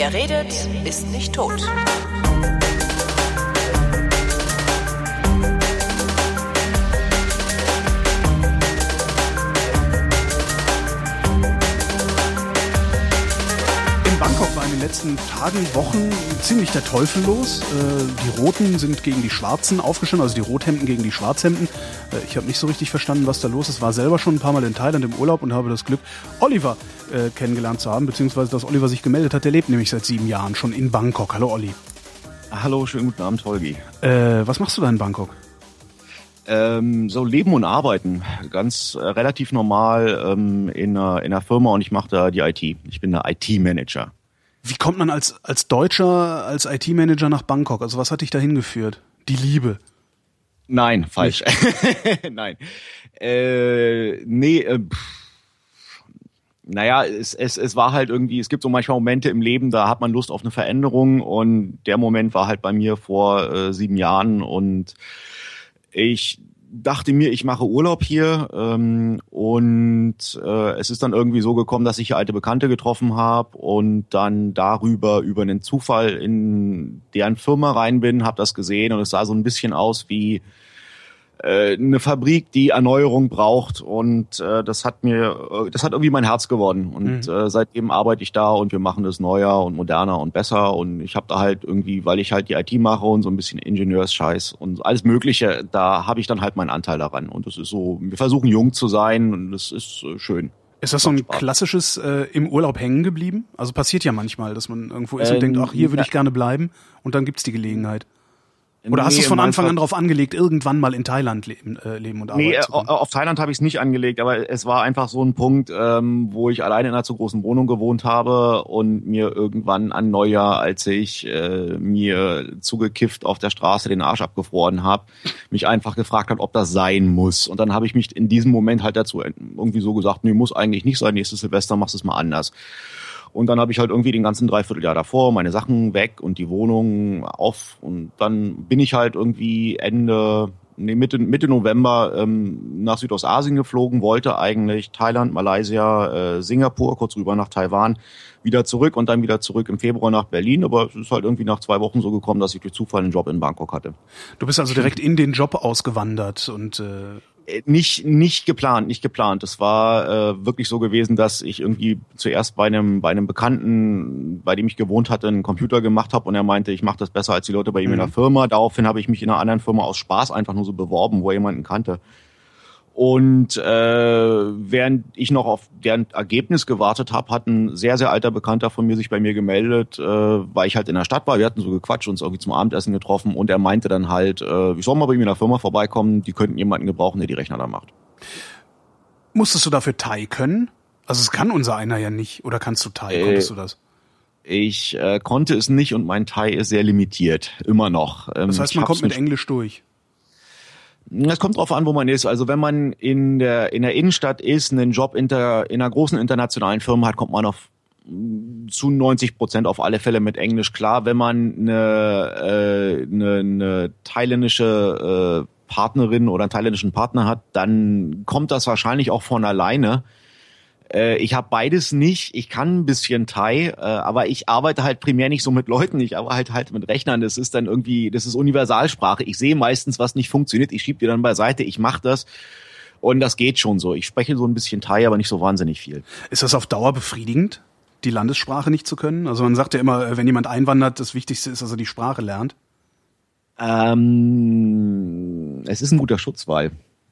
Wer redet, ist nicht tot. In Bangkok war in den letzten Tagen, Wochen ziemlich der Teufel los. Die Roten sind gegen die Schwarzen aufgestanden, also die Rothemden gegen die Schwarzhemden. Ich habe nicht so richtig verstanden, was da los ist. War selber schon ein paar Mal in Thailand im Urlaub und habe das Glück, Oliver kennengelernt zu haben, beziehungsweise dass Oliver sich gemeldet hat. Der lebt nämlich seit 7 Jahren schon in Bangkok. Hallo Olli. Hallo, schönen guten Abend, Holgi. Was machst du da in Bangkok? So Leben und Arbeiten, ganz relativ normal in einer Firma, und ich mache da die IT. Ich bin der IT-Manager. Wie kommt man als Deutscher, als IT-Manager nach Bangkok? Also was hat dich da hingeführt? Die Liebe? Nein, falsch. Nein. Naja, es war halt irgendwie, es gibt so manchmal Momente im Leben, da hat man Lust auf eine Veränderung, und der Moment war halt bei mir vor 7 Jahren, und ich dachte mir, ich mache Urlaub hier, es ist dann irgendwie so gekommen, dass ich hier alte Bekannte getroffen habe und dann darüber über einen Zufall in deren Firma rein bin, habe das gesehen, und es sah so ein bisschen aus wie eine Fabrik, die Erneuerung braucht, und das hat irgendwie mein Herz gewonnen, und seitdem arbeite ich da, und wir machen das neuer und moderner und besser, und ich habe da halt irgendwie, weil ich halt die IT mache und so ein bisschen Ingenieursscheiß und alles Mögliche, da habe ich dann halt meinen Anteil daran, und das ist so, wir versuchen jung zu sein, und das ist schön. Ist das so ein klassisches im Urlaub hängen geblieben? Also passiert ja manchmal, dass man irgendwo ist und denkt, ach, hier würde ich gerne bleiben, und dann gibt's die Gelegenheit. Oder hast du es von Anfang an drauf angelegt, irgendwann mal in Thailand leben und arbeiten zu können? Auf Thailand habe ich es nicht angelegt, aber es war einfach so ein Punkt, wo ich alleine in einer zu großen Wohnung gewohnt habe und mir irgendwann an Neujahr, als ich mir zugekifft auf der Straße den Arsch abgefroren habe, mich einfach gefragt hat, ob das sein muss. Und dann habe ich mich in diesem Moment halt dazu irgendwie so gesagt, nee, muss eigentlich nicht sein, nächstes Silvester machst du es mal anders. Und dann habe ich halt irgendwie den ganzen Dreivierteljahr davor meine Sachen weg und die Wohnung auf. Und dann bin ich halt irgendwie Mitte November nach Südostasien geflogen, wollte eigentlich Thailand, Malaysia, Singapur, kurz rüber nach Taiwan, wieder zurück und dann wieder zurück im Februar nach Berlin. Aber es ist halt irgendwie nach 2 Wochen so gekommen, dass ich durch Zufall einen Job in Bangkok hatte. Du bist also direkt in den Job ausgewandert und Nicht geplant. Es war wirklich so gewesen, dass ich irgendwie zuerst bei einem Bekannten, bei dem ich gewohnt hatte, einen Computer gemacht habe, und er meinte, ich mache das besser als die Leute bei ihm in der Firma. Daraufhin habe ich mich in einer anderen Firma aus Spaß einfach nur so beworben, wo er jemanden kannte. Und während ich noch auf deren Ergebnis gewartet habe, hat ein sehr, sehr alter Bekannter von mir sich bei mir gemeldet, weil ich halt in der Stadt war. Wir hatten so gequatscht, uns irgendwie zum Abendessen getroffen, und er meinte dann halt, ich soll mal bei ihm in der Firma vorbeikommen, die könnten jemanden gebrauchen, der die Rechner da macht. Musstest du dafür Thai können? Also es kann unser einer ja nicht. Oder kannst du Thai? Konntest du das? Ich konnte es nicht, und mein Thai ist sehr limitiert, immer noch. Das heißt, man kommt mit Englisch durch? Es kommt drauf an, wo man ist. Also wenn man in der Innenstadt ist, einen Job in einer großen internationalen Firma hat, kommt man zu 90% auf alle Fälle mit Englisch klar. Wenn man eine thailändische Partnerin oder einen thailändischen Partner hat, dann kommt das wahrscheinlich auch von alleine. Ich habe beides nicht. Ich kann ein bisschen Thai, aber ich arbeite halt primär nicht so mit Leuten. Ich arbeite halt mit Rechnern. Das ist dann irgendwie, das ist Universalsprache. Ich sehe meistens, was nicht funktioniert. Ich schiebe die dann beiseite. Ich mache das. Und das geht schon so. Ich spreche so ein bisschen Thai, aber nicht so wahnsinnig viel. Ist das auf Dauer befriedigend, die Landessprache nicht zu können? Also man sagt ja immer, wenn jemand einwandert, das Wichtigste ist, dass er die Sprache lernt. Es ist ein guter Schutz, weil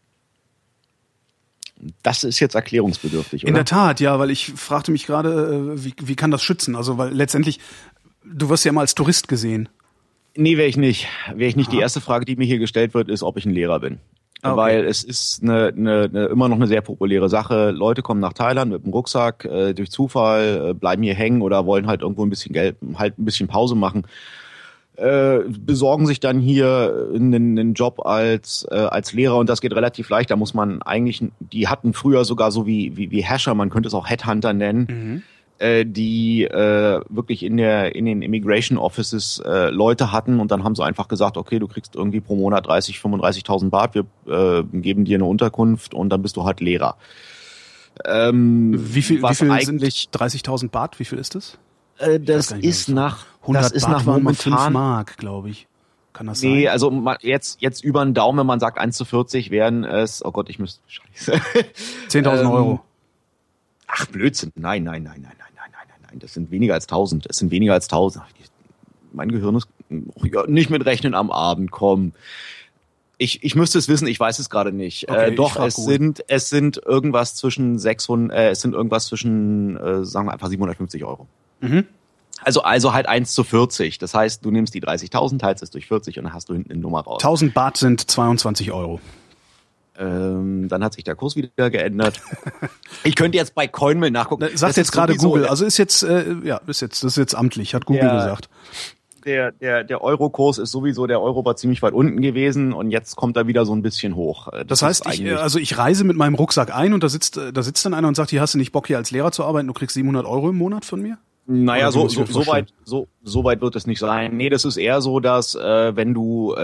das ist jetzt erklärungsbedürftig, oder? In der Tat, ja, weil ich fragte mich gerade, wie kann das schützen? Also, weil letztendlich, du wirst ja immer als Tourist gesehen. Nee, wäre ich nicht. Die erste Frage, die mir hier gestellt wird, ist, ob ich ein Lehrer bin. Okay. Weil es ist immer noch eine sehr populäre Sache. Leute kommen nach Thailand mit dem Rucksack, durch Zufall, bleiben hier hängen oder wollen halt irgendwo ein bisschen Geld, halt ein bisschen Pause machen. Besorgen sich dann hier einen Job als Lehrer, und das geht relativ leicht. Da muss man eigentlich, die hatten früher sogar so wie Hasher, man könnte es auch Headhunter nennen, die wirklich in den Immigration Offices Leute hatten, und dann haben sie einfach gesagt, okay, du kriegst irgendwie pro Monat 35.000 Baht, wir geben dir eine Unterkunft, und dann bist du halt Lehrer. Wie viel sind 30.000 Baht? Wie viel ist das? Das ist nach 100 das ist Baht nach waren mal 5 momentan. Mark, glaube ich. Kann das Nee, sein? also jetzt über den Daumen, wenn man sagt 1:40 wären es, oh Gott, ich müsste, scheiße. 10.000 Euro. Ach, Blödsinn. Nein. Das sind weniger als 1.000. Es sind weniger als 1.000. Mein Gehirn ist nicht mit Rechnen am Abend, komm. Ich müsste es wissen, ich weiß es gerade nicht. Okay, Doch, es sind irgendwas zwischen 600, sagen wir einfach 750 Euro. Mhm. Also halt 1:40. Das heißt, du nimmst die 30.000, teilst es durch 40 und dann hast du hinten eine Nummer raus. 1000 Baht sind 22 Euro. Dann hat sich der Kurs wieder geändert. Ich könnte jetzt bei Coinmill nachgucken. Sagt jetzt gerade Google. Also ist jetzt das ist jetzt amtlich, hat Google gesagt. Der Euro-Kurs ist sowieso, der Euro war ziemlich weit unten gewesen und jetzt kommt er wieder so ein bisschen hoch. Das heißt, ich reise mit meinem Rucksack ein und da sitzt dann einer und sagt, hier hast du nicht Bock hier als Lehrer zu arbeiten, du kriegst 700 Euro im Monat von mir? Naja, so weit wird es nicht sein. Nee, das ist eher so, dass wenn du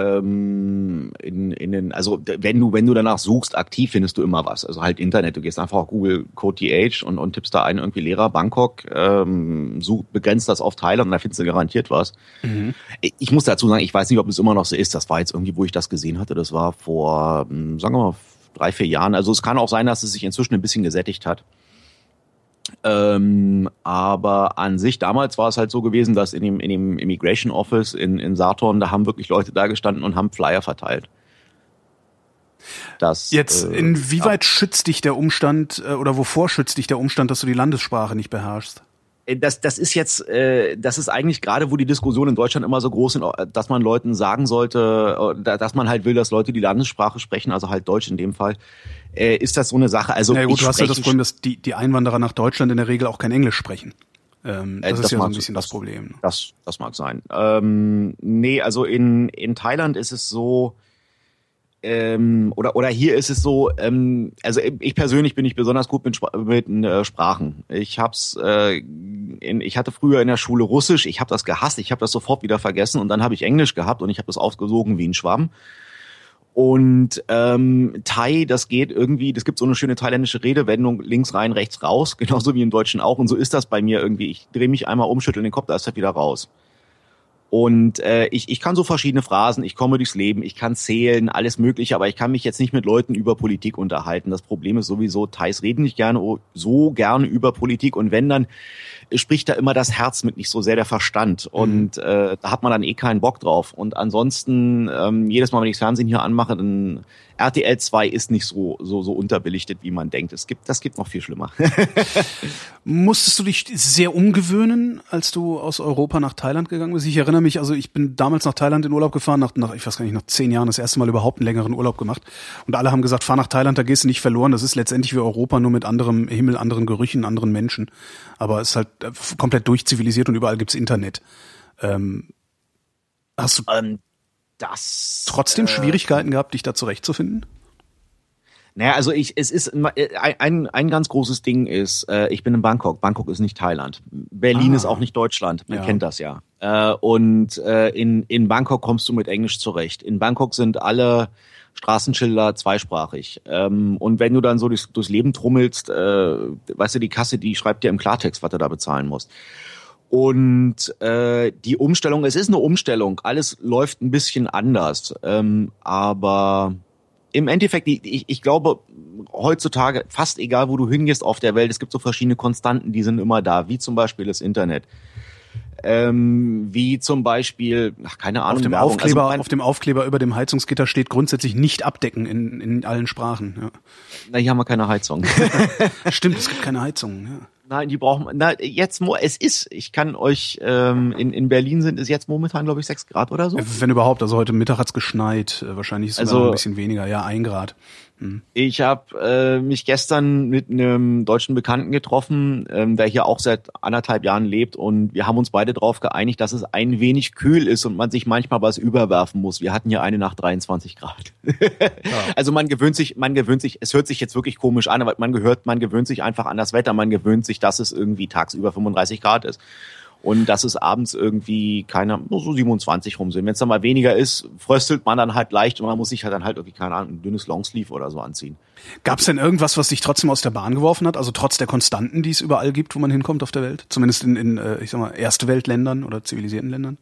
wenn du danach suchst, aktiv findest du immer was. Also halt Internet, du gehst einfach auf Google Code TH und tippst da ein irgendwie Lehrer Bangkok, begrenzt das auf Thailand und da findest du garantiert was. Mhm. Ich muss dazu sagen, ich weiß nicht, ob es immer noch so ist. Das war jetzt irgendwie, wo ich das gesehen hatte. Das war vor, sagen wir mal, 3-4 Jahren. Also es kann auch sein, dass es sich inzwischen ein bisschen gesättigt hat. Aber an sich, damals war es halt so gewesen, dass in dem Immigration Office in Saturn, da haben wirklich Leute da gestanden und haben Flyer verteilt. Inwieweit schützt dich der Umstand, oder wovor schützt dich der Umstand, dass du die Landessprache nicht beherrschst? Das ist eigentlich gerade, wo die Diskussion in Deutschland immer so groß sind, dass man Leuten sagen sollte, dass man halt will, dass Leute die Landessprache sprechen, also halt Deutsch in dem Fall, ist das so eine Sache. Also na gut, du hast ja das Problem, dass die Einwanderer nach Deutschland in der Regel auch kein Englisch sprechen. Das ist ja so ein bisschen das Problem. Das mag sein. Nee, also in Thailand ist es so, oder hier ist es so, also ich persönlich bin nicht besonders gut mit Sprachen. Ich hatte früher in der Schule Russisch, ich habe das gehasst, ich habe das sofort wieder vergessen und dann habe ich Englisch gehabt und ich habe das aufgesogen wie ein Schwamm. Und Thai, das geht irgendwie, das gibt so eine schöne thailändische Redewendung, links rein, rechts raus, genauso wie im Deutschen auch. Und so ist das bei mir irgendwie. Ich drehe mich einmal um, schüttel den Kopf, da ist das wieder raus. Und ich kann so verschiedene Phrasen, ich komme durchs Leben, ich kann zählen, alles Mögliche, aber ich kann mich jetzt nicht mit Leuten über Politik unterhalten. Das Problem ist sowieso, Thais reden nicht so gerne über Politik und wenn, dann spricht da immer das Herz mit, nicht so sehr der Verstand. Und da hat man dann eh keinen Bock drauf. Und ansonsten, jedes Mal, wenn ich das Fernsehen hier anmache, dann RTL 2 ist nicht so unterbelichtet, wie man denkt. Das gibt noch viel schlimmer. Musstest du dich sehr umgewöhnen, als du aus Europa nach Thailand gegangen bist? Ich erinnere mich, also ich bin damals nach Thailand in Urlaub gefahren, nach ich weiß gar nicht, nach 10 Jahren das erste Mal überhaupt einen längeren Urlaub gemacht. Und alle haben gesagt, fahr nach Thailand, da gehst du nicht verloren. Das ist letztendlich wie Europa, nur mit anderem Himmel, anderen Gerüchen, anderen Menschen. Aber es ist halt komplett durchzivilisiert und überall gibt's Internet. Hast du trotzdem Schwierigkeiten gehabt, dich da zurechtzufinden? Naja, also es ist ein ganz großes Ding ist, ich bin in Bangkok. Bangkok ist nicht Thailand. Berlin ist auch nicht Deutschland. Man kennt das ja. Und in Bangkok kommst du mit Englisch zurecht. In Bangkok sind alle Straßenschilder zweisprachig. Und wenn du dann so durchs Leben trummelst, weißt du, die Kasse, die schreibt dir im Klartext, was du da bezahlen musst. Und die Umstellung, es ist eine Umstellung, alles läuft ein bisschen anders, aber im Endeffekt, ich glaube, heutzutage fast egal, wo du hingehst auf der Welt, es gibt so verschiedene Konstanten, die sind immer da, wie zum Beispiel das Internet. Wie zum Beispiel, keine Ahnung. Auf dem Aufkleber über dem Heizungsgitter steht grundsätzlich nicht abdecken in allen Sprachen. Ja. Na, hier haben wir keine Heizung. Stimmt, es gibt keine Heizung. Ja. Nein, die brauchen, ich kann euch, in Berlin sind es jetzt momentan, glaube ich, 6 Grad oder so. Wenn überhaupt, also heute Mittag hat's geschneit, wahrscheinlich ist es noch ein bisschen weniger, 1 Grad. Ich habe mich gestern mit einem deutschen Bekannten getroffen, der hier auch seit 1,5 Jahren lebt und wir haben uns beide darauf geeinigt, dass es ein wenig kühl ist und man sich manchmal was überwerfen muss. Wir hatten hier eine Nacht 23 Grad. Ja. Also man gewöhnt sich, es hört sich jetzt wirklich komisch an, aber man gewöhnt sich einfach an das Wetter, man gewöhnt sich, dass es irgendwie tagsüber 35 Grad ist. Und dass es abends irgendwie nur so 27 rum sind. Wenn es dann mal weniger ist, fröstelt man dann halt leicht und man muss sich halt dann halt irgendwie, keine Ahnung, ein dünnes Longsleeve oder so anziehen. Gab es denn irgendwas, was dich trotzdem aus der Bahn geworfen hat? Also trotz der Konstanten, die es überall gibt, wo man hinkommt auf der Welt? Zumindest in ich sag mal, Erste-Welt-Ländern oder zivilisierten Ländern?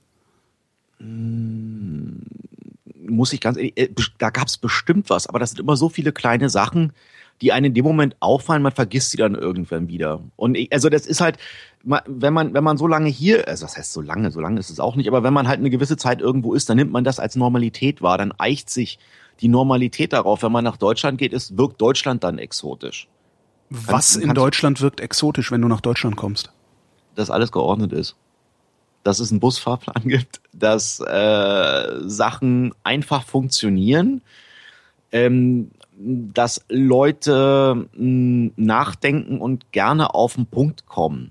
Muss ich ganz ehrlich, da gab es bestimmt was, aber das sind immer so viele kleine Sachen, die einem in dem Moment auffallen, man vergisst sie dann irgendwann wieder. Und also das ist halt, wenn man so lange hier, also das heißt so lange ist es auch nicht, aber wenn man halt eine gewisse Zeit irgendwo ist, dann nimmt man das als Normalität wahr, dann eicht sich die Normalität darauf. Wenn man nach Deutschland geht, wirkt Deutschland dann exotisch. Was in Deutschland wirkt exotisch, wenn du nach Deutschland kommst? Dass alles geordnet ist. Dass es einen Busfahrplan gibt, dass Sachen einfach funktionieren, dass Leute nachdenken und gerne auf den Punkt kommen.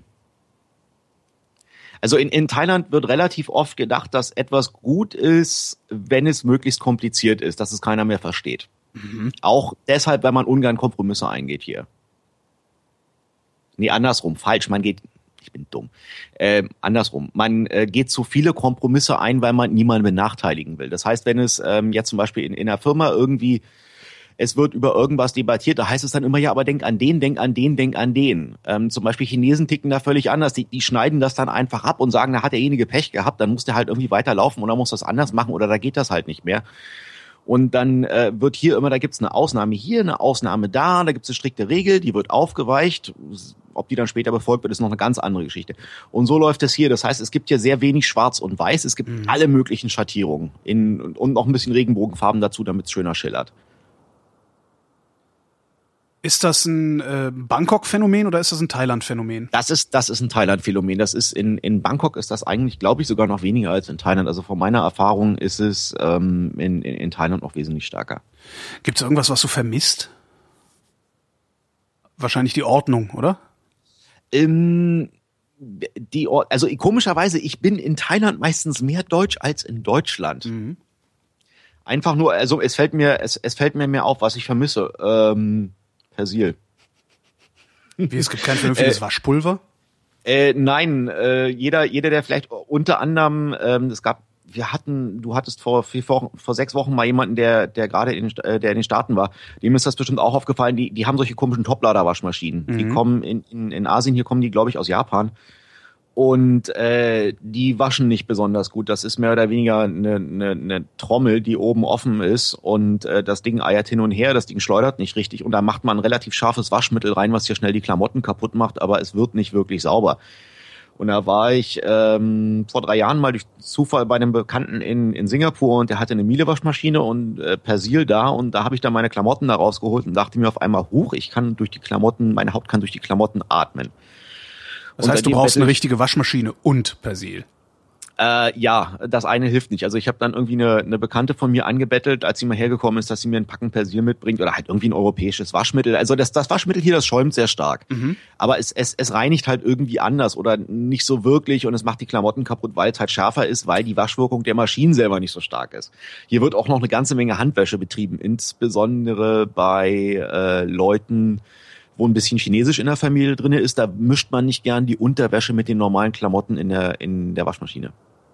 Also in Thailand wird relativ oft gedacht, dass etwas gut ist, wenn es möglichst kompliziert ist, dass es keiner mehr versteht. Mhm. Auch deshalb, weil man ungern Kompromisse eingeht hier. Nee, andersrum, falsch, ich bin dumm. Andersrum. Man geht zu viele Kompromisse ein, weil man niemanden benachteiligen will. Das heißt, wenn es jetzt zum Beispiel in einer Firma irgendwie, es wird über irgendwas debattiert, da heißt es dann immer, ja, aber denk an den, denk an den, denk an den. Zum Beispiel Chinesen ticken da völlig anders. Die schneiden das dann einfach ab und sagen, da hat derjenige Pech gehabt, dann muss der halt irgendwie weiterlaufen oder muss das anders machen oder da geht das halt nicht mehr. Und dann wird hier immer, da gibt's eine Ausnahme hier, eine Ausnahme da gibt's eine strikte Regel, die wird aufgeweicht. Ob die dann später befolgt wird, ist noch eine ganz andere Geschichte. Und so läuft es hier. Das heißt, es gibt hier sehr wenig Schwarz und Weiß. Es gibt alle möglichen Schattierungen und noch ein bisschen Regenbogenfarben dazu, damit es schöner schillert. Ist das ein Bangkok-Phänomen oder ist das ein Thailand-Phänomen? Das ist ein Thailand-Phänomen. Das ist in Bangkok ist das eigentlich, glaube ich, sogar noch weniger als in Thailand. Also von meiner Erfahrung ist es in Thailand noch wesentlich stärker. Gibt es irgendwas, was du vermisst? Wahrscheinlich die Ordnung, oder? Also komischerweise, ich bin in Thailand meistens mehr deutsch als in Deutschland. Mhm. Einfach nur, also es fällt mir mehr auf, was ich vermisse. Persil. Wie, es gibt kein vernünftiges Waschpulver? Nein, jeder, der vielleicht unter anderem, du hattest vor 6 Wochen mal jemanden, der gerade in den Staaten war, dem ist das bestimmt auch aufgefallen, die haben solche komischen Toplader-Waschmaschinen. Mhm. Die kommen in Asien, hier kommen die, glaube ich, aus Japan. Und die waschen nicht besonders gut. Das ist mehr oder weniger eine Trommel, die oben offen ist und das Ding eiert hin und her, das Ding schleudert nicht richtig und da macht man ein relativ scharfes Waschmittel rein, was hier schnell die Klamotten kaputt macht, aber es wird nicht wirklich sauber. Und da war ich vor 3 Jahren mal durch Zufall bei einem Bekannten in Singapur und der hatte eine Miele-Waschmaschine und Persil da und da habe ich dann meine Klamotten da rausgeholt und dachte mir auf einmal, ich kann durch die Klamotten, meine Haut kann durch die Klamotten atmen. Das heißt, du brauchst eine richtige Waschmaschine und Persil. Ja, das eine hilft nicht. Also ich habe dann irgendwie eine Bekannte von mir angebettelt, als sie mal hergekommen ist, dass sie mir ein Packen Persil mitbringt oder halt irgendwie ein europäisches Waschmittel. Also das Waschmittel hier, das schäumt sehr stark. Mhm. Aber es reinigt halt irgendwie anders oder nicht so wirklich und es macht die Klamotten kaputt, weil es halt schärfer ist, weil die Waschwirkung der Maschinen selber nicht so stark ist. Hier wird auch noch eine ganze Menge Handwäsche betrieben, insbesondere bei Leuten, wo ein bisschen Chinesisch in der Familie drin ist, da mischt man nicht gern die Unterwäsche mit den normalen Klamotten in der Waschmaschine.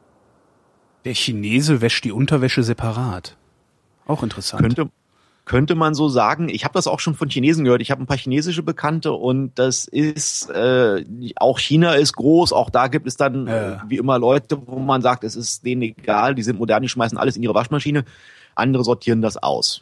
Der Chinese wäscht die Unterwäsche separat. Auch interessant. Könnte man so sagen. Ich habe das auch schon von Chinesen gehört. Ich habe ein paar chinesische Bekannte und das ist, auch China ist groß, auch da gibt es dann wie immer Leute, wo man sagt, es ist denen egal, die sind modern, die schmeißen alles in ihre Waschmaschine. Andere sortieren das aus.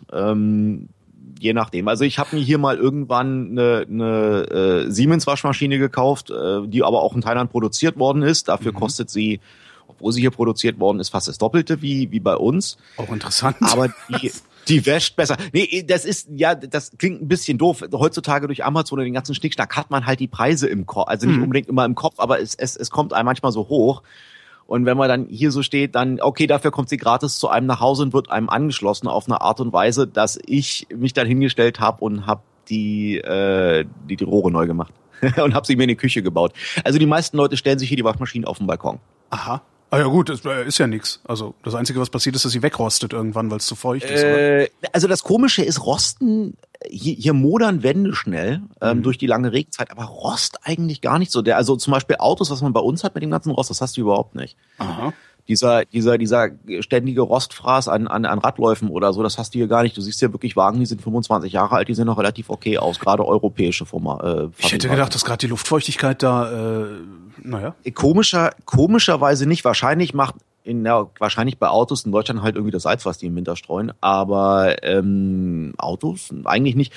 Je nachdem. Also ich habe mir hier mal irgendwann eine Siemens-Waschmaschine gekauft, die aber auch in Thailand produziert worden ist. Dafür kostet sie, obwohl sie hier produziert worden ist, fast das Doppelte wie bei uns. Auch interessant. Aber die wäscht besser. Nee, das klingt ein bisschen doof. Heutzutage durch Amazon und den ganzen Schnickschnack hat man halt die Preise im Kopf. Also nicht unbedingt immer im Kopf, aber es kommt einem manchmal so hoch. Und wenn man dann hier so steht, dann, okay, dafür kommt sie gratis zu einem nach Hause und wird einem angeschlossen auf eine Art und Weise, dass ich mich dann hingestellt habe und habe die Rohre neu gemacht und habe sie mir in die Küche gebaut. Also die meisten Leute stellen sich hier die Waschmaschine auf den Balkon. Aha. Ah ja gut, das ist ja nix. Also das Einzige, was passiert ist, dass sie wegrostet irgendwann, weil es zu feucht ist. Oder? Also das Komische ist, Rosten hier modern Wände schnell durch die lange Regenzeit, aber Rost eigentlich gar nicht so. Also zum Beispiel Autos, was man bei uns hat mit dem ganzen Rost, das hast du überhaupt nicht. Aha. Dieser ständige Rostfraß an Radläufen oder so, das hast du hier gar nicht. Du siehst ja wirklich Wagen, die sind 25 Jahre alt, die sehen noch relativ okay aus, gerade europäische Ich hätte gedacht, dass gerade die Luftfeuchtigkeit da, Komischerweise nicht. Wahrscheinlich bei Autos in Deutschland halt irgendwie das Salz, was die im Winter streuen, aber Autos eigentlich nicht.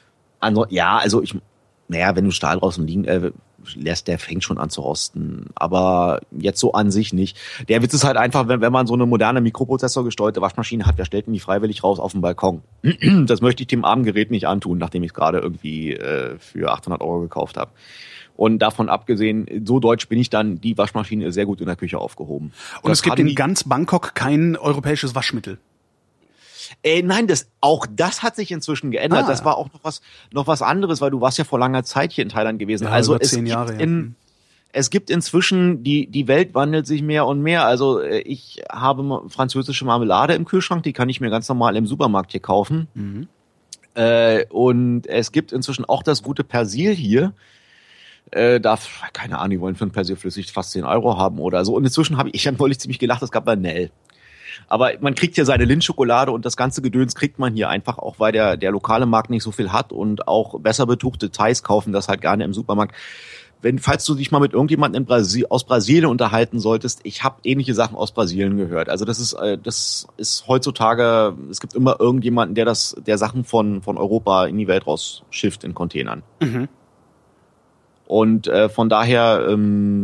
Wenn du Stahl draußen liegen lässt, der fängt schon an zu rosten, aber jetzt so an sich nicht. Der Witz ist halt einfach, wenn man so eine moderne mikroprozessorgesteuerte Waschmaschine hat, wer stellt denn die freiwillig raus auf den Balkon? Das möchte ich dem armen Gerät nicht antun, nachdem ich es gerade irgendwie für 800 € gekauft habe. Und davon abgesehen, so deutsch bin ich dann, die Waschmaschine ist sehr gut in der Küche aufgehoben. Und es gibt in ganz Bangkok kein europäisches Waschmittel. Nein, das hat sich inzwischen geändert. Das war auch noch was anderes, weil du warst ja vor langer Zeit hier in Thailand gewesen. Ja, also über 10 Jahre. Es gibt inzwischen, die Welt wandelt sich mehr und mehr. Also ich habe französische Marmelade im Kühlschrank, die kann ich mir ganz normal im Supermarkt hier kaufen. Mhm. Und es gibt inzwischen auch das gute Persil hier. Keine Ahnung, die wollen für ein Persil flüssig fast 10 € haben oder so. Und inzwischen habe ich ziemlich gelacht, es gab Vanille. Aber man kriegt hier seine Lindschokolade und das ganze Gedöns kriegt man hier einfach auch, weil der lokale Markt nicht so viel hat und auch besser betuchte Thais kaufen das halt gerne im Supermarkt. Falls du dich mal mit irgendjemandem aus Brasilien unterhalten solltest, ich habe ähnliche Sachen aus Brasilien gehört. Also das ist heutzutage, es gibt immer irgendjemanden, der Sachen von Europa in die Welt rausschifft in Containern. Mhm. Und von daher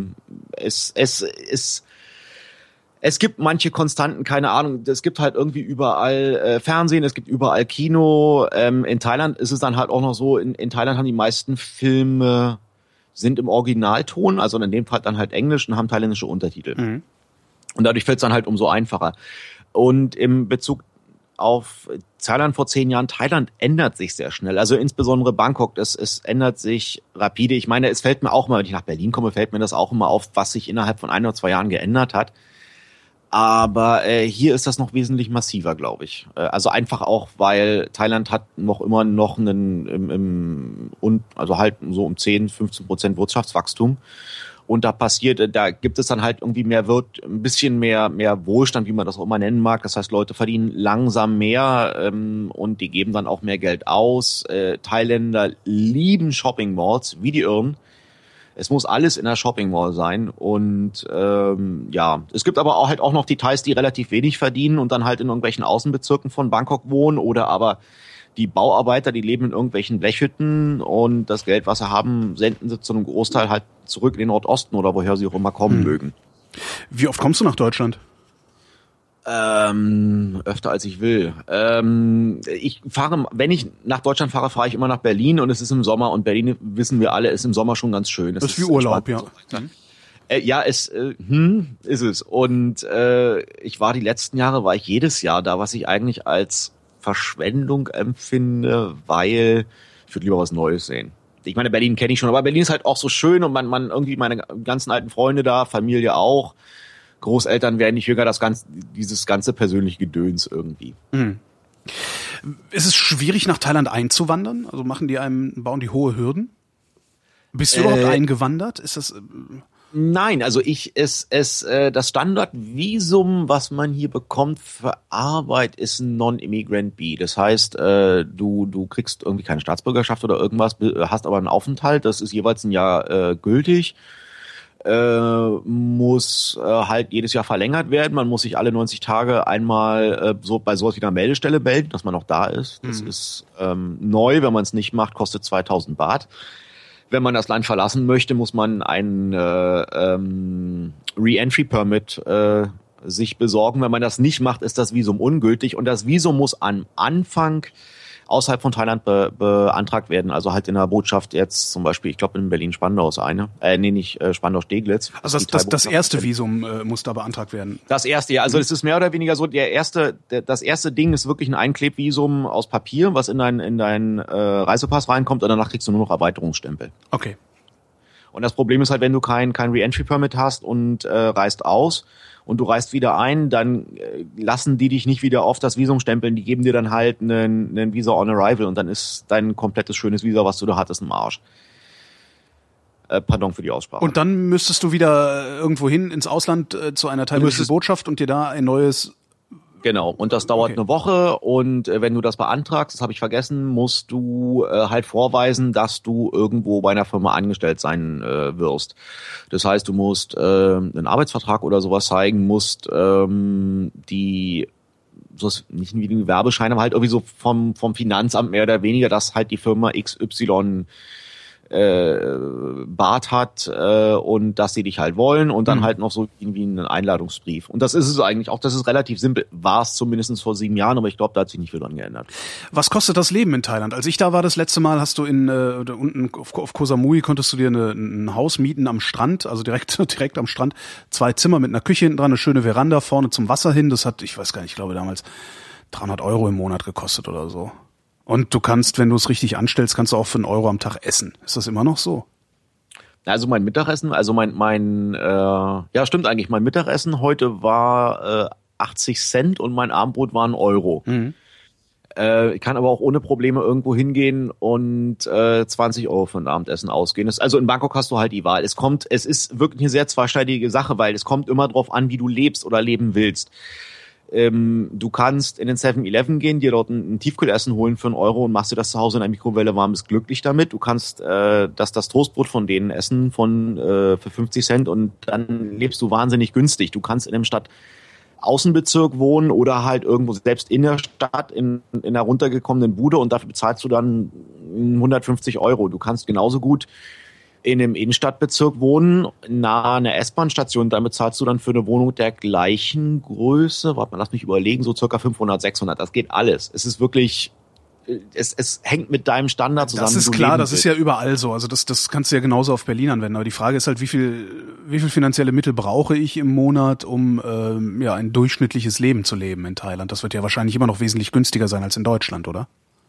es gibt manche Konstanten, keine Ahnung, es gibt halt irgendwie überall Fernsehen, es gibt überall Kino. In Thailand ist es dann halt auch noch so, in Thailand haben die meisten Filme sind im Originalton, also in dem Fall dann halt Englisch und haben thailändische Untertitel. Mhm. Und dadurch fällt es dann halt umso einfacher. Und im Bezug auf Thailand vor 10 Jahren, Thailand ändert sich sehr schnell. Also insbesondere Bangkok, es ändert sich rapide. Ich meine, es fällt mir auch mal, wenn ich nach Berlin komme, fällt mir das auch immer auf, was sich innerhalb von 1 oder 2 Jahren geändert hat. Aber hier ist das noch wesentlich massiver, glaube ich. Also einfach auch, weil Thailand hat immer noch also halt so um 10-15% Wirtschaftswachstum. Und da gibt es dann halt irgendwie ein bisschen mehr Wohlstand, wie man das auch immer nennen mag. Das heißt, Leute verdienen langsam mehr und die geben dann auch mehr Geld aus. Thailänder lieben Shopping Malls, wie die Irren. Es muss alles in der Shopping Mall sein und es gibt aber auch noch die Thais, die relativ wenig verdienen und dann halt in irgendwelchen Außenbezirken von Bangkok wohnen oder aber die Bauarbeiter, die leben in irgendwelchen Blechhütten und das Geld, was sie haben, senden sie zu einem Großteil halt zurück in den Nordosten oder woher sie auch immer kommen mögen. Wie oft kommst du nach Deutschland? Öfter als ich will. Wenn ich nach Deutschland fahre, fahre ich immer nach Berlin und es ist im Sommer und Berlin, wissen wir alle, ist im Sommer schon ganz schön. Das ist wie Urlaub, ja. Ist es. Und ich war die letzten Jahre, war ich jedes Jahr da, was ich eigentlich als Verschwendung empfinde, weil ich würde lieber was Neues sehen. Ich meine, Berlin kenne ich schon, aber Berlin ist halt auch so schön und man irgendwie meine ganzen alten Freunde da, Familie auch, Großeltern werden nicht jünger, dieses ganze persönliche Gedöns irgendwie. Mhm. Ist es schwierig, nach Thailand einzuwandern? Also bauen die hohe Hürden? Bist du überhaupt eingewandert? Ist das... Nein, also das Standardvisum, was man hier bekommt für Arbeit, ist ein Non-Immigrant B. Das heißt, du kriegst irgendwie keine Staatsbürgerschaft oder irgendwas, hast aber einen Aufenthalt, das ist jeweils ein Jahr gültig, muss halt jedes Jahr verlängert werden. Man muss sich alle 90 Tage einmal bei sowas wie einer Meldestelle melden, dass man noch da ist. Das ist neu, wenn man es nicht macht, kostet 2000 Baht. Wenn man das Land verlassen möchte, muss man einen Re-Entry-Permit sich besorgen. Wenn man das nicht macht, ist das Visum ungültig. Und das Visum muss am Anfang außerhalb von Thailand beantragt werden. Also halt in der Botschaft jetzt zum Beispiel, ich glaube in Berlin-Spandau ist eine. nicht Spandau-Steglitz. Also das erste Visum muss da beantragt werden? Das erste, ja. Also es ist mehr oder weniger so, das erste Ding ist wirklich ein Einklebvisum aus Papier, was in deinen Reisepass reinkommt und danach kriegst du nur noch Erweiterungsstempel. Okay. Und das Problem ist halt, wenn du kein Re-Entry-Permit hast und reist aus und du reist wieder ein, dann lassen die dich nicht wieder auf das Visum stempeln, die geben dir dann halt einen Visa on Arrival und dann ist dein komplettes schönes Visa, was du da hattest, im Arsch. Pardon für die Aussprache. Und dann müsstest du wieder irgendwo hin ins Ausland zu einer thailändischen Botschaft und dir da ein neues... Genau, und das dauert eine Woche und wenn du das beantragst, das habe ich vergessen, musst du halt vorweisen, dass du irgendwo bei einer Firma angestellt sein wirst. Das heißt, du musst einen Arbeitsvertrag oder sowas zeigen, musst nicht wie die Gewerbescheine, aber halt irgendwie so vom Finanzamt mehr oder weniger, dass halt die Firma XY Bart hat und dass sie dich halt wollen und dann halt noch so irgendwie einen Einladungsbrief. Und das ist es eigentlich auch, das ist relativ simpel. War es zumindest vor 7 Jahren, aber ich glaube, da hat sich nicht viel dran geändert. Was kostet das Leben in Thailand? Als ich da war das letzte Mal, hast du unten auf Koh Samui konntest du dir ein Haus mieten am Strand, also direkt am Strand, 2 Zimmer mit einer Küche hinten dran, eine schöne Veranda vorne zum Wasser hin. Das hat, ich weiß gar nicht, ich glaube damals 300 € im Monat gekostet oder so. Und du kannst, wenn du es richtig anstellst, kannst du auch für 1 € am Tag essen. Ist das immer noch so? Also mein Mittagessen, also ja stimmt eigentlich, mein Mittagessen heute war 80 Cent und mein Abendbrot war 1 €. Mhm. Ich kann aber auch ohne Probleme irgendwo hingehen und 20 € für ein Abendessen ausgehen. Also in Bangkok hast du halt die Wahl. Es ist wirklich eine sehr zweischneidige Sache, weil es kommt immer drauf an, wie du lebst oder leben willst. Du kannst in den 7-Eleven gehen, dir dort ein Tiefkühlessen holen für 1 € und machst dir das zu Hause in der Mikrowelle warm, bist glücklich damit. Du kannst das Toastbrot von denen essen für 50 Cent und dann lebst du wahnsinnig günstig. Du kannst in einem Außenbezirk wohnen oder halt irgendwo selbst in der Stadt in einer runtergekommenen Bude und dafür bezahlst du dann 150 €. Du kannst genauso gut in einem Innenstadtbezirk wohnen, nahe einer S-Bahn-Station, dann bezahlst du dann für eine Wohnung der gleichen Größe, warte mal, lass mich überlegen, so circa 500, 600, das geht alles. Es ist wirklich, es hängt mit deinem Standard zusammen. Das ist klar, das ist ja überall so, also das kannst du ja genauso auf Berlin anwenden, aber die Frage ist halt, wie viel finanzielle Mittel brauche ich im Monat, um ein durchschnittliches Leben zu leben in Thailand? Das wird ja wahrscheinlich immer noch wesentlich günstiger sein als in Deutschland, oder?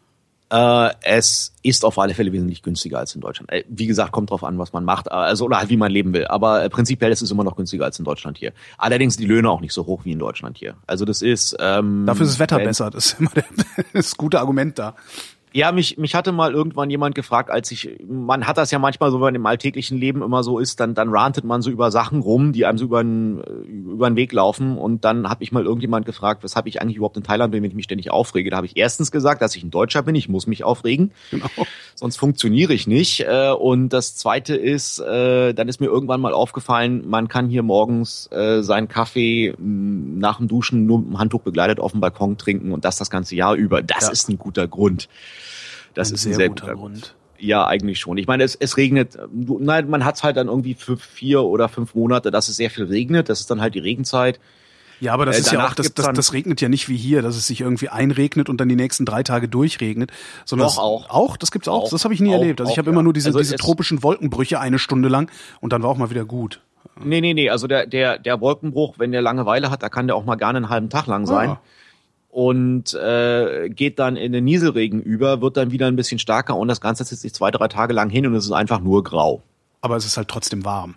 Es ist auf alle Fälle wesentlich günstiger als in Deutschland. Wie gesagt, kommt drauf an, was man macht, also oder halt wie man leben will. Aber prinzipiell ist es immer noch günstiger als in Deutschland hier. Allerdings die Löhne auch nicht so hoch wie in Deutschland hier. Also das ist dafür ist das Wetter besser. Das ist immer das gute Argument da. Ja, mich hatte mal irgendwann jemand gefragt, man hat das ja manchmal so, wenn man im alltäglichen Leben immer so ist, dann rantet man so über Sachen rum, die einem so über den Weg laufen und dann hat mich mal irgendjemand gefragt, weshalb ich eigentlich überhaupt in Thailand bin, wenn ich mich ständig aufrege. Da habe ich erstens gesagt, dass ich ein Deutscher bin, ich muss mich aufregen, genau. Sonst funktioniere ich nicht. Und das Zweite ist, dann ist mir irgendwann mal aufgefallen, man kann hier morgens seinen Kaffee nach dem Duschen nur mit dem Handtuch begleitet auf dem Balkon trinken und das ganze Jahr über. Das ist ein guter Grund. Das ist ein sehr guter Grund. Ja, eigentlich schon. Ich meine, es regnet, man hat es halt dann irgendwie für 4 oder 5 Monate, dass es sehr viel regnet. Das ist dann halt die Regenzeit. Ja, aber das ist ja auch, das regnet ja nicht wie hier, dass es sich irgendwie einregnet und dann die nächsten 3 Tage durchregnet. Sondern doch auch. Auch? Das gibt's auch? Das habe ich nie erlebt. Also ich habe immer nur diese tropischen Wolkenbrüche 1 Stunde lang und dann war auch mal wieder gut. Nee. Also der Wolkenbruch, wenn der Langeweile hat, da kann der auch mal gerne einen halben Tag lang sein. Ah. Und geht dann in den Nieselregen über, wird dann wieder ein bisschen stärker und das Ganze zieht sich 2, 3 Tage lang hin und es ist einfach nur grau. Aber es ist halt trotzdem warm.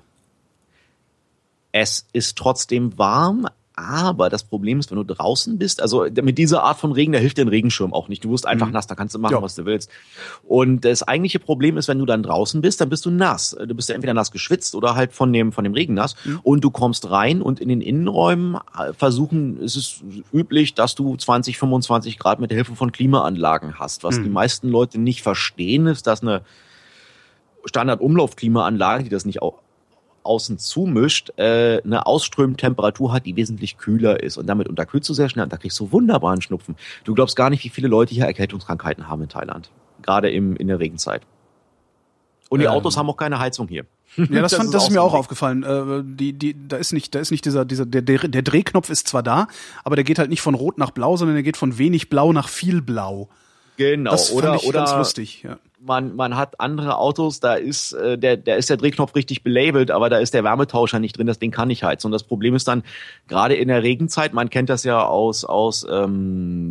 Es ist trotzdem warm, aber das Problem ist, wenn du draußen bist, also mit dieser Art von Regen, da hilft dir ein Regenschirm auch nicht. Du wirst einfach nass, da kannst du machen, was du willst. Und das eigentliche Problem ist, wenn du dann draußen bist, dann bist du nass. Du bist ja entweder nass geschwitzt oder halt von dem Regen nass. Und du kommst rein und in den Innenräumen ist es üblich, dass du 20, 25 Grad mit der Hilfe von Klimaanlagen hast. Was die meisten Leute nicht verstehen, ist, dass eine Standard-Umlauf-Klimaanlage, die das nicht auch außen zumischt, eine Ausströmtemperatur hat, die wesentlich kühler ist. Und damit unterkühlst du sehr schnell und da kriegst du wunderbaren Schnupfen. Du glaubst gar nicht, wie viele Leute hier Erkältungskrankheiten haben in Thailand. Gerade in der Regenzeit. Und die Autos haben auch keine Heizung hier. Ja, das ist mir auch aufgefallen. Da ist nicht der Drehknopf ist zwar da, aber der geht halt nicht von rot nach blau, sondern der geht von wenig blau nach viel blau. Genau. Das fand ich ganz lustig, ja. Man hat andere Autos, da ist der Drehknopf richtig belabelt, aber da ist der Wärmetauscher nicht drin, das Ding kann nicht heizen. Und das Problem ist dann, gerade in der Regenzeit, man kennt das ja aus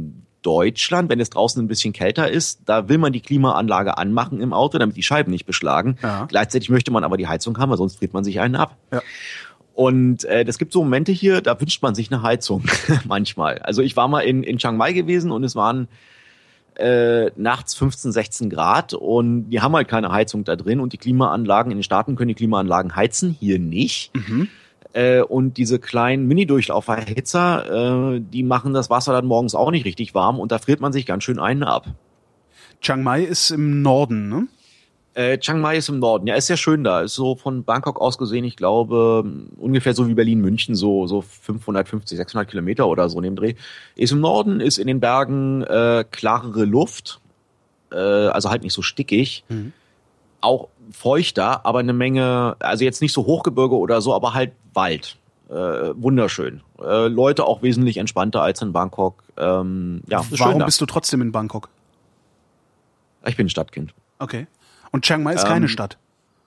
Deutschland, wenn es draußen ein bisschen kälter ist, da will man die Klimaanlage anmachen im Auto, damit die Scheiben nicht beschlagen. Ja. Gleichzeitig möchte man aber die Heizung haben, weil sonst friert man sich einen ab. Ja. Und das gibt so Momente hier, da wünscht man sich eine Heizung manchmal. Also ich war mal in Chiang Mai gewesen und es waren nachts 15, 16 Grad und die haben halt keine Heizung da drin und die Klimaanlagen in den Staaten können die Klimaanlagen heizen, hier nicht. Mhm. Und diese kleinen Mini-Durchlauferhitzer, die machen das Wasser dann morgens auch nicht richtig warm und da friert man sich ganz schön einen ab. Chiang Mai ist im Norden, ne? Chiang Mai ist im Norden. Ja, ist sehr schön da. Ist so von Bangkok aus gesehen, ich glaube, ungefähr so wie Berlin-München, so 550, 600 Kilometer oder so in dem Dreh. Ist im Norden, ist in den Bergen klarere Luft, also halt nicht so stickig. Mhm. Auch feuchter, aber eine Menge, also jetzt nicht so Hochgebirge oder so, aber halt Wald. Wunderschön. Leute auch wesentlich entspannter als in Bangkok. Ja, warum bist du trotzdem in Bangkok? Ich bin ein Stadtkind. Okay. Und Chiang Mai ist keine Stadt.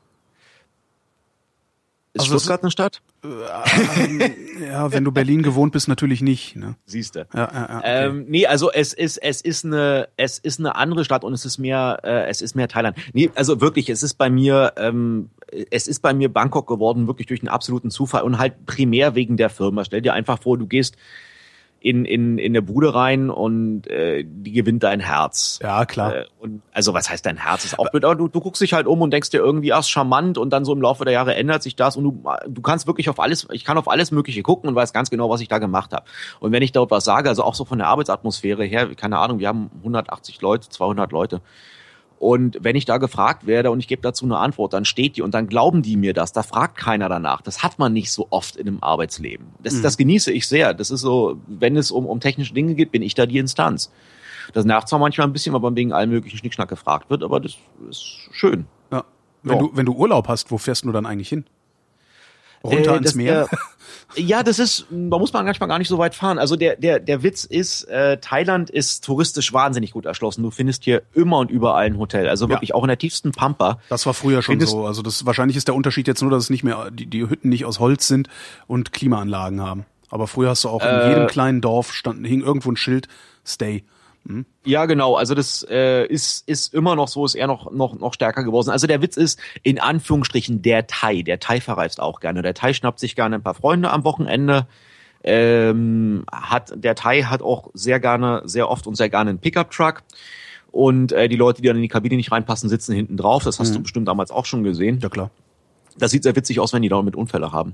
Ist Stuttgart eine Stadt? Ja, wenn du Berlin gewohnt bist, natürlich nicht. Ne? Siehst du. Ja, okay. Nee, also es ist eine andere Stadt und es ist mehr Thailand. Nee, also wirklich, es ist bei mir Bangkok geworden, wirklich durch einen absoluten Zufall und halt primär wegen der Firma. Stell dir einfach vor, du gehst in eine Bude rein und die gewinnt dein Herz. Ja, klar. Und also was heißt dein Herz? Ist auch blöd, aber du guckst dich halt um und denkst dir irgendwie erst charmant und dann so im Laufe der Jahre ändert sich das und du kannst wirklich ich kann auf alles Mögliche gucken und weiß ganz genau, was ich da gemacht habe. Und wenn ich dort was sage, also auch so von der Arbeitsatmosphäre her, keine Ahnung, wir haben 180 Leute, 200 Leute. Und wenn ich da gefragt werde und ich gebe dazu eine Antwort, dann steht die und dann glauben die mir das. Da fragt keiner danach. Das hat man nicht so oft in einem Arbeitsleben. Das genieße ich sehr. Das ist so, wenn es um technische Dinge geht, bin ich da die Instanz. Das nervt zwar manchmal ein bisschen, weil man wegen allem möglichen Schnickschnack gefragt wird, aber das ist schön. Ja. Wenn du Urlaub hast, wo fährst du dann eigentlich hin? Runter ins Meer? Ja, da muss man manchmal gar nicht so weit fahren. Also der Witz ist, Thailand ist touristisch wahnsinnig gut erschlossen. Du findest hier immer und überall ein Hotel. Also wirklich auch in der tiefsten Pampa. Das war früher schon so. Also wahrscheinlich ist der Unterschied jetzt nur, dass es nicht mehr, die Hütten nicht aus Holz sind und Klimaanlagen haben. Aber früher hast du auch in jedem kleinen Dorf hing irgendwo ein Schild, Stay. Hm? Ja, genau. Also das ist immer noch so, ist eher noch stärker geworden. Also der Witz ist, in Anführungsstrichen, der Thai verreist auch gerne. Der Thai schnappt sich gerne ein paar Freunde am Wochenende. Der Thai hat auch sehr oft und sehr gerne einen Pickup-Truck. Und die Leute, die dann in die Kabine nicht reinpassen, sitzen hinten drauf. Das hast du bestimmt damals auch schon gesehen. Ja, klar. Das sieht sehr witzig aus, wenn die da mit Unfälle haben.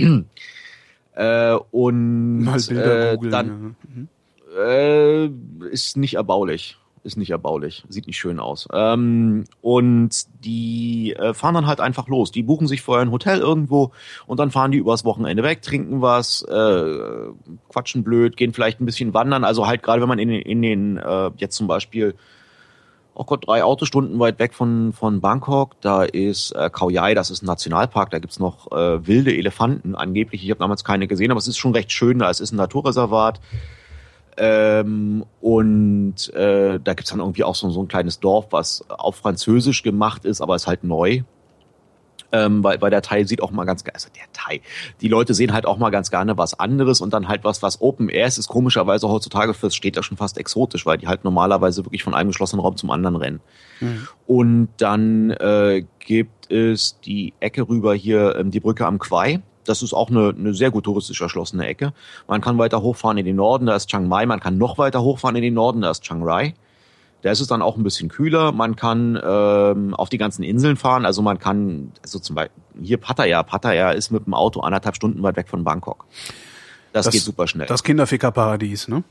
Und mal Bilder googeln, dann ist nicht erbaulich. Sieht nicht schön aus. Und die fahren dann halt einfach los. Die buchen sich vorher ein Hotel irgendwo und dann fahren die übers Wochenende weg, trinken was, quatschen blöd, gehen vielleicht ein bisschen wandern. Also halt gerade, wenn man in den jetzt zum Beispiel 3 Autostunden weit weg von Bangkok, da ist Khao Yai, das ist ein Nationalpark, da gibt's noch wilde Elefanten angeblich. Ich habe damals keine gesehen, aber es ist schon recht schön, da es ist ein Naturreservat. Da gibt's dann irgendwie auch so ein kleines Dorf, was auf Französisch gemacht ist, aber ist halt neu. Weil der Thai sieht auch mal die Leute sehen halt auch mal ganz gerne was anderes und dann halt was Open Air ist komischerweise heutzutage fürs Städter schon fast exotisch, weil die halt normalerweise wirklich von einem geschlossenen Raum zum anderen rennen. Mhm. Und dann gibt es die Ecke rüber hier, die Brücke am Quai. Das ist auch eine sehr gut touristisch erschlossene Ecke. Man kann weiter hochfahren in den Norden, da ist Chiang Mai. Man kann noch weiter hochfahren in den Norden, da ist Chiang Rai. Da ist es dann auch ein bisschen kühler. Man kann auf die ganzen Inseln fahren. Also man kann, also zum Beispiel hier Pattaya. Pattaya ist mit dem Auto 1,5 Stunden weit weg von Bangkok. Das geht super schnell. Das Kinderfickerparadies, ne?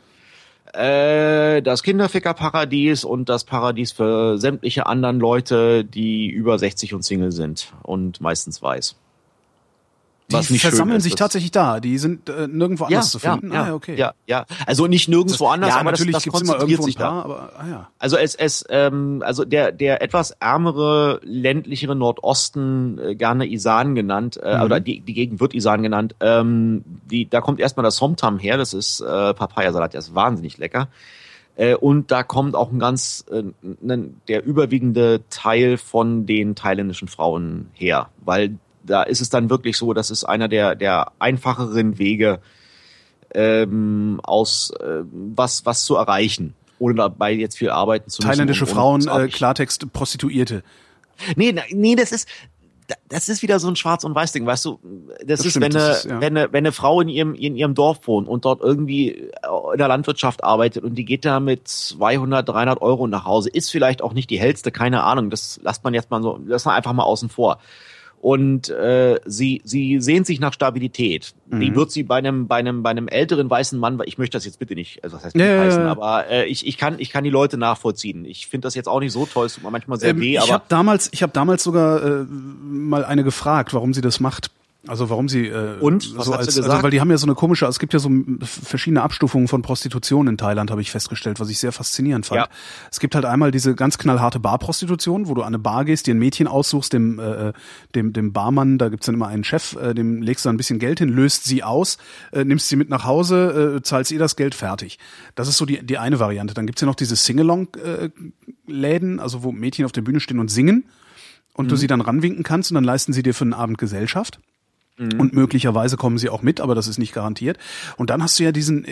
Das Kinderfickerparadies und das Paradies für sämtliche anderen Leute, die über 60 und Single sind und meistens weiß. Die versammeln sich tatsächlich da. Die sind nirgendwo anders zu finden. Okay. Ja. Also nicht nirgendwo anders, aber natürlich das gibt's immer irgendwo ein paar, aber Also also der etwas ärmere, ländlichere Nordosten, gerne Isan genannt, oder die Gegend wird Isan genannt, da kommt erstmal das Somtam her, das ist Papayasalat, der ist wahnsinnig lecker. Und da kommt auch der überwiegende Teil von den thailändischen Frauen her, weil da ist es dann wirklich so, das ist einer der einfacheren Wege, was zu erreichen, ohne dabei jetzt viel arbeiten zu müssen. Thailändische Frauen, Klartext, Prostituierte. Nee, das ist wieder so ein Schwarz- und Weiß-Ding, weißt du, das ist, stimmt, wenn eine Frau in ihrem Dorf wohnt und dort irgendwie in der Landwirtschaft arbeitet und die geht da mit 200, 300 Euro nach Hause, ist vielleicht auch nicht die hellste, keine Ahnung, das lässt man einfach mal außen vor. Und sie sehnt sich nach Stabilität. Die wird sie bei einem älteren weißen Mann, weil ich möchte das jetzt bitte nicht, also was heißt nicht heißen, aber ich kann die Leute nachvollziehen. Ich finde das jetzt auch nicht so toll, es tut mir manchmal sehr weh. Ich habe damals sogar mal eine gefragt, warum sie das macht. Also warum sie und was so hat sie gesagt? Also weil die haben ja so eine komische, es gibt ja so verschiedene Abstufungen von Prostitution in Thailand, habe ich festgestellt, was ich sehr faszinierend fand. Ja. Es gibt halt einmal diese ganz knallharte Barprostitution, wo du an eine Bar gehst, dir ein Mädchen aussuchst, dem Barmann, da gibt's dann immer einen Chef, dem legst du ein bisschen Geld hin, löst sie aus, nimmst sie mit nach Hause, zahlst ihr das Geld, fertig. Das ist so die eine Variante. Dann gibt's ja noch diese Sing-Along-Läden, also wo Mädchen auf der Bühne stehen und singen und du sie dann ranwinken kannst und dann leisten sie dir für einen Abend Gesellschaft. Und möglicherweise kommen sie auch mit, aber das ist nicht garantiert. Und dann hast du ja diesen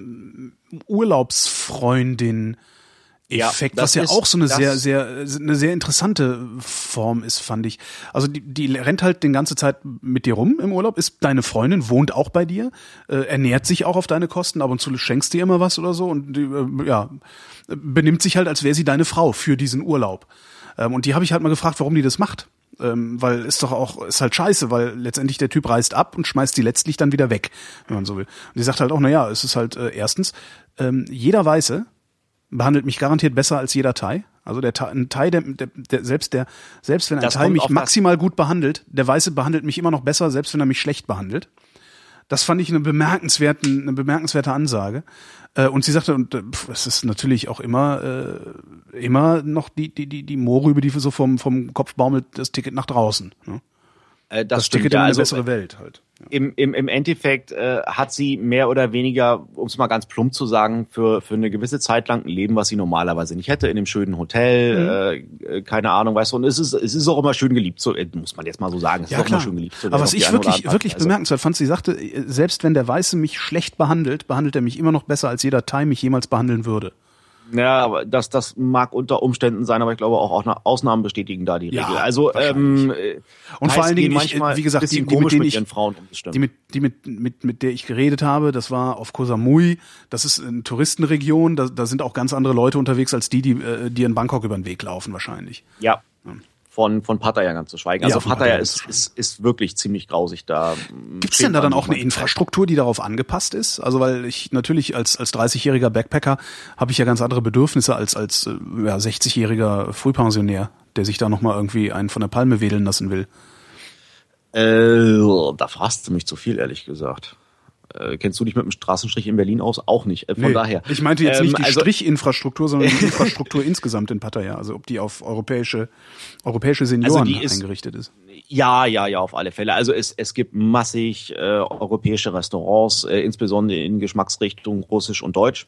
Urlaubsfreundin-Effekt, was ja auch so eine sehr interessante Form ist, fand ich. Also die rennt halt die ganze Zeit mit dir rum im Urlaub, ist deine Freundin, wohnt auch bei dir, ernährt sich auch auf deine Kosten, ab und zu schenkst dir immer was oder so und die, benimmt sich halt, als wäre sie deine Frau für diesen Urlaub. Und die habe ich halt mal gefragt, warum die das macht. Weil ist halt scheiße, weil letztendlich der Typ reist ab und schmeißt die letztlich dann wieder weg, wenn man so will. Und die sagt halt auch, naja, es ist halt erstens, jeder Weiße behandelt mich garantiert besser als jeder Thai. Also ein Thai, selbst wenn ein Thai mich maximal gut behandelt, der Weiße behandelt mich immer noch besser, selbst wenn er mich schlecht behandelt. Das fand ich eine bemerkenswerte Ansage. Und sie sagte, und es ist natürlich auch immer noch die Mohrrübe, die so vom Kopf baumelt, das Ticket nach draußen. Ne? Das stimmt, Ticket in eine bessere Welt halt. Ja. Im Endeffekt hat sie mehr oder weniger, um es mal ganz plump zu sagen, für eine gewisse Zeit lang ein Leben, was sie normalerweise nicht hätte, in einem schönen Hotel, keine Ahnung, weißt du, und es ist auch immer schön geliebt, so muss man jetzt mal so sagen, es ist auch immer schön geliebt. So, aber was ich wirklich bemerkenswert fand, sie sagte, selbst wenn der Weiße mich schlecht behandelt er mich immer noch besser, als jeder Thai mich jemals behandeln würde. Ja, aber das mag unter Umständen sein, aber ich glaube auch Ausnahmen bestätigen da die Regel. Also und vor allen Dingen, wie gesagt, die mit der ich geredet habe, das war auf Koh Samui, das ist eine Touristenregion, da sind auch ganz andere Leute unterwegs als die in Bangkok über den Weg laufen wahrscheinlich. Ja. Von Pattaya ganz zu schweigen. Also Pattaya ist wirklich ziemlich grausig da. Gibt's denn da dann auch eine Infrastruktur, die darauf angepasst ist? Also weil ich natürlich als 30-jähriger Backpacker habe ich ja ganz andere Bedürfnisse als 60-jähriger Frühpensionär, der sich da nochmal irgendwie einen von der Palme wedeln lassen will. Da fragst du mich zu viel, ehrlich gesagt. Kennst du dich mit dem Straßenstrich in Berlin aus? Auch nicht. Von daher. Ich meinte jetzt nicht die Strichinfrastruktur, sondern die Infrastruktur insgesamt in Pattaya. Also ob die auf europäische Senioren eingerichtet ist. Ja, auf alle Fälle. Also es gibt massig europäische Restaurants, insbesondere in Geschmacksrichtung Russisch und Deutsch.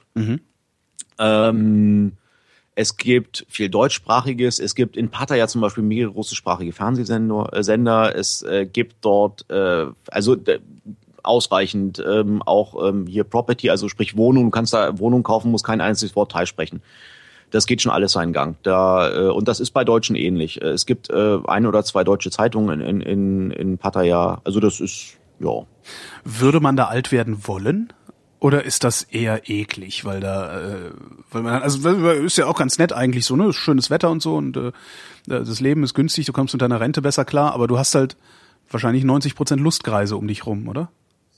Es gibt viel Deutschsprachiges. Es gibt in Pattaya zum Beispiel mehrere russischsprachige Fernsehsender. Es gibt dort ausreichend auch hier Property, also sprich Wohnung. Du kannst da Wohnung kaufen, musst kein einziges Wort Thai sprechen. Das geht schon alles seinen Gang. Und das ist bei Deutschen ähnlich. Es gibt ein oder zwei deutsche Zeitungen in Pattaya. Also das ist, ja. Würde man da alt werden wollen? Oder ist das eher eklig? Weil man ist ja auch ganz nett eigentlich so, ne? Schönes Wetter und so und das Leben ist günstig, du kommst mit deiner Rente besser klar, aber du hast halt wahrscheinlich 90% Lustkreise um dich rum, oder?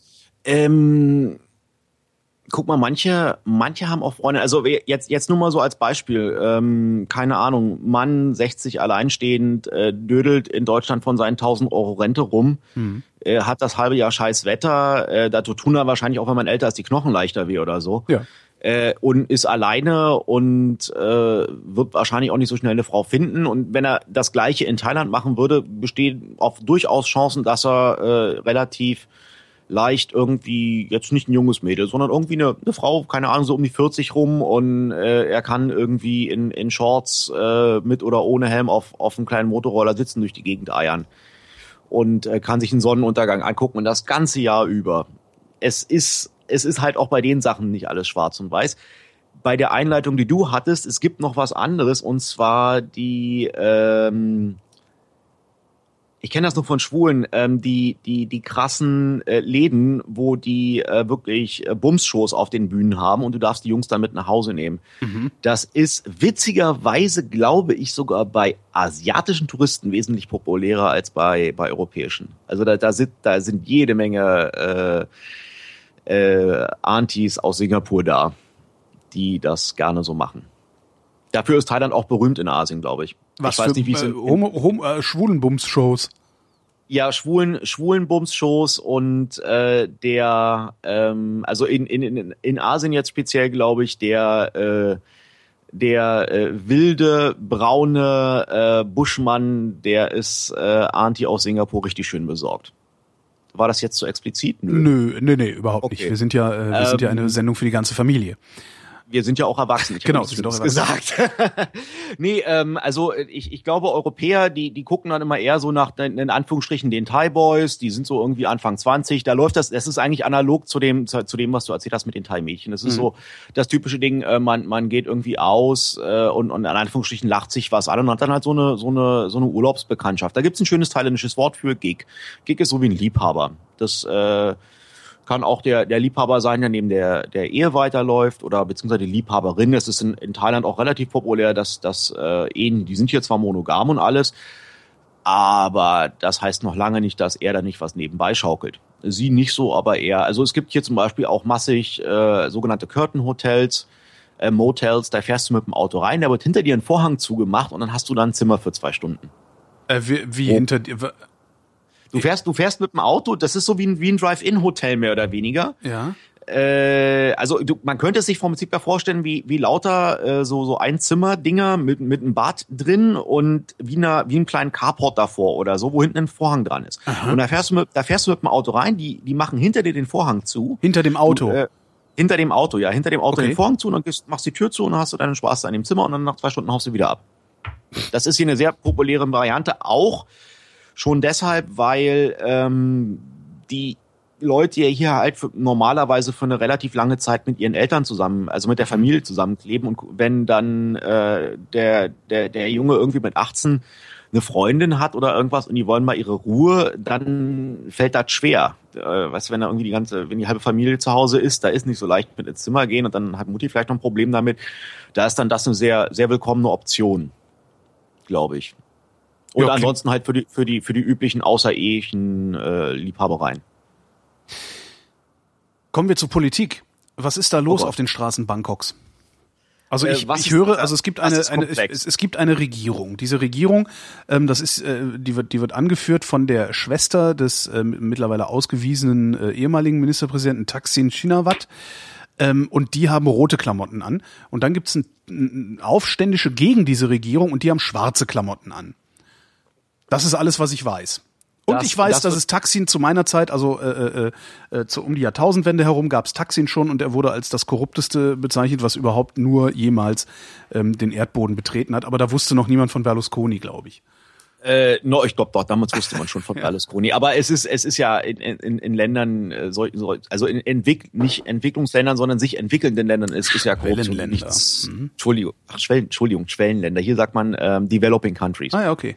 Guck mal, manche haben auch Freunde, also jetzt nur mal so als Beispiel, keine Ahnung, Mann, 60, alleinstehend, dödelt in Deutschland von seinen 1.000 Euro Rente rum, hat das halbe Jahr scheiß Wetter, dazu tun er wahrscheinlich auch, wenn man älter ist, die Knochen leichter weh oder so. Ja. Und ist alleine und wird wahrscheinlich auch nicht so schnell eine Frau finden. Und wenn er das Gleiche in Thailand machen würde, bestehen auch durchaus Chancen, dass er relativ leicht irgendwie, jetzt nicht ein junges Mädel, sondern irgendwie eine Frau, keine Ahnung, so um die 40 rum und er kann irgendwie in Shorts mit oder ohne Helm auf einem kleinen Motorroller sitzen, durch die Gegend eiern und kann sich einen Sonnenuntergang angucken und das ganze Jahr über. Es ist es ist halt auch bei den Sachen nicht alles schwarz und weiß. Bei der Einleitung, die du hattest, es gibt noch was anderes, und zwar die, ich kenne das nur von Schwulen, die krassen Läden, wo die wirklich Bumsshows auf den Bühnen haben und du darfst die Jungs dann mit nach Hause nehmen. Mhm. Das ist witzigerweise, glaube ich, sogar bei asiatischen Touristen wesentlich populärer als bei europäischen. Also da sind jede Menge Aunties aus Singapur da, die das gerne so machen. Dafür ist Thailand auch berühmt in Asien, glaube ich. Was ich weiß nicht, wie es Schwulenbums-Shows? Ja, Schwulenbums-Shows und also in Asien jetzt speziell, glaube ich, der wilde, braune Buschmann, der ist Auntie aus Singapur richtig schön besorgt. War das jetzt so explizit? Nö, überhaupt nicht. Wir sind ja eine Sendung für die ganze Familie. Wir sind ja auch erwachsen. Ich genau, sind auch erwachsen. Gesagt. Nee, also ich glaube, Europäer, die gucken dann immer eher so nach, in Anführungsstrichen, den Thai Boys, die sind so irgendwie Anfang 20, da läuft das ist eigentlich analog zu dem, was du erzählt hast mit den Thai-Mädchen. Das ist so das typische Ding, man geht irgendwie aus und in Anführungsstrichen lacht sich was an und hat dann halt so eine Urlaubsbekanntschaft. Da gibt's ein schönes thailändisches Wort für Gig. Gig ist so wie ein Liebhaber. Das kann auch der Liebhaber sein, der neben der Ehe weiterläuft oder beziehungsweise die Liebhaberin. Es ist in Thailand auch relativ populär, dass Ehen, die sind hier zwar monogam und alles, aber das heißt noch lange nicht, dass er da nicht was nebenbei schaukelt. Sie nicht so, aber er. Also es gibt hier zum Beispiel auch massig sogenannte Curtain-Hotels, Motels, da fährst du mit dem Auto rein, da wird hinter dir ein Vorhang zugemacht und dann hast du dann ein Zimmer für 2 Stunden. Wie hinter dir? Du fährst mit dem Auto, das ist so wie ein Drive-In-Hotel mehr oder weniger. Ja. Also man könnte es sich vom Prinzip her vorstellen, wie lauter so Einzimmer-Dinger mit einem Bad drin und wie einem kleinen Carport davor oder so, wo hinten ein Vorhang dran ist. Aha. Und da fährst du mit dem Auto rein, die machen hinter dir den Vorhang zu. Hinter dem Auto? Hinter dem Auto, ja. Hinter dem Auto okay. Den Vorhang zu und dann machst die Tür zu und dann hast du deinen Spaß in dem Zimmer und dann nach 2 Stunden haust du wieder ab. Das ist hier eine sehr populäre Variante, auch schon deshalb, weil die Leute ja hier halt normalerweise für eine relativ lange Zeit mit ihren Eltern zusammen, also mit der Familie zusammenkleben, und wenn dann der Junge irgendwie mit 18 eine Freundin hat oder irgendwas und die wollen mal ihre Ruhe, dann fällt das schwer. Weißt du, wenn da irgendwie wenn die halbe Familie zu Hause ist, da ist nicht so leicht mit ins Zimmer gehen und dann hat Mutti vielleicht noch ein Problem damit. Da ist dann das eine sehr, sehr willkommene Option, glaube ich. Und ja, okay. Ansonsten halt für die üblichen außerehelichen Liebhabereien. Kommen wir zur Politik. Was ist da los auf den Straßen Bangkoks? Also ich höre, also es gibt eine Regierung. Diese Regierung, die wird angeführt von der Schwester des mittlerweile ausgewiesenen ehemaligen Ministerpräsidenten Thaksin Shinawatra. Und die haben rote Klamotten an. Und dann gibt's Aufständische gegen diese Regierung und die haben schwarze Klamotten an. Das ist alles, was ich weiß. Und ich weiß, dass es Thaksin zu meiner Zeit, also um die Jahrtausendwende herum, gab es Thaksin schon und er wurde als das Korrupteste bezeichnet, was überhaupt nur jemals den Erdboden betreten hat. Aber da wusste noch niemand von Berlusconi, glaube ich. Ich glaube doch, damals wusste man schon von Berlusconi. Aber es ist ja in Ländern, also nicht Entwicklungsländern, sondern sich entwickelnden Ländern ist ja Korruption nichts. Entschuldigung, Schwellenländer. Hier sagt man Developing Countries. Ah ja, okay.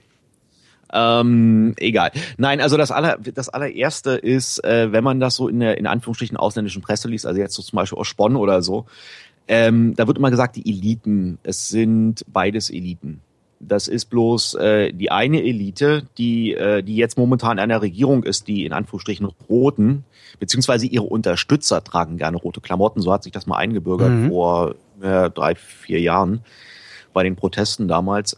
Egal. Nein, also das allererste ist, wenn man das so in Anführungsstrichen ausländischen Presse liest, also jetzt so zum Beispiel aus Spon oder so, da wird immer gesagt, die Eliten, es sind beides Eliten. Das ist bloß die eine Elite, die jetzt momentan in der Regierung ist, die in Anführungsstrichen Roten, beziehungsweise ihre Unterstützer tragen gerne rote Klamotten, so hat sich das mal eingebürgert vor 3-4 Jahren bei den Protesten damals,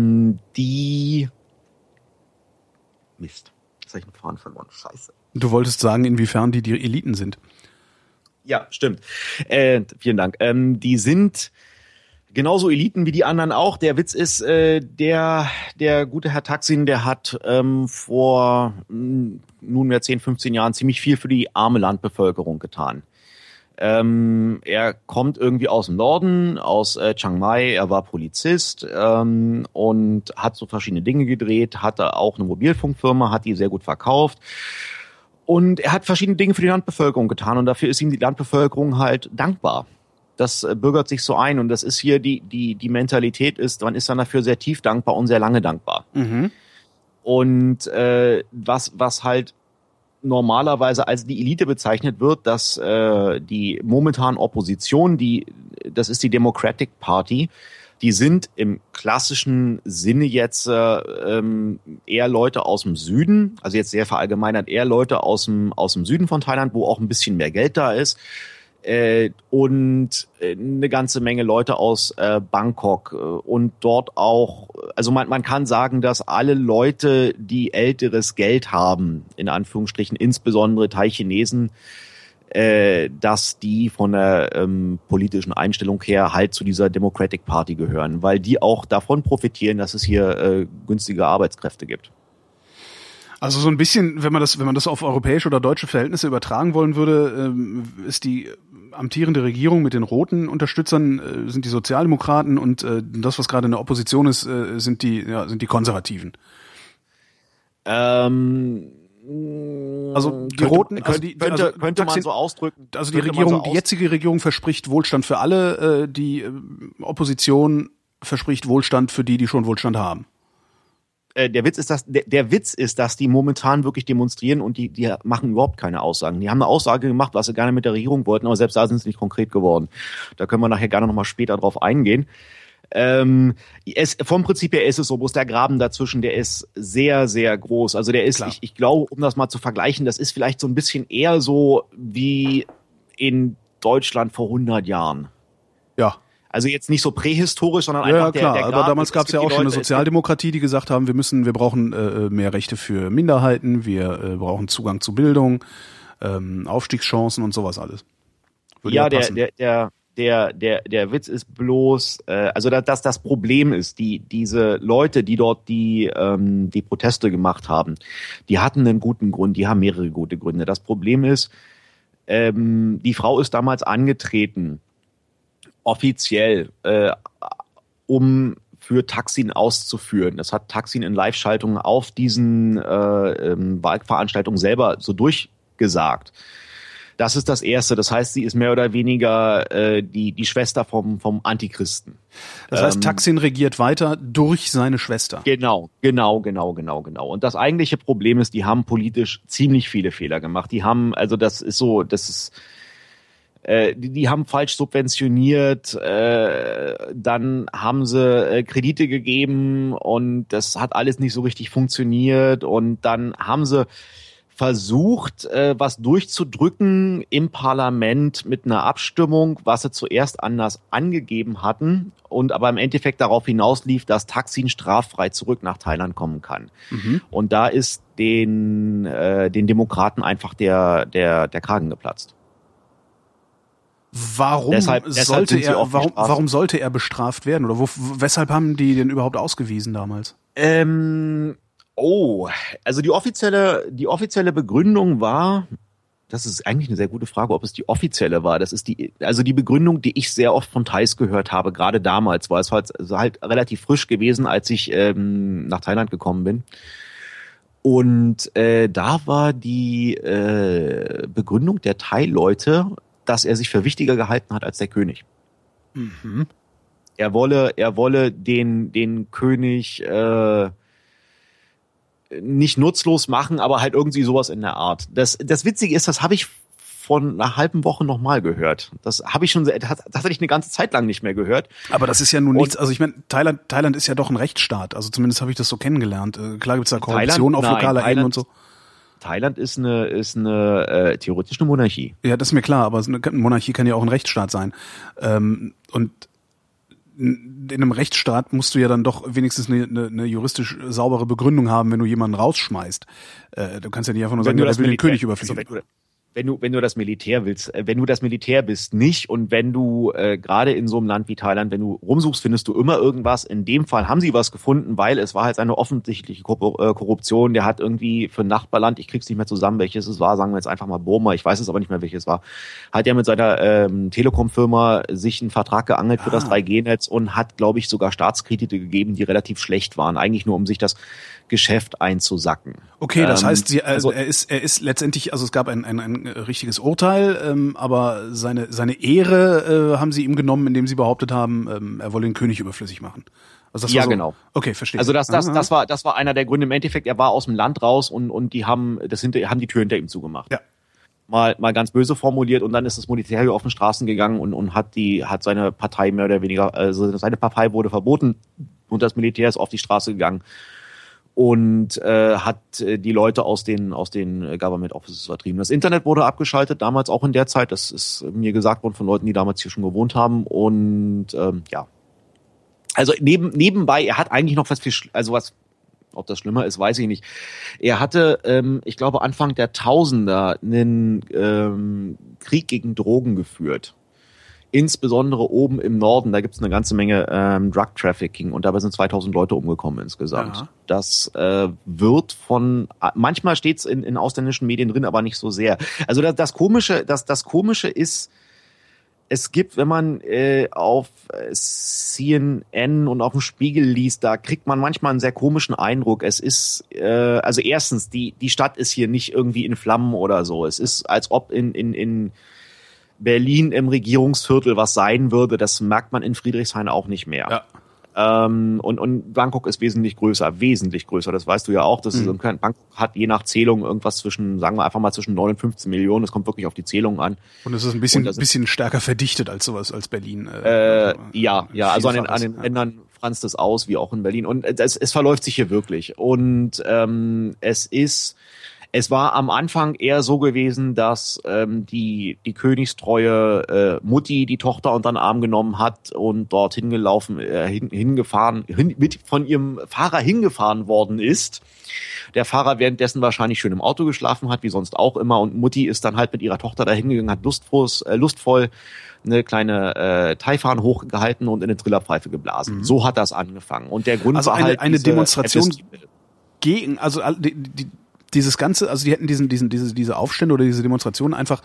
Mist. Jetzt habe ich einen Faden verloren. Scheiße. Du wolltest sagen, inwiefern die Eliten sind. Ja, stimmt. Vielen Dank. Die sind genauso Eliten wie die anderen auch. Der Witz ist, der gute Herr Thaksin, der hat vor nunmehr 10, 15 Jahren ziemlich viel für die arme Landbevölkerung getan. Er kommt irgendwie aus dem Norden, aus Chiang Mai, er war Polizist und hat so verschiedene Dinge gedreht, hatte auch eine Mobilfunkfirma, hat die sehr gut verkauft Und er hat verschiedene Dinge für die Landbevölkerung getan und dafür ist ihm die Landbevölkerung halt dankbar. Das bürgert sich so ein und das ist hier die Mentalität ist, man ist dann dafür sehr tief dankbar und sehr lange dankbar. Mhm. Und was halt normalerweise als die Elite bezeichnet wird, dass die momentanen Opposition, das ist die Democratic Party, die sind im klassischen Sinne jetzt eher Leute aus dem Süden, also jetzt sehr verallgemeinert, eher Leute aus dem Süden von Thailand, wo auch ein bisschen mehr Geld da ist. Und eine ganze Menge Leute aus Bangkok und dort auch, also man kann sagen, dass alle Leute, die älteres Geld haben, in Anführungsstrichen insbesondere Thai-Chinesen, dass die von der politischen Einstellung her halt zu dieser Democratic Party gehören, weil die auch davon profitieren, dass es hier günstige Arbeitskräfte gibt. Also so ein bisschen, wenn man das auf europäische oder deutsche Verhältnisse übertragen wollen würde, ist die amtierende Regierung mit den roten Unterstützern sind die Sozialdemokraten und das, was gerade in der Opposition ist, sind die Konservativen. Also die Roten, könnte man so ausdrücken. Also die jetzige Regierung verspricht Wohlstand für alle, die Opposition verspricht Wohlstand für die schon Wohlstand haben. Der Witz ist, dass die momentan wirklich demonstrieren und die machen überhaupt keine Aussagen. Die haben eine Aussage gemacht, was sie gerne mit der Regierung wollten, aber selbst da sind sie nicht konkret geworden. Da können wir nachher gerne nochmal später drauf eingehen. Vom Prinzip her ist es so, bloß der Graben dazwischen, der ist sehr, sehr groß. Also der ist, ich glaube, um das mal zu vergleichen, das ist vielleicht so ein bisschen eher so wie in Deutschland vor 100 Jahren. Ja. Also jetzt nicht so prähistorisch, sondern einfach der Graben. Aber damals gab es ja auch schon eine Sozialdemokratie, die gesagt haben, wir brauchen mehr Rechte für Minderheiten, wir brauchen Zugang zu Bildung, Aufstiegschancen und sowas alles. Ja, der Witz ist bloß, also dass das Problem ist, diese Leute, die dort die Proteste gemacht haben, die hatten einen guten Grund, die haben mehrere gute Gründe. Das Problem ist, die Frau ist damals angetreten, offiziell, um für Thaksin auszuführen. Das hat Thaksin in Live-Schaltungen auf diesen Wahlveranstaltungen selber so durchgesagt. Das ist das Erste. Das heißt, sie ist mehr oder weniger die Schwester vom Antichristen. Das heißt, Thaksin regiert weiter durch seine Schwester. Genau. Und das eigentliche Problem ist, die haben politisch ziemlich viele Fehler gemacht. Die haben, also die haben falsch subventioniert, dann haben sie Kredite gegeben und das hat alles nicht so richtig funktioniert und dann haben sie versucht, was durchzudrücken im Parlament mit einer Abstimmung, was sie zuerst anders angegeben hatten und aber im Endeffekt darauf hinauslief, dass Thaksin straffrei zurück nach Thailand kommen kann. Mhm. Und da ist den Demokraten einfach der Kragen geplatzt. Warum sollte er bestraft werden? Oder weshalb haben die den überhaupt ausgewiesen damals? Also die offizielle Begründung war, das ist eigentlich eine sehr gute Frage, ob es die offizielle war. Das ist die Begründung, die ich sehr oft von Thais gehört habe, gerade damals, war es halt relativ frisch gewesen, als ich nach Thailand gekommen bin. Und da war die Begründung der Thai-Leute, dass er sich für wichtiger gehalten hat als der König. Mhm. Er wolle den König nicht nutzlos machen, aber halt irgendwie sowas in der Art. Das Witzige ist, das habe ich vor einer halben Woche nochmal gehört. Das habe ich tatsächlich eine ganze Zeit lang nicht mehr gehört. Aber das ist ja nun nichts, also ich meine, Thailand ist ja doch ein Rechtsstaat, also zumindest habe ich das so kennengelernt. Klar gibt's da Korruption auf lokaler Ebene und so. Thailand ist eine theoretisch eine Monarchie. Ja, das ist mir klar, aber eine Monarchie kann ja auch ein Rechtsstaat sein. Und in einem Rechtsstaat musst du ja dann doch wenigstens eine juristisch saubere Begründung haben, wenn du jemanden rausschmeißt. Du kannst ja nicht einfach nur sagen, der will den König überfliegen. wenn du das Militär willst, wenn du das Militär bist, nicht. Und wenn du gerade in so einem Land wie Thailand, wenn du rumsuchst, findest du immer irgendwas. In dem Fall haben sie was gefunden, weil es war halt eine offensichtliche Korruption. Der hat irgendwie für ein Nachbarland, ich krieg's nicht mehr zusammen, welches es war, sagen wir jetzt einfach mal Burma, ich weiß es aber nicht mehr, welches war, hat ja mit seiner Telekom-Firma sich einen Vertrag geangelt für das 3G-Netz und hat, glaube ich, sogar Staatskredite gegeben, die relativ schlecht waren. Eigentlich nur, um sich das Geschäft einzusacken. Okay, das heißt, er ist letztendlich, also es gab ein richtiges Urteil, aber seine Ehre haben sie ihm genommen, indem sie behauptet haben, er wolle den König überflüssig machen. Also das war so, genau. Okay, verstehe. Also das war einer der Gründe. Im Endeffekt, er war aus dem Land raus und die haben die Tür hinter ihm zugemacht. Ja. Mal ganz böse formuliert, und dann ist das Militär auf den Straßen gegangen und hat seine Partei mehr oder weniger, also seine Partei wurde verboten und das Militär ist auf die Straße gegangen und hat die Leute aus den Government Offices vertrieben. Das Internet wurde abgeschaltet, damals auch in der Zeit. Das ist mir gesagt worden von Leuten, die damals hier schon gewohnt haben. Und ja, also nebenbei, er hat eigentlich noch ob das schlimmer ist, weiß ich nicht. Er hatte, ich glaube, Anfang der Tausender einen Krieg gegen Drogen geführt. Insbesondere oben im Norden, da gibt es eine ganze Menge Drug Trafficking und dabei sind 2000 Leute umgekommen insgesamt. Ja. Das wird manchmal steht's in ausländischen Medien drin, aber nicht so sehr. Also das Komische ist, es gibt, wenn man auf CNN und auf dem Spiegel liest, da kriegt man manchmal einen sehr komischen Eindruck. Es ist, also erstens, die Stadt ist hier nicht irgendwie in Flammen oder so. Es ist, als ob in Berlin im Regierungsviertel was sein würde, das merkt man in Friedrichshain auch nicht mehr. Ja. Und Bangkok ist wesentlich größer, das weißt du ja auch. Bangkok hat je nach Zählung irgendwas sagen wir einfach mal zwischen 9 und 15 Millionen, es kommt wirklich auf die Zählung an. Und es ist ein bisschen stärker verdichtet als Berlin. Ja, also an den Rändern franzt es aus, wie auch in Berlin. Und es verläuft sich hier wirklich. Und es war am Anfang eher so gewesen, dass die königstreue Mutti die Tochter unter den Arm genommen hat und dort von ihrem Fahrer hingefahren worden ist. Der Fahrer währenddessen wahrscheinlich schön im Auto geschlafen hat, wie sonst auch immer. Und Mutti ist dann halt mit ihrer Tochter dahin gegangen, hat lustvoll eine kleine Taifan hochgehalten und in eine Trillerpfeife geblasen. Mhm. So hat das angefangen. Und der Grund war halt eine Demonstration gegen, also dieses Ganze, also die hätten diese Aufstände oder diese Demonstrationen einfach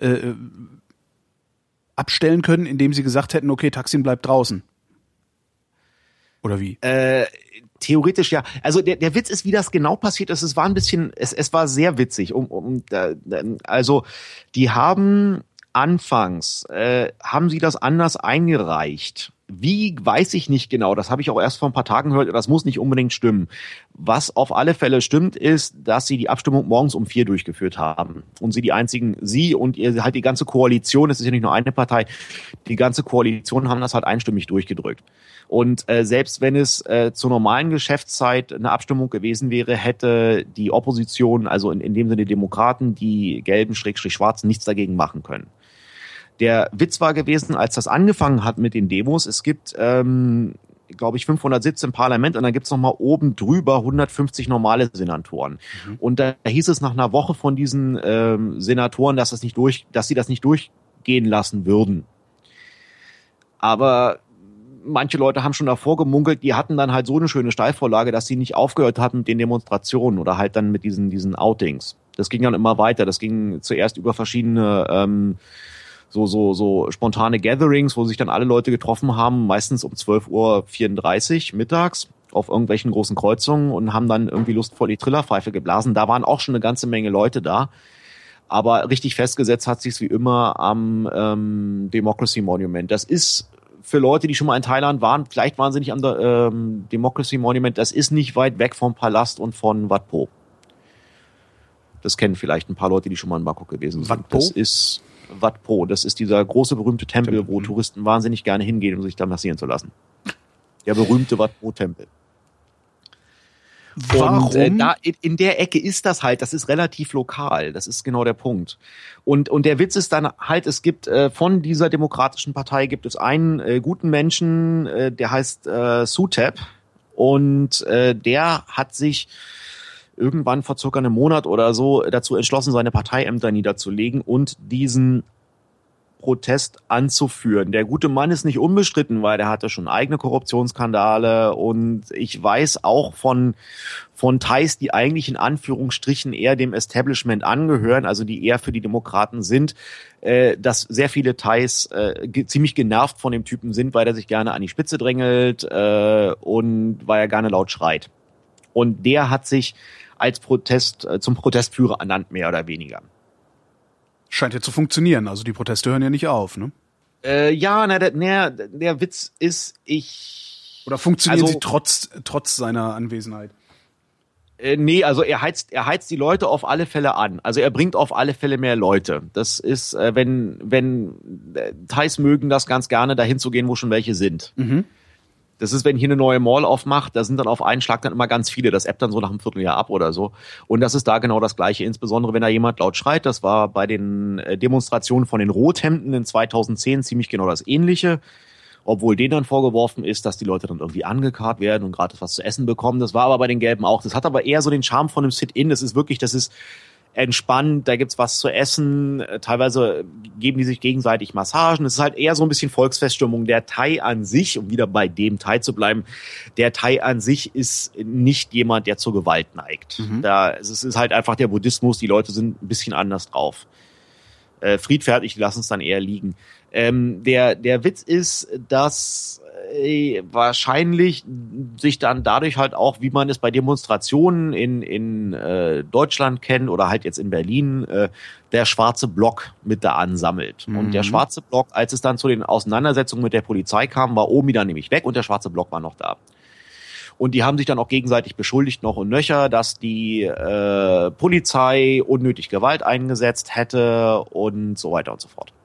abstellen können, indem sie gesagt hätten, okay, Thaksin bleibt draußen. Oder wie? Theoretisch ja. Also der Witz ist, wie das genau passiert ist. Es war ein bisschen, es war sehr witzig. Also die haben anfangs, haben sie das anders eingereicht. Wie, weiß ich nicht genau. Das habe ich auch erst vor ein paar Tagen gehört. Das muss nicht unbedingt stimmen. Was auf alle Fälle stimmt, ist, dass sie die Abstimmung morgens um 4 durchgeführt haben. Und sie und halt die ganze Koalition, es ist ja nicht nur eine Partei, die ganze Koalition haben das halt einstimmig durchgedrückt. Und selbst wenn es zur normalen Geschäftszeit eine Abstimmung gewesen wäre, hätte die Opposition, also in dem Sinne die Demokraten, die Gelben, Schwarzen, nichts dagegen machen können. Der Witz war gewesen, als das angefangen hat mit den Demos, es gibt, glaube ich, 500 Sitze im Parlament und dann gibt's noch mal oben drüber 150 normale Senatoren. Mhm. Und da hieß es nach einer Woche von diesen Senatoren, dass sie das nicht durchgehen lassen würden. Aber manche Leute haben schon davor gemunkelt, die hatten dann halt so eine schöne Steilvorlage, dass sie nicht aufgehört hatten mit den Demonstrationen oder halt dann mit diesen Outings. Das ging dann immer weiter. Das ging zuerst über verschiedene so spontane Gatherings, wo sich dann alle Leute getroffen haben, meistens um 12:34 Uhr mittags auf irgendwelchen großen Kreuzungen und haben dann irgendwie lustvoll die Trillerpfeife geblasen. Da waren auch schon eine ganze Menge Leute da. Aber richtig festgesetzt hat sich's wie immer am Democracy Monument. Das ist für Leute, die schon mal in Thailand waren, vielleicht waren sie nicht am Democracy Monument, das ist nicht weit weg vom Palast und von Wat Po. Das kennen vielleicht ein paar Leute, die schon mal in Bangkok gewesen sind. Wat Po? Das ist Wat Po. Das ist dieser große, berühmte Tempel, wo Touristen wahnsinnig gerne hingehen, um sich da massieren zu lassen. Der berühmte Wat Po-Tempel. Warum? Und da in der Ecke ist das halt, das ist relativ lokal, das ist genau der Punkt. Und der Witz ist dann halt, es gibt von dieser demokratischen Partei gibt es einen guten Menschen, der heißt Suthep und der hat sich irgendwann vor circa einem Monat oder so dazu entschlossen, seine Parteiämter niederzulegen und diesen Protest anzuführen. Der gute Mann ist nicht unbestritten, weil der hatte schon eigene Korruptionsskandale und ich weiß auch von Thais, die eigentlich in Anführungsstrichen eher dem Establishment angehören, also die eher für die Demokraten sind, dass sehr viele Thais ziemlich genervt von dem Typen sind, weil er sich gerne an die Spitze drängelt und weil er gerne laut schreit. Und der hat sich als zum Protestführer ernannt, mehr oder weniger. Scheint ja zu funktionieren, also die Proteste hören ja nicht auf, ne? Der Witz ist, Oder funktionieren sie trotz seiner Anwesenheit? Also er heizt die Leute auf alle Fälle an. Also er bringt auf alle Fälle mehr Leute. Das ist, wenn Thais mögen das ganz gerne, dahin zu gehen, wo schon welche sind. Mhm. Das ist, wenn hier eine neue Mall aufmacht, da sind dann auf einen Schlag dann immer ganz viele. Das ebbt dann so nach einem Vierteljahr ab oder so. Und das ist da genau das Gleiche. Insbesondere, wenn da jemand laut schreit. Das war bei den Demonstrationen von den Rothemden in 2010 ziemlich genau das Ähnliche. Obwohl denen dann vorgeworfen ist, dass die Leute dann irgendwie angekarrt werden und gratis was zu essen bekommen. Das war aber bei den Gelben auch. Das hat aber eher so den Charme von einem Sit-In. Das ist entspannt, da gibt's was zu essen, teilweise geben die sich gegenseitig Massagen. Es ist halt eher so ein bisschen Volksfeststimmung. Der Thai an sich, um wieder bei dem Thai zu bleiben, der Thai an sich ist nicht jemand, der zur Gewalt neigt. Es ist halt einfach der Buddhismus, die Leute sind ein bisschen anders drauf. Friedfertig, die lassen es dann eher liegen. Der Witz ist, dass wahrscheinlich sich dann dadurch halt auch, wie man es bei Demonstrationen in Deutschland kennt oder halt jetzt in Berlin, der schwarze Block mit da ansammelt. Und der schwarze Block, als es dann zu den Auseinandersetzungen mit der Polizei kam, war Omi dann nämlich weg und der schwarze Block war noch da. Und die haben sich dann auch gegenseitig beschuldigt noch und nöcher, dass die Polizei unnötig Gewalt eingesetzt hätte und so weiter und so fort.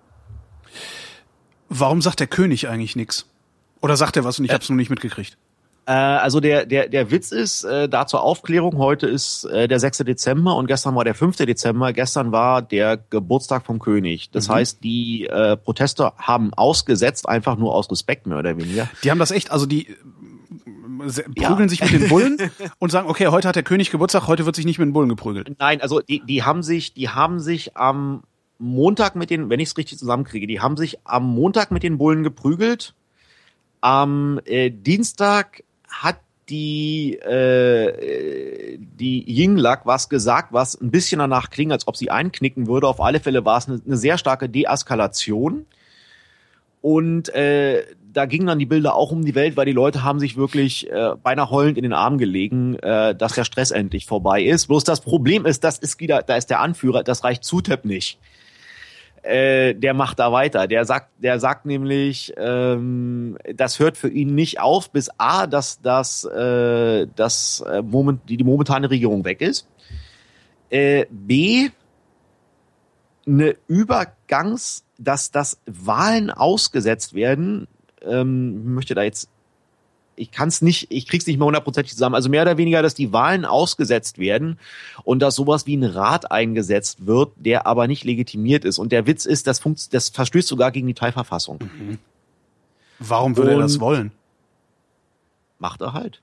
Warum sagt der König eigentlich nichts? Oder sagt er was und ich habe es noch nicht mitgekriegt? Also der Witz ist, da zur Aufklärung, heute ist der 6. Dezember und gestern war der 5. Dezember. Gestern war der Geburtstag vom König. Das heißt, die Proteste haben ausgesetzt, einfach nur aus Respekt mehr oder weniger. Die haben das echt, also die prügeln sich mit den Bullen und sagen, okay, heute hat der König Geburtstag, heute wird sich nicht mit den Bullen geprügelt. Nein, also die haben sich am Montag wenn ich es richtig zusammenkriege, die haben sich am Montag mit den Bullen geprügelt. Am Dienstag hat die Yingluck was gesagt, was ein bisschen danach klingt, als ob sie einknicken würde. Auf alle Fälle war es eine sehr starke Deeskalation. Und da gingen dann die Bilder auch um die Welt, weil die Leute haben sich wirklich beinahe heulend in den Arm gelegen, dass der Stress endlich vorbei ist. Bloß das Problem ist, da ist der Anführer, das reicht Zutep nicht. Der macht da weiter. Der sagt nämlich, das hört für ihn nicht auf, bis A, die momentane Regierung weg ist. B, dass Wahlen ausgesetzt werden. Ich krieg's nicht mehr 100% zusammen. Also mehr oder weniger, dass die Wahlen ausgesetzt werden und dass sowas wie ein Rat eingesetzt wird, der aber nicht legitimiert ist. Und der Witz ist, das verstößt sogar gegen die Thai-Verfassung. Mhm. Warum würde er das wollen? Macht er halt.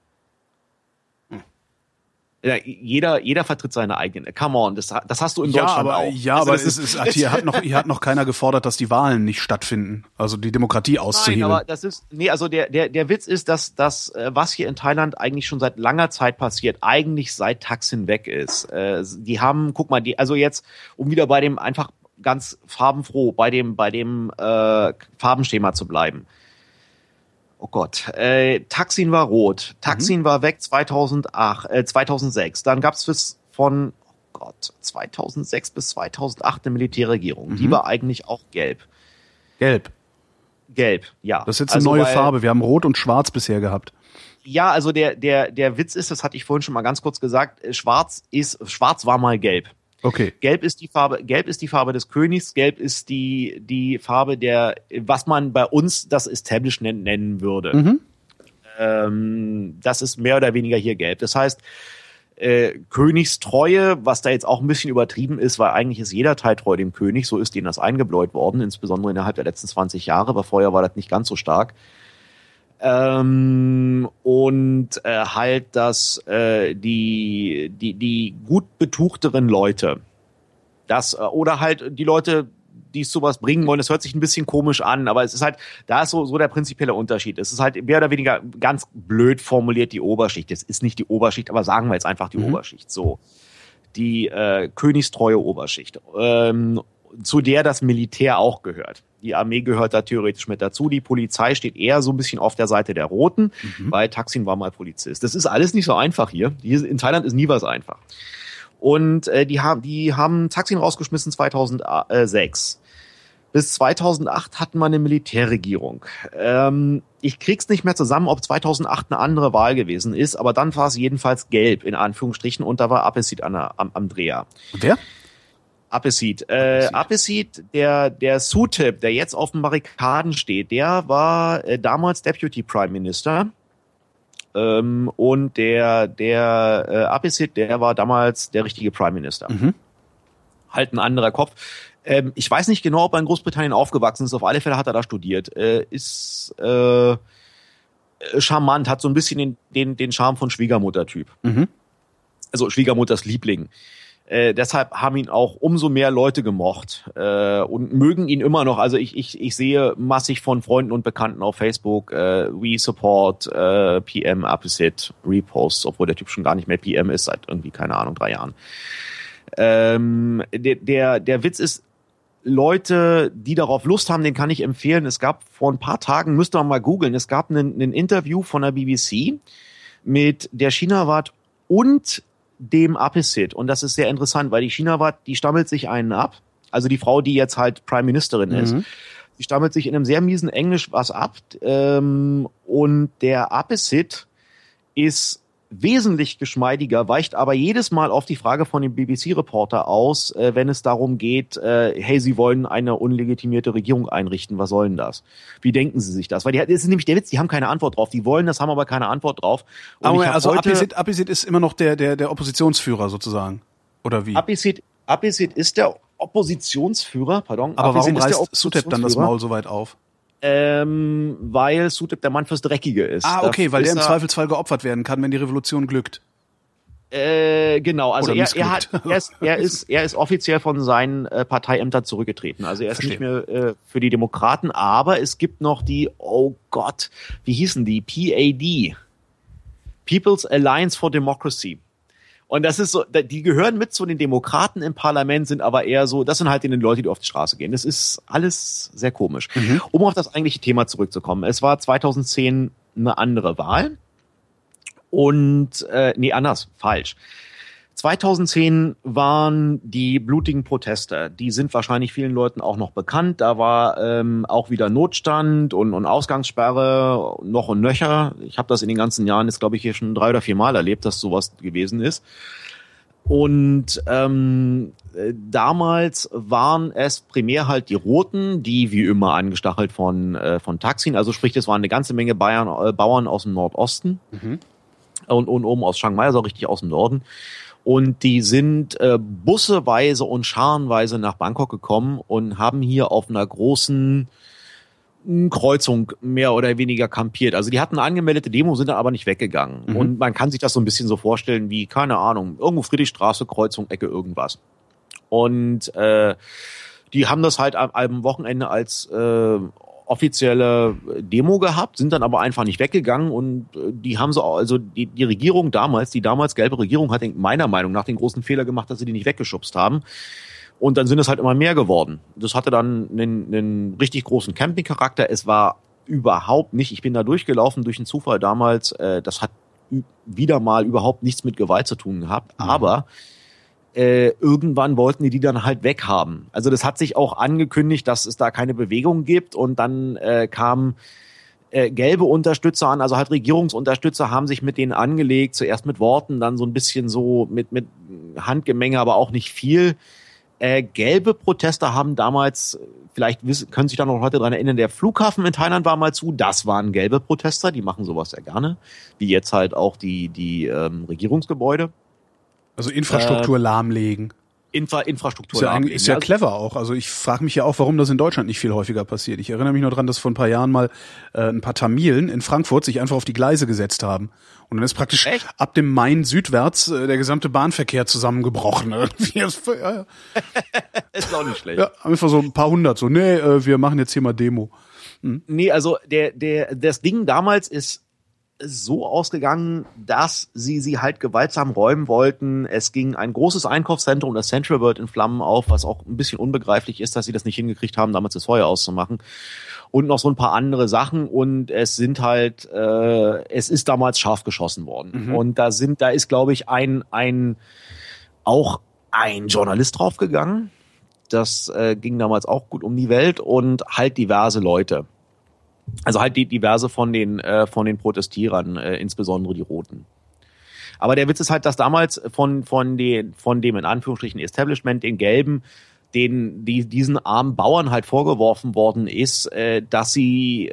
Ja, jeder vertritt seine eigenen. Come on, das hast du in Deutschland auch. Ja, also aber hier hat noch keiner gefordert, dass die Wahlen nicht stattfinden. Also die Demokratie auszuhebeln. Nein, aber der Witz ist, dass das, was hier in Thailand eigentlich schon seit langer Zeit passiert, eigentlich seit Thaksin weg ist. Die haben, guck mal, also jetzt, um wieder bei dem einfach ganz farbenfroh, bei dem Farbenschema zu bleiben. Oh Gott, Thaksin war rot, Thaksin war weg 2006. Dann gab's von 2006 bis 2008 eine Militärregierung. Die war eigentlich auch gelb. Gelb, ja. Das ist jetzt eine neue Farbe. Wir haben Rot und Schwarz bisher gehabt. Ja, also der Witz ist, das hatte ich vorhin schon mal ganz kurz gesagt, Schwarz war mal gelb. Okay. Gelb ist die Farbe des Königs, gelb ist die Farbe was man bei uns das Establishment nennen würde. Das ist mehr oder weniger hier gelb. Das heißt, Königstreue, was da jetzt auch ein bisschen übertrieben ist, weil eigentlich ist jeder Thai treu dem König, so ist denen das eingebläut worden, insbesondere innerhalb der letzten 20 Jahre, aber vorher war das nicht ganz so stark. Und und halt, dass die gut betuchteren Leute, oder halt die Leute, die es sowas bringen wollen, das hört sich ein bisschen komisch an, aber es ist halt, da ist so der prinzipielle Unterschied. Es ist halt mehr oder weniger ganz blöd formuliert die Oberschicht. Es ist nicht die Oberschicht, aber sagen wir jetzt einfach die Oberschicht. So, die königstreue Oberschicht, zu der das Militär auch gehört. Die Armee gehört da theoretisch mit dazu. Die Polizei steht eher so ein bisschen auf der Seite der Roten, weil Thaksin war mal Polizist. Das ist alles nicht so einfach hier. In Thailand ist nie was einfach. Und die haben Thaksin rausgeschmissen 2006. Bis 2008 hatten wir eine Militärregierung. Ich krieg's nicht mehr zusammen, ob 2008 eine andere Wahl gewesen ist, aber dann war es jedenfalls gelb, in Anführungsstrichen, und da war Appesit am Dreher. Wer? Appesit. Appesit, der Suthep, der jetzt auf den Barrikaden steht, der war damals Deputy Prime Minister. Und der Appesit, der war damals der richtige Prime Minister. Halt ein anderer Kopf. Ich weiß nicht genau, ob er in Großbritannien aufgewachsen ist. Auf alle Fälle hat er da studiert. Ist charmant, hat so ein bisschen den Charme von Schwiegermutter-Typ. Also Schwiegermutters Liebling. Deshalb haben ihn auch umso mehr Leute gemocht und mögen ihn immer noch. Also ich sehe massig von Freunden und Bekannten auf Facebook, we support PM Appesit Reposts, obwohl der Typ schon gar nicht mehr PM ist, seit irgendwie, keine Ahnung, 3 Jahren. Der Witz ist, Leute, die darauf Lust haben, den kann ich empfehlen. Es gab vor ein paar Tagen, müsst ihr mal googeln, es gab ein Interview von der BBC mit der Shinawat und dem Appesit. Und das ist sehr interessant, weil die Shinawat, die stammelt sich einen ab. Also die Frau, die jetzt halt Prime Ministerin ist. Die stammelt sich in einem sehr miesen Englisch was ab. Und der Appesit ist wesentlich geschmeidiger, weicht aber jedes Mal auf die Frage von dem BBC-Reporter aus, wenn es darum geht, hey, Sie wollen eine unlegitimierte Regierung einrichten, was soll denn das? Wie denken Sie sich das? Weil das ist nämlich der Witz, die haben keine Antwort drauf. Die wollen das, haben aber keine Antwort drauf. Und aber also Appesit ist immer noch der Oppositionsführer sozusagen, oder wie? Appesit ist der Oppositionsführer, pardon. Aber warum reißt Suthep dann das Maul so weit auf? Weil Suthep der Mann fürs Dreckige ist. Ah, okay, weil der im Zweifelsfall geopfert werden kann, wenn die Revolution glückt. Genau, also er ist offiziell von seinen Parteiämtern zurückgetreten. Also er ist nicht mehr für die Demokraten, aber es gibt noch die, oh Gott, wie hießen die? PAD. People's Alliance for Democracy. Und das ist so, die gehören mit zu den Demokraten im Parlament, sind aber eher so, das sind halt die Leute, die auf die Straße gehen. Das ist alles sehr komisch. Um auf das eigentliche Thema zurückzukommen. Es war 2010 eine andere Wahl. Und, falsch. 2010 waren die blutigen Proteste. Die sind wahrscheinlich vielen Leuten auch noch bekannt. Da war auch wieder Notstand und Ausgangssperre noch und nöcher. Ich habe das in den ganzen Jahren jetzt, glaube ich, hier schon 3 oder 4 Mal erlebt, dass sowas gewesen ist. Und damals waren es primär halt die Roten, die wie immer angestachelt von Thaksin. Also sprich, es waren eine ganze Menge Bauern aus dem Nordosten und oben aus Chiang Mai, also richtig aus dem Norden. Und die sind busseweise und scharenweise nach Bangkok gekommen und haben hier auf einer großen Kreuzung mehr oder weniger kampiert. Also die hatten eine angemeldete Demo, sind dann aber nicht weggegangen. Und man kann sich das so ein bisschen so vorstellen wie, keine Ahnung, irgendwo Friedrichstraße, Kreuzung, Ecke, irgendwas. Und die haben das halt am Wochenende als offizielle Demo gehabt, sind dann aber einfach nicht weggegangen und die haben so, also die Regierung damals, die damals gelbe Regierung hat meiner Meinung nach den großen Fehler gemacht, dass sie die nicht weggeschubst haben. Und dann sind es halt immer mehr geworden. Das hatte dann einen richtig großen Campingcharakter. Es war überhaupt nicht, ich bin da durchgelaufen durch einen Zufall damals, das hat wieder mal überhaupt nichts mit Gewalt zu tun gehabt, aber irgendwann wollten die dann halt weghaben. Also das hat sich auch angekündigt, dass es da keine Bewegung gibt und dann kamen gelbe Unterstützer an, also halt Regierungsunterstützer haben sich mit denen angelegt, zuerst mit Worten, dann so ein bisschen so mit Handgemenge, aber auch nicht viel. Gelbe Protester haben damals, vielleicht können sich da noch Leute dran erinnern, der Flughafen in Thailand war mal zu, das waren gelbe Protester, die machen sowas sehr gerne, wie jetzt halt auch die Regierungsgebäude. Also Infrastruktur lahmlegen. Infrastruktur. Ist ja clever auch. Also ich frage mich ja auch, warum das in Deutschland nicht viel häufiger passiert. Ich erinnere mich nur dran, dass vor ein paar Jahren mal ein paar Tamilen in Frankfurt sich einfach auf die Gleise gesetzt haben. Und dann ist praktisch ab dem Main südwärts der gesamte Bahnverkehr zusammengebrochen. Ist auch nicht schlecht. Ja, einfach so ein paar hundert. So, wir machen jetzt hier mal Demo. Nee, also das Ding damals ist so ausgegangen, dass sie halt gewaltsam räumen wollten. Es ging ein großes Einkaufszentrum, das Central World, in Flammen auf, was auch ein bisschen unbegreiflich ist, dass sie das nicht hingekriegt haben, damals das Feuer auszumachen. Und noch so ein paar andere Sachen. Und es sind halt, es ist damals scharf geschossen worden. Mhm. Und da ist, glaube ich, auch ein Journalist draufgegangen. Das ging damals auch gut um die Welt und halt diverse Leute. Also halt diverse von den Protestierern, insbesondere die Roten. Aber der Witz ist halt, dass damals von dem in Anführungsstrichen Establishment, den Gelben, diesen armen Bauern halt vorgeworfen worden ist, dass sie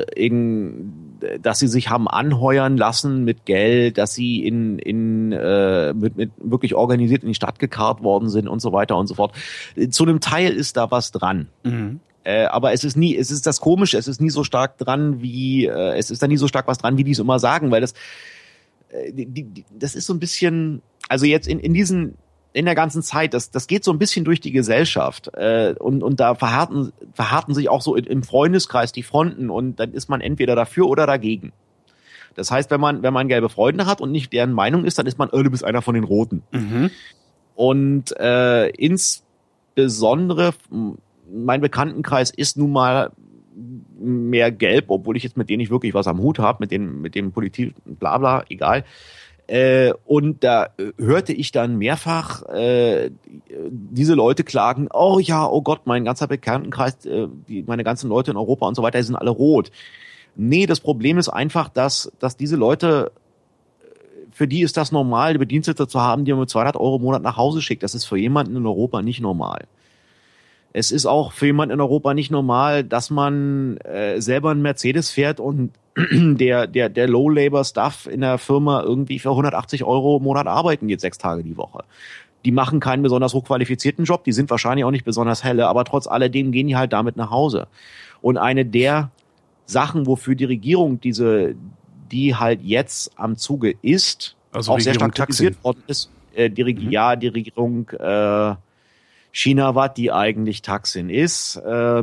sich haben anheuern lassen mit Geld, dass sie mit wirklich organisiert in die Stadt gekarrt worden sind und so weiter und so fort. Zu einem Teil ist da was dran. Mhm. Aber es ist das Komische, es ist nie so stark dran, es ist da nie so stark was dran, wie die es immer sagen, weil das ist so ein bisschen, also jetzt in der ganzen Zeit, das geht so ein bisschen durch die Gesellschaft, und da verhärten sich auch so im Freundeskreis die Fronten, und dann ist man entweder dafür oder dagegen. Das heißt, wenn man gelbe Freunde hat und nicht deren Meinung ist, dann ist man, du bist einer von den Roten. Mhm. Und insbesondere mein Bekanntenkreis ist nun mal mehr gelb, obwohl ich jetzt mit denen nicht wirklich was am Hut habe, mit dem Politik, bla bla, egal. Und da hörte ich dann mehrfach diese Leute klagen, oh ja, oh Gott, mein ganzer Bekanntenkreis, meine ganzen Leute in Europa und so weiter, die sind alle rot. Nee, das Problem ist einfach, dass diese Leute, für die ist das normal, Bedienstete zu haben, die man mit 200 € im Monat nach Hause schickt. Das ist für jemanden in Europa nicht normal. Es ist auch für jemanden in Europa nicht normal, dass man selber einen Mercedes fährt und der Low-Labor-Stuff in der Firma irgendwie für 180 € im Monat arbeiten geht 6 Tage die Woche. Die machen keinen besonders hochqualifizierten Job, die sind wahrscheinlich auch nicht besonders helle, aber trotz alledem gehen die halt damit nach Hause. Und eine der Sachen, wofür die Regierung die halt jetzt am Zuge ist, also auch Regierung sehr stark kritisiert Taksin. worden ist, die Regierung Shinawatra, die eigentlich Taksin ist,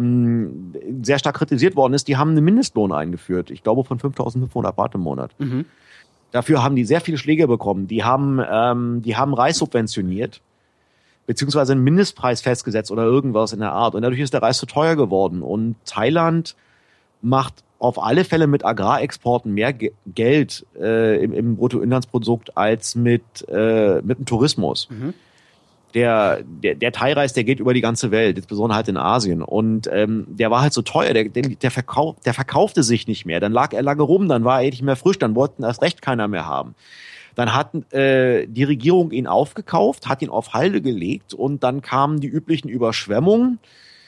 sehr stark kritisiert worden ist. Die haben einen Mindestlohn eingeführt, ich glaube von 5.500 Baht im Monat. Mhm. Dafür haben die sehr viele Schläge bekommen. Die haben Reis subventioniert, beziehungsweise einen Mindestpreis festgesetzt oder irgendwas in der Art. Und dadurch ist der Reis zu teuer geworden. Und Thailand macht auf alle Fälle mit Agrarexporten mehr Geld im Bruttoinlandsprodukt als mit dem Tourismus. Mhm. Der Thai-Reis, der geht über die ganze Welt, insbesondere halt in Asien. Und der war halt so teuer, der verkaufte sich nicht mehr. Dann lag er lange rum, dann war er nicht mehr frisch, dann wollten erst recht keiner mehr haben. Dann hat die Regierung ihn aufgekauft, hat ihn auf Halde gelegt, und dann kamen die üblichen Überschwemmungen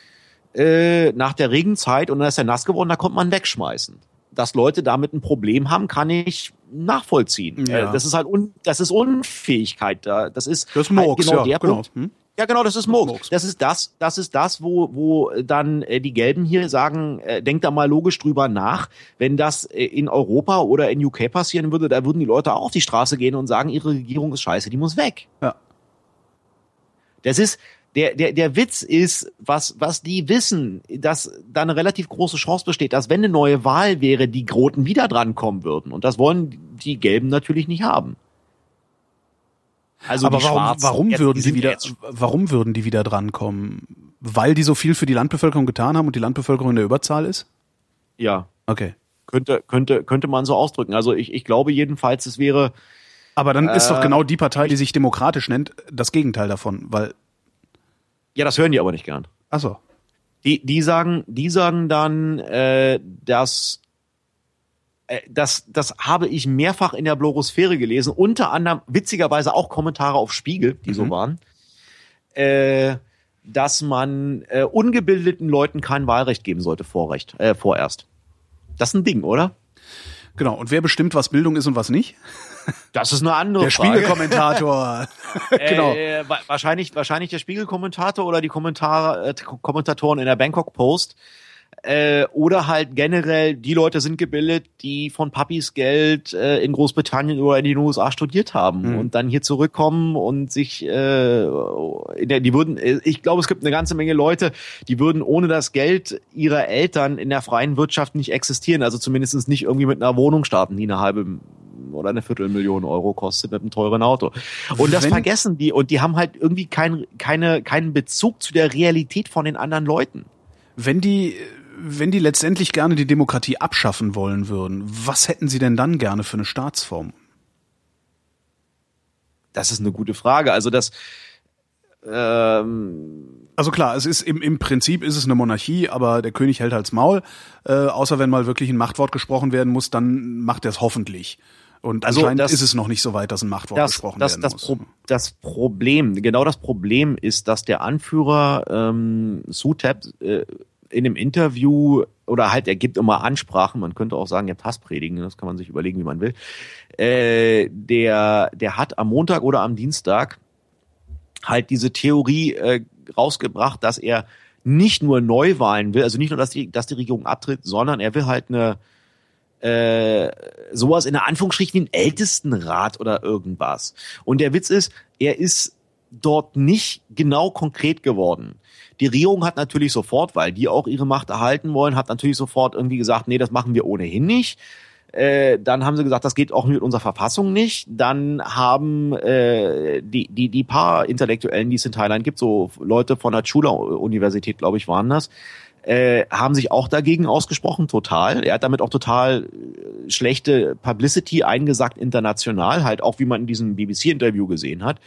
nach der Regenzeit, und dann ist er nass geworden, da konnte man wegschmeißen. Dass Leute damit ein Problem haben, kann ich nachvollziehen. Ja. Das ist halt das ist Unfähigkeit. Das ist Murks, halt genau ja, der Punkt. Hm? Ja, genau, das ist Murks. Das ist das, wo dann die Gelben hier sagen, denkt da mal logisch drüber nach. Wenn das in Europa oder in UK passieren würde, da würden die Leute auch auf die Straße gehen und sagen, ihre Regierung ist scheiße, die muss weg. Ja. Das ist der Witz ist, was die wissen, dass da eine relativ große Chance besteht, dass wenn eine neue Wahl wäre, die Roten wieder drankommen würden. Und das wollen die Gelben natürlich nicht haben. Also aber warum würden die wieder drankommen? Weil die so viel für die Landbevölkerung getan haben und die Landbevölkerung in der Überzahl ist? Ja. Okay. Könnte man so ausdrücken. Also ich glaube jedenfalls, es wäre. Aber dann ist doch genau die Partei, die sich demokratisch nennt, das Gegenteil davon, weil. Ja, das hören die aber nicht gern. Ach so. Die sagen dann, dass das habe ich mehrfach in der Blogosphäre gelesen, unter anderem witzigerweise auch Kommentare auf Spiegel, die so waren, dass man ungebildeten Leuten kein Wahlrecht geben sollte vorerst. Das ist ein Ding, oder? Genau. Und wer bestimmt, was Bildung ist und was nicht? Das ist eine andere Der Frage. Spiegelkommentator. Genau. Wahrscheinlich der Spiegelkommentator oder die Kommentatoren in der Bangkok Post. Oder halt generell, die Leute sind gebildet, die von Papis Geld in Großbritannien oder in den USA studiert haben und dann hier zurückkommen und sich, ich glaube, es gibt eine ganze Menge Leute, die würden ohne das Geld ihrer Eltern in der freien Wirtschaft nicht existieren, also zumindest nicht irgendwie mit einer Wohnung starten, die eine halbe oder eine Viertelmillion Euro kostet mit einem teuren Auto. Und das vergessen die und die haben halt irgendwie keinen Bezug zu der Realität von den anderen Leuten. Wenn die letztendlich gerne die Demokratie abschaffen wollen würden, was hätten sie denn dann gerne für eine Staatsform? Das ist eine gute Frage. Also also klar, es ist im Prinzip ist es eine Monarchie, aber der König hält halt's Maul. Außer wenn mal wirklich ein Machtwort gesprochen werden muss, dann macht er es hoffentlich. Und also anscheinend ist es noch nicht so weit, dass ein Machtwort gesprochen werden muss. Das Problem ist, dass der Anführer Suthep in einem Interview oder halt, er gibt immer Ansprachen, man könnte auch sagen, er hat Hasspredigen, das kann man sich überlegen, wie man will. Der hat am Montag oder am Dienstag halt diese Theorie rausgebracht, dass er nicht nur Neuwahlen will, also nicht nur, dass die Regierung abtritt, sondern er will halt sowas in der Anführungsstrichen wie einen Ältestenrat oder irgendwas. Und der Witz ist, er ist dort nicht genau konkret geworden. Die Regierung hat natürlich sofort, weil die auch ihre Macht erhalten wollen, hat natürlich sofort irgendwie gesagt, nee, das machen wir ohnehin nicht. Dann haben sie gesagt, das geht auch mit unserer Verfassung nicht. Dann haben die paar Intellektuellen, die es in Thailand gibt, so Leute von der Chula-Universität, glaube ich, waren das, haben sich auch dagegen ausgesprochen, total. Er hat damit auch total schlechte Publicity eingesackt international, halt auch wie man in diesem BBC-Interview gesehen hat.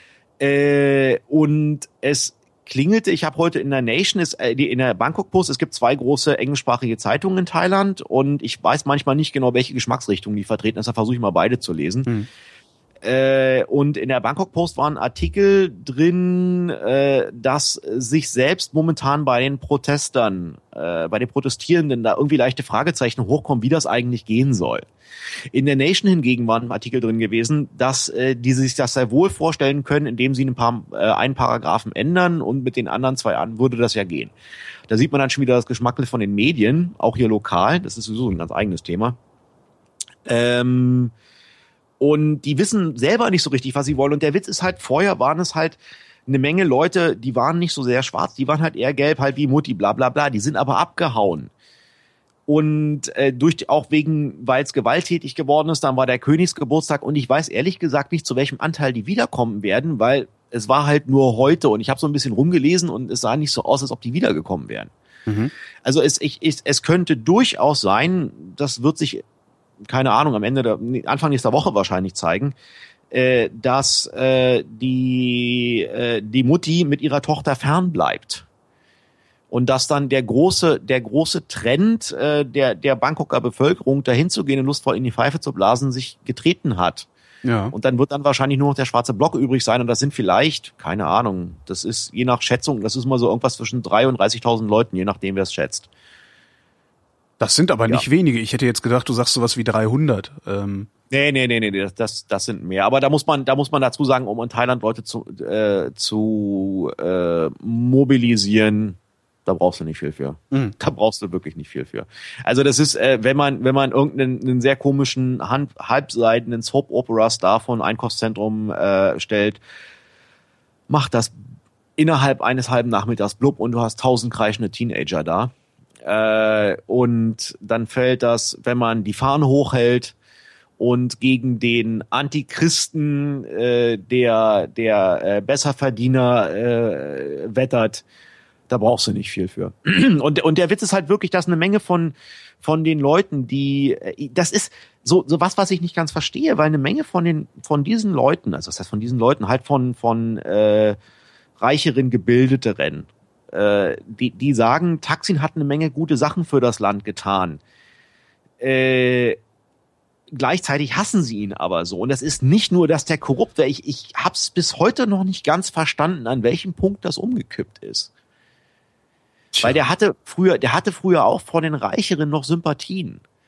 Und es klingelte, ich habe heute in der Nation, in der Bangkok Post, es gibt 2 große englischsprachige Zeitungen in Thailand und ich weiß manchmal nicht genau, welche Geschmacksrichtung die vertreten, deshalb versuche ich mal beide zu lesen. Und in der Bangkok Post war ein Artikel drin, dass sich selbst momentan bei den Protestern, bei den Protestierenden da irgendwie leichte Fragezeichen hochkommen, wie das eigentlich gehen soll. In der Nation hingegen war ein Artikel drin gewesen, dass die sich das sehr wohl vorstellen können, indem sie einen Paragraphen ändern und mit den anderen 2 an würde das ja gehen. Da sieht man dann schon wieder das Geschmackel von den Medien, auch hier lokal, das ist sowieso ein ganz eigenes Thema. Und die wissen selber nicht so richtig, was sie wollen. Und der Witz ist halt, vorher waren es halt eine Menge Leute, die waren nicht so sehr schwarz, die waren halt eher gelb, halt wie Mutti, bla bla bla. Die sind aber abgehauen. Und weil es gewalttätig geworden ist, dann war der Königsgeburtstag und ich weiß ehrlich gesagt nicht, zu welchem Anteil die wiederkommen werden, weil es war halt nur heute und ich habe so ein bisschen rumgelesen und es sah nicht so aus, als ob die wiedergekommen wären. Also es könnte durchaus sein, das wird sich keine Ahnung, Anfang nächster Woche wahrscheinlich zeigen, dass die Mutti mit ihrer Tochter fernbleibt. Und dass dann der große Trend der Bangkoker Bevölkerung, dahin zu gehen und lustvoll in die Pfeife zu blasen, sich getreten hat. Ja. Und dann wird dann wahrscheinlich nur noch der schwarze Block übrig sein und das sind vielleicht, keine Ahnung, das ist je nach Schätzung, das ist mal so irgendwas zwischen 3.000 und 30.000 Leuten, je nachdem wer es schätzt. Das sind aber nicht wenige. Ich hätte jetzt gedacht, du sagst sowas wie 300. Nee, das sind mehr. Aber da muss man dazu sagen, um in Thailand Leute zu mobilisieren, da brauchst du nicht viel für. Da brauchst du wirklich nicht viel für. Also das ist, wenn man irgendeinen sehr komischen, halbseidenen Soap-Opera-Star von Einkaufszentrum stellt, macht das innerhalb eines halben Nachmittags blub und du hast 1000 kreischende Teenager da. Und dann fällt das, wenn man die Fahne hochhält und gegen den Antichristen der Besserverdiener wettert, da brauchst du nicht viel für. Und der Witz ist halt wirklich, dass eine Menge von den Leuten, das ist so was ich nicht ganz verstehe, weil eine Menge von diesen Leuten, also das heißt von diesen Leuten, halt von reicheren, gebildeteren, die sagen, Thaksin hat eine Menge gute Sachen für das Land getan. Gleichzeitig hassen sie ihn aber so. Und das ist nicht nur, dass der korrupt wäre. Ich hab's bis heute noch nicht ganz verstanden, an welchem Punkt das umgekippt ist. Weil der hatte früher auch vor den Reicheren noch Sympathien.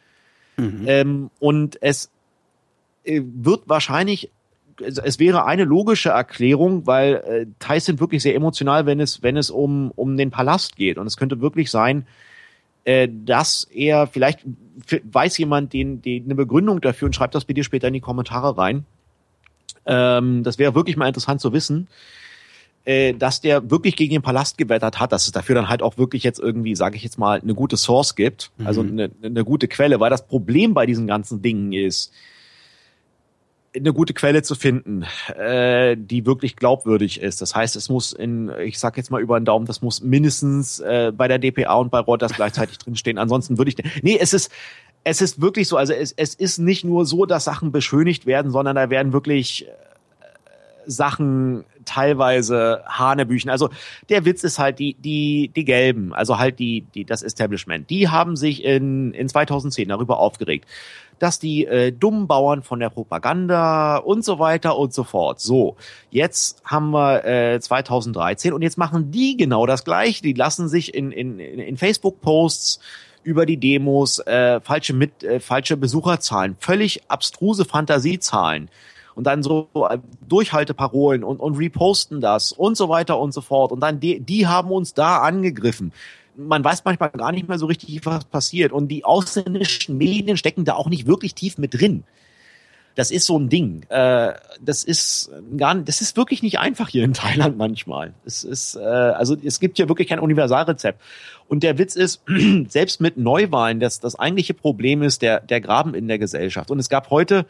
Und es wird wahrscheinlich, es wäre eine logische Erklärung, weil Thais sind wirklich sehr emotional, wenn es um den Palast geht. Und es könnte wirklich sein, dass er, vielleicht weiß jemand eine Begründung dafür und schreibt das bitte später in die Kommentare rein. Das wäre wirklich mal interessant zu wissen, dass der wirklich gegen den Palast gewettert hat, dass es dafür dann halt auch wirklich jetzt irgendwie, sage ich jetzt mal, eine gute Source gibt, also eine gute Quelle, weil das Problem bei diesen ganzen Dingen ist, eine gute Quelle zu finden, die wirklich glaubwürdig ist. Das heißt, es muss ich sag jetzt mal über den Daumen, das muss mindestens bei der dpa und bei Reuters gleichzeitig drinstehen. Ansonsten würde es ist wirklich so, also es ist nicht nur so, dass Sachen beschönigt werden, sondern da werden wirklich Sachen teilweise Hanebüchen. Also der Witz ist halt die Gelben, also halt das Establishment. Die haben sich in 2010 darüber aufgeregt, dass die dummen Bauern von der Propaganda und so weiter und so fort. So, jetzt haben wir 2013 und jetzt machen die genau das Gleiche. Die lassen sich in Facebook-Posts über die Demos falsche Besucherzahlen, völlig abstruse Fantasiezahlen und dann so Durchhalteparolen und reposten das und so weiter und so fort. Und dann die haben uns da angegriffen. Man weiß manchmal gar nicht mehr so richtig, was passiert. Und die ausländischen Medien stecken da auch nicht wirklich tief mit drin. Das ist so ein Ding. Das ist wirklich nicht einfach hier in Thailand manchmal. Also es gibt hier wirklich kein Universalrezept. Und der Witz ist, selbst mit Neuwahlen, das eigentliche Problem ist der Graben in der Gesellschaft. Und es gab heute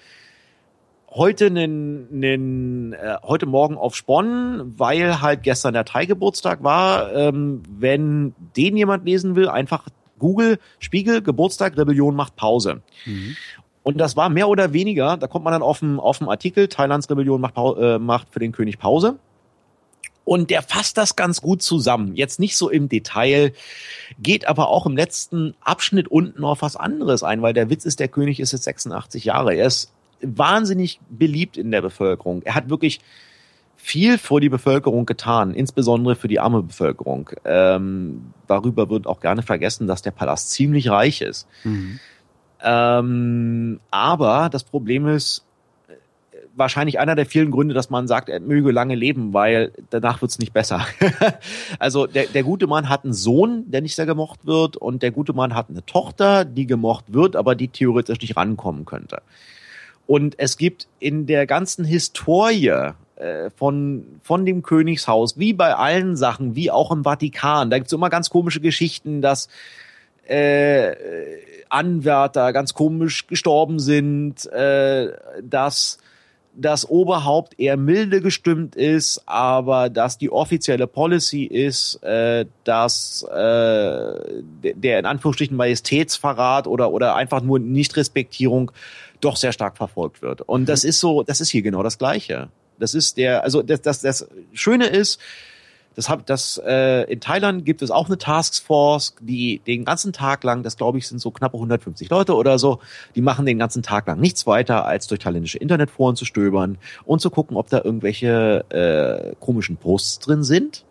Morgen auf Spon, weil halt gestern der Thai-Geburtstag war. Wenn den jemand lesen will, einfach Google, Spiegel, Geburtstag, Rebellion macht Pause. Und das war mehr oder weniger, da kommt man dann auf dem Artikel, Thailands Rebellion macht für den König Pause. Und der fasst das ganz gut zusammen. Jetzt nicht so im Detail, geht aber auch im letzten Abschnitt unten auf was anderes ein, weil der Witz ist, der König ist jetzt 86 Jahre. Er ist wahnsinnig beliebt in der Bevölkerung. Er hat wirklich viel für die Bevölkerung getan, insbesondere für die arme Bevölkerung. Darüber wird auch gerne vergessen, dass der Palast ziemlich reich ist. Aber das Problem ist wahrscheinlich einer der vielen Gründe, dass man sagt, er möge lange leben, weil danach wird's nicht besser. Also der gute Mann hat einen Sohn, der nicht sehr gemocht wird, und der gute Mann hat eine Tochter, die gemocht wird, aber die theoretisch nicht rankommen könnte. Und es gibt in der ganzen Historie von dem Königshaus, wie bei allen Sachen, wie auch im Vatikan, da gibt's immer ganz komische Geschichten, dass Anwärter ganz komisch gestorben sind, dass das Oberhaupt eher milde gestimmt ist, aber dass die offizielle Policy ist, dass der in Anführungsstrichen Majestätsverrat oder einfach nur Nichtrespektierung doch sehr stark verfolgt wird. Und das ist hier genau das Gleiche. Das Schöne ist, in Thailand gibt es auch eine Taskforce, die den ganzen Tag lang, das glaube ich sind so knappe 150 Leute oder so, die machen den ganzen Tag lang nichts weiter, als durch thailändische Internetforen zu stöbern und zu gucken, ob da irgendwelche komischen Posts drin sind.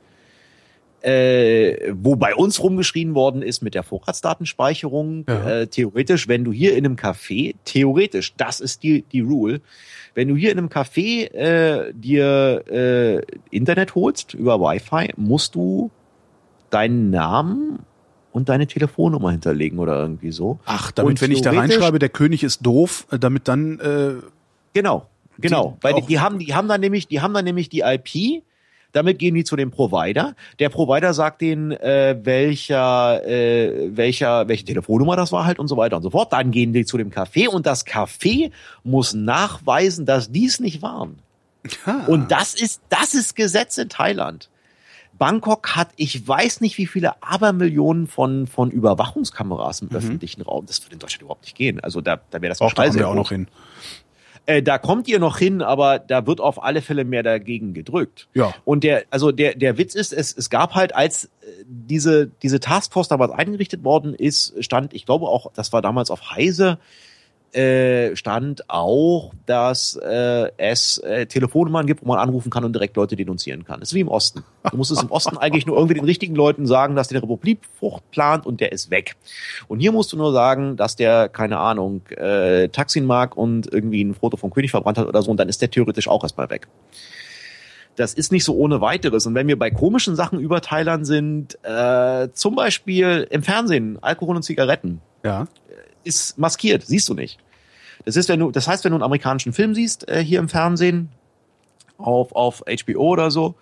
Wo bei uns rumgeschrien worden ist mit der Vorratsdatenspeicherung. Ja. Theoretisch, wenn du hier in einem Café, das ist die Rule, wenn du hier in einem Café dir Internet holst über Wi-Fi, musst du deinen Namen und deine Telefonnummer hinterlegen oder irgendwie so. Ach, damit, wenn ich da reinschreibe, der König ist doof, damit dann Genau. Weil die haben dann nämlich die IP. Damit gehen die zu dem Provider. Der Provider sagt denen, welche Telefonnummer das war halt und so weiter und so fort. Dann gehen die zu dem Café und das Café muss nachweisen, dass dies nicht waren. Ja. Und das ist Gesetz in Thailand. Bangkok hat, ich weiß nicht wie viele Abermillionen von Überwachungskameras im öffentlichen Raum. Das würde in Deutschland überhaupt nicht gehen. Also da wäre das auch, da kommen wir auch noch hin. Da kommt ihr noch hin, aber da wird auf alle Fälle mehr dagegen gedrückt. Ja. Und der Witz ist, es gab halt, als diese Taskforce damals eingerichtet worden ist, stand, ich glaube auch, das war damals auf Heise, stand auch, dass es Telefonnummern gibt, wo man anrufen kann und direkt Leute denunzieren kann. Das ist wie im Osten. Du musst es im Osten eigentlich nur irgendwie den richtigen Leuten sagen, dass der eine Republikflucht plant und der ist weg. Und hier musst du nur sagen, dass der, keine Ahnung, Taksin mag und irgendwie ein Foto vom König verbrannt hat oder so und dann ist der theoretisch auch erstmal weg. Das ist nicht so ohne weiteres. Und wenn wir bei komischen Sachen über Thailand sind, zum Beispiel im Fernsehen, Alkohol und Zigaretten. Ja. Ist maskiert, siehst du nicht. Das heißt, wenn du einen amerikanischen Film siehst, hier im Fernsehen, auf HBO oder so,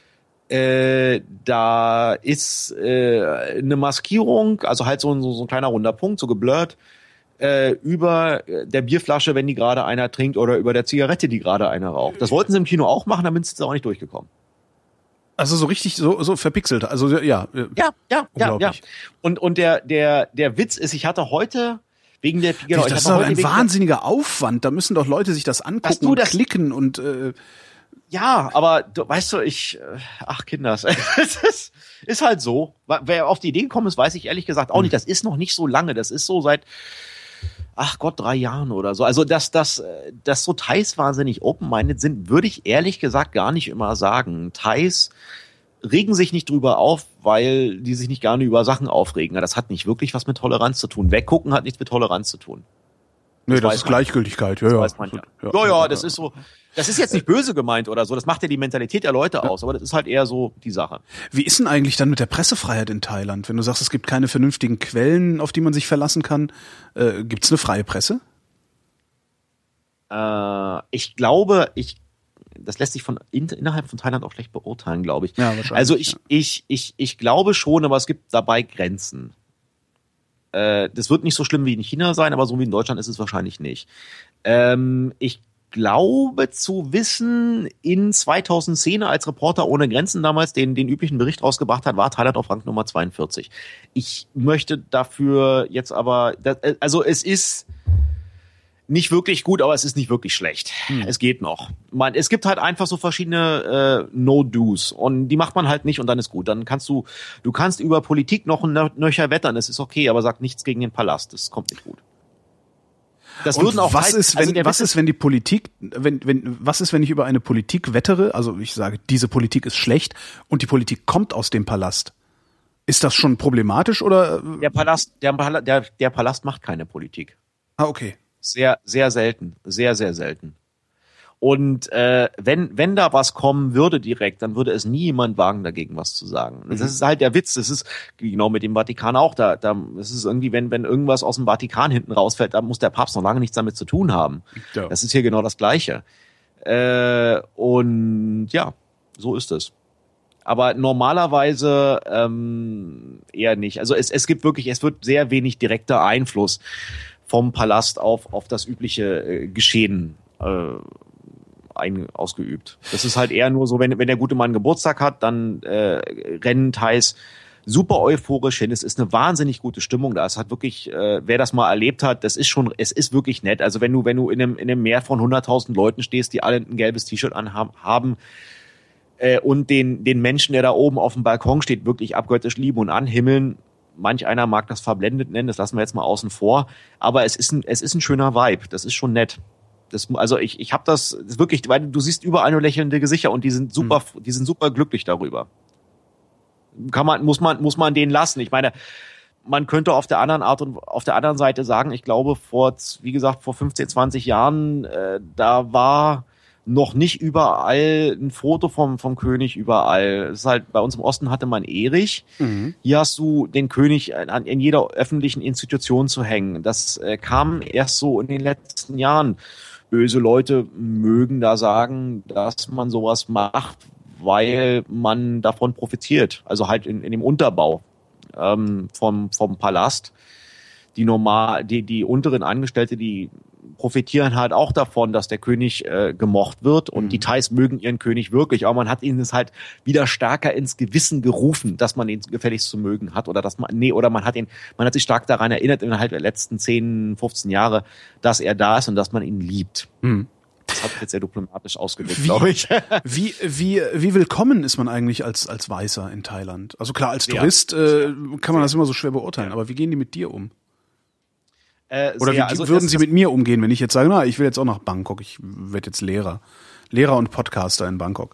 da ist eine Maskierung, also halt so ein kleiner runder Punkt, so geblurrt, über der Bierflasche, wenn die gerade einer trinkt, oder über der Zigarette, die gerade einer raucht. Das wollten sie im Kino auch machen, damit sind sie auch nicht durchgekommen. Also so richtig so verpixelt. Also ja. Ja. Und der Witz ist, ich hatte heute wegen der... Genau, das ist doch ein wahnsinniger Aufwand. Da müssen doch Leute sich das angucken und klicken und... Ja, aber weißt du, Kinders, es ist halt so. Wer auf die Idee gekommen ist, weiß ich ehrlich gesagt auch nicht. Das ist noch nicht so lange. Das ist so seit, 3 Jahren oder so. Also, dass so Thais wahnsinnig open-minded sind, würde ich ehrlich gesagt gar nicht immer sagen. Thais regen sich nicht drüber auf, weil die sich nicht gerne über Sachen aufregen. Das hat nicht wirklich was mit Toleranz zu tun. Weggucken hat nichts mit Toleranz zu tun. Das ist Gleichgültigkeit. Das weiß man ja. Das ist so. Das ist jetzt nicht böse gemeint oder so. Das macht ja die Mentalität der Leute aus. Aber das ist halt eher so die Sache. Wie ist denn eigentlich dann mit der Pressefreiheit in Thailand? Wenn du sagst, es gibt keine vernünftigen Quellen, auf die man sich verlassen kann, gibt's eine freie Presse? Ich glaube, das lässt sich innerhalb von Thailand auch schlecht beurteilen, glaube ich. Ja, wahrscheinlich. Also ich glaube schon, aber es gibt dabei Grenzen. Das wird nicht so schlimm wie in China sein, aber so wie in Deutschland ist es wahrscheinlich nicht. Ich glaube zu wissen, in 2010, als Reporter ohne Grenzen damals den üblichen Bericht rausgebracht hat, war Thailand auf Rang Nummer 42. Ich möchte dafür jetzt aber, also es ist nicht wirklich gut, aber es ist nicht wirklich schlecht. Es geht noch. Es gibt halt einfach so verschiedene No-Dos und die macht man halt nicht und dann ist gut. Dann kannst du kannst über Politik noch nöcher wettern, das ist okay, aber sag nichts gegen den Palast, das kommt nicht gut. Das und würden auch was ist, wenn die Politik, was ist, wenn ich über eine Politik wettere, also ich sage, diese Politik ist schlecht und die Politik kommt aus dem Palast? Ist das schon problematisch oder? Der Palast macht keine Politik. Ah, okay. Sehr, sehr selten. Sehr, sehr selten. Und wenn da was kommen würde direkt, dann würde es nie jemand wagen, dagegen was zu sagen. Das ist halt der Witz. Das ist genau mit dem Vatikan auch. Das ist irgendwie, wenn irgendwas aus dem Vatikan hinten rausfällt, dann muss der Papst noch lange nichts damit zu tun haben. Ja. Das ist hier genau das Gleiche. Und ja, so ist es. Aber normalerweise eher nicht. Also es wird sehr wenig direkter Einfluss vom Palast auf das übliche Geschehen ausgeübt. Das ist halt eher nur so, wenn der gute Mann Geburtstag hat, dann rennen Thais super euphorisch hin. Es ist eine wahnsinnig gute Stimmung da. Es hat wirklich, wer das mal erlebt hat, es ist wirklich nett. Also wenn du in einem Meer von 100.000 Leuten stehst, die alle ein gelbes T-Shirt anhaben und den Menschen, der da oben auf dem Balkon steht, wirklich abgöttisch lieben und anhimmeln. Manch einer mag das verblendet nennen, das lassen wir jetzt mal außen vor. Aber es ist ein schöner Vibe. Das ist schon nett. Ich habe das wirklich, weil du siehst überall nur lächelnde Gesichter und die sind super glücklich darüber. Muss man denen lassen. Ich meine, man könnte auf der anderen Seite sagen, ich glaube vor 15, 20 Jahren, da war noch nicht überall ein Foto vom König überall. Es ist halt, bei uns im Osten hatte man Erich. Hier hast du den König in jeder öffentlichen Institution zu hängen. Das kam erst so in den letzten Jahren. Böse Leute mögen da sagen, dass man sowas macht, weil man davon profitiert. Also halt in dem Unterbau vom Palast. Die unteren Angestellte, die profitieren halt auch davon, dass der König gemocht wird und die Thais mögen ihren König wirklich, aber man hat ihnen es halt wieder stärker ins Gewissen gerufen, dass man ihn gefälligst zu mögen hat oder man hat sich stark daran erinnert innerhalb der letzten 10, 15 Jahre, dass er da ist und dass man ihn liebt. Das hat jetzt sehr diplomatisch ausgedrückt, glaube ich. Wie willkommen ist man eigentlich als Weißer in Thailand? Also klar, als Tourist kann man das immer so schwer beurteilen, aber wie gehen die mit dir um? Oder wie würden Sie mit mir umgehen, wenn ich jetzt sage, na, ich will jetzt auch nach Bangkok, ich werde jetzt Lehrer und Podcaster in Bangkok?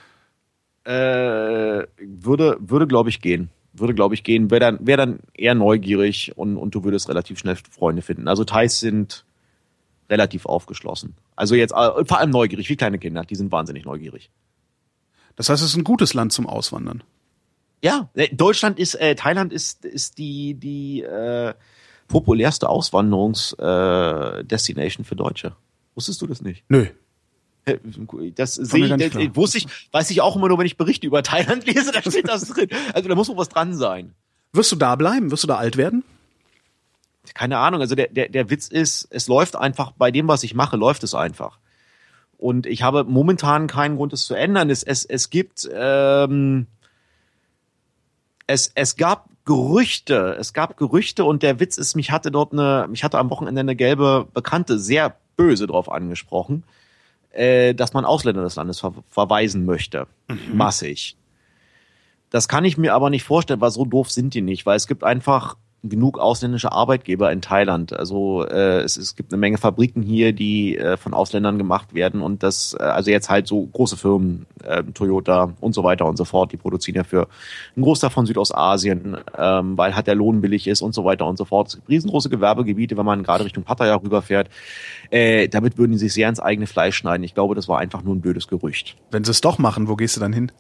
Würde, glaube ich, gehen. Wäre dann eher neugierig und du würdest relativ schnell Freunde finden. Also Thais sind relativ aufgeschlossen. Also jetzt vor allem neugierig, wie kleine Kinder. Die sind wahnsinnig neugierig. Das heißt, es ist ein gutes Land zum Auswandern. Ja, Thailand ist die populärste Auswanderungsdestination für Deutsche. Wusstest du das nicht? Nö. Das weiß ich auch immer nur, wenn ich Berichte über Thailand lese, da steht das drin. Also da muss wohl was dran sein. Wirst du da bleiben? Wirst du da alt werden? Keine Ahnung. Also der Witz ist, es läuft einfach, bei dem, was ich mache, läuft es einfach. Und ich habe momentan keinen Grund, es zu ändern. Es gab Gerüchte und der Witz ist, mich hatte am Wochenende eine gelbe Bekannte sehr böse drauf angesprochen, dass man Ausländer des Landes verweisen möchte. Massig. Das kann ich mir aber nicht vorstellen, weil so doof sind die nicht, weil es gibt einfach genug ausländische Arbeitgeber in Thailand. Also es gibt eine Menge Fabriken hier, die von Ausländern gemacht werden und das, also jetzt halt so große Firmen, Toyota und so weiter und so fort, die produzieren ja für einen Großteil von Südostasien, weil halt der Lohn billig ist und so weiter und so fort. Es gibt riesengroße Gewerbegebiete, wenn man gerade Richtung Pattaya rüberfährt. Damit würden die sich sehr ins eigene Fleisch schneiden. Ich glaube, das war einfach nur ein blödes Gerücht. Wenn sie es doch machen, wo gehst du dann hin?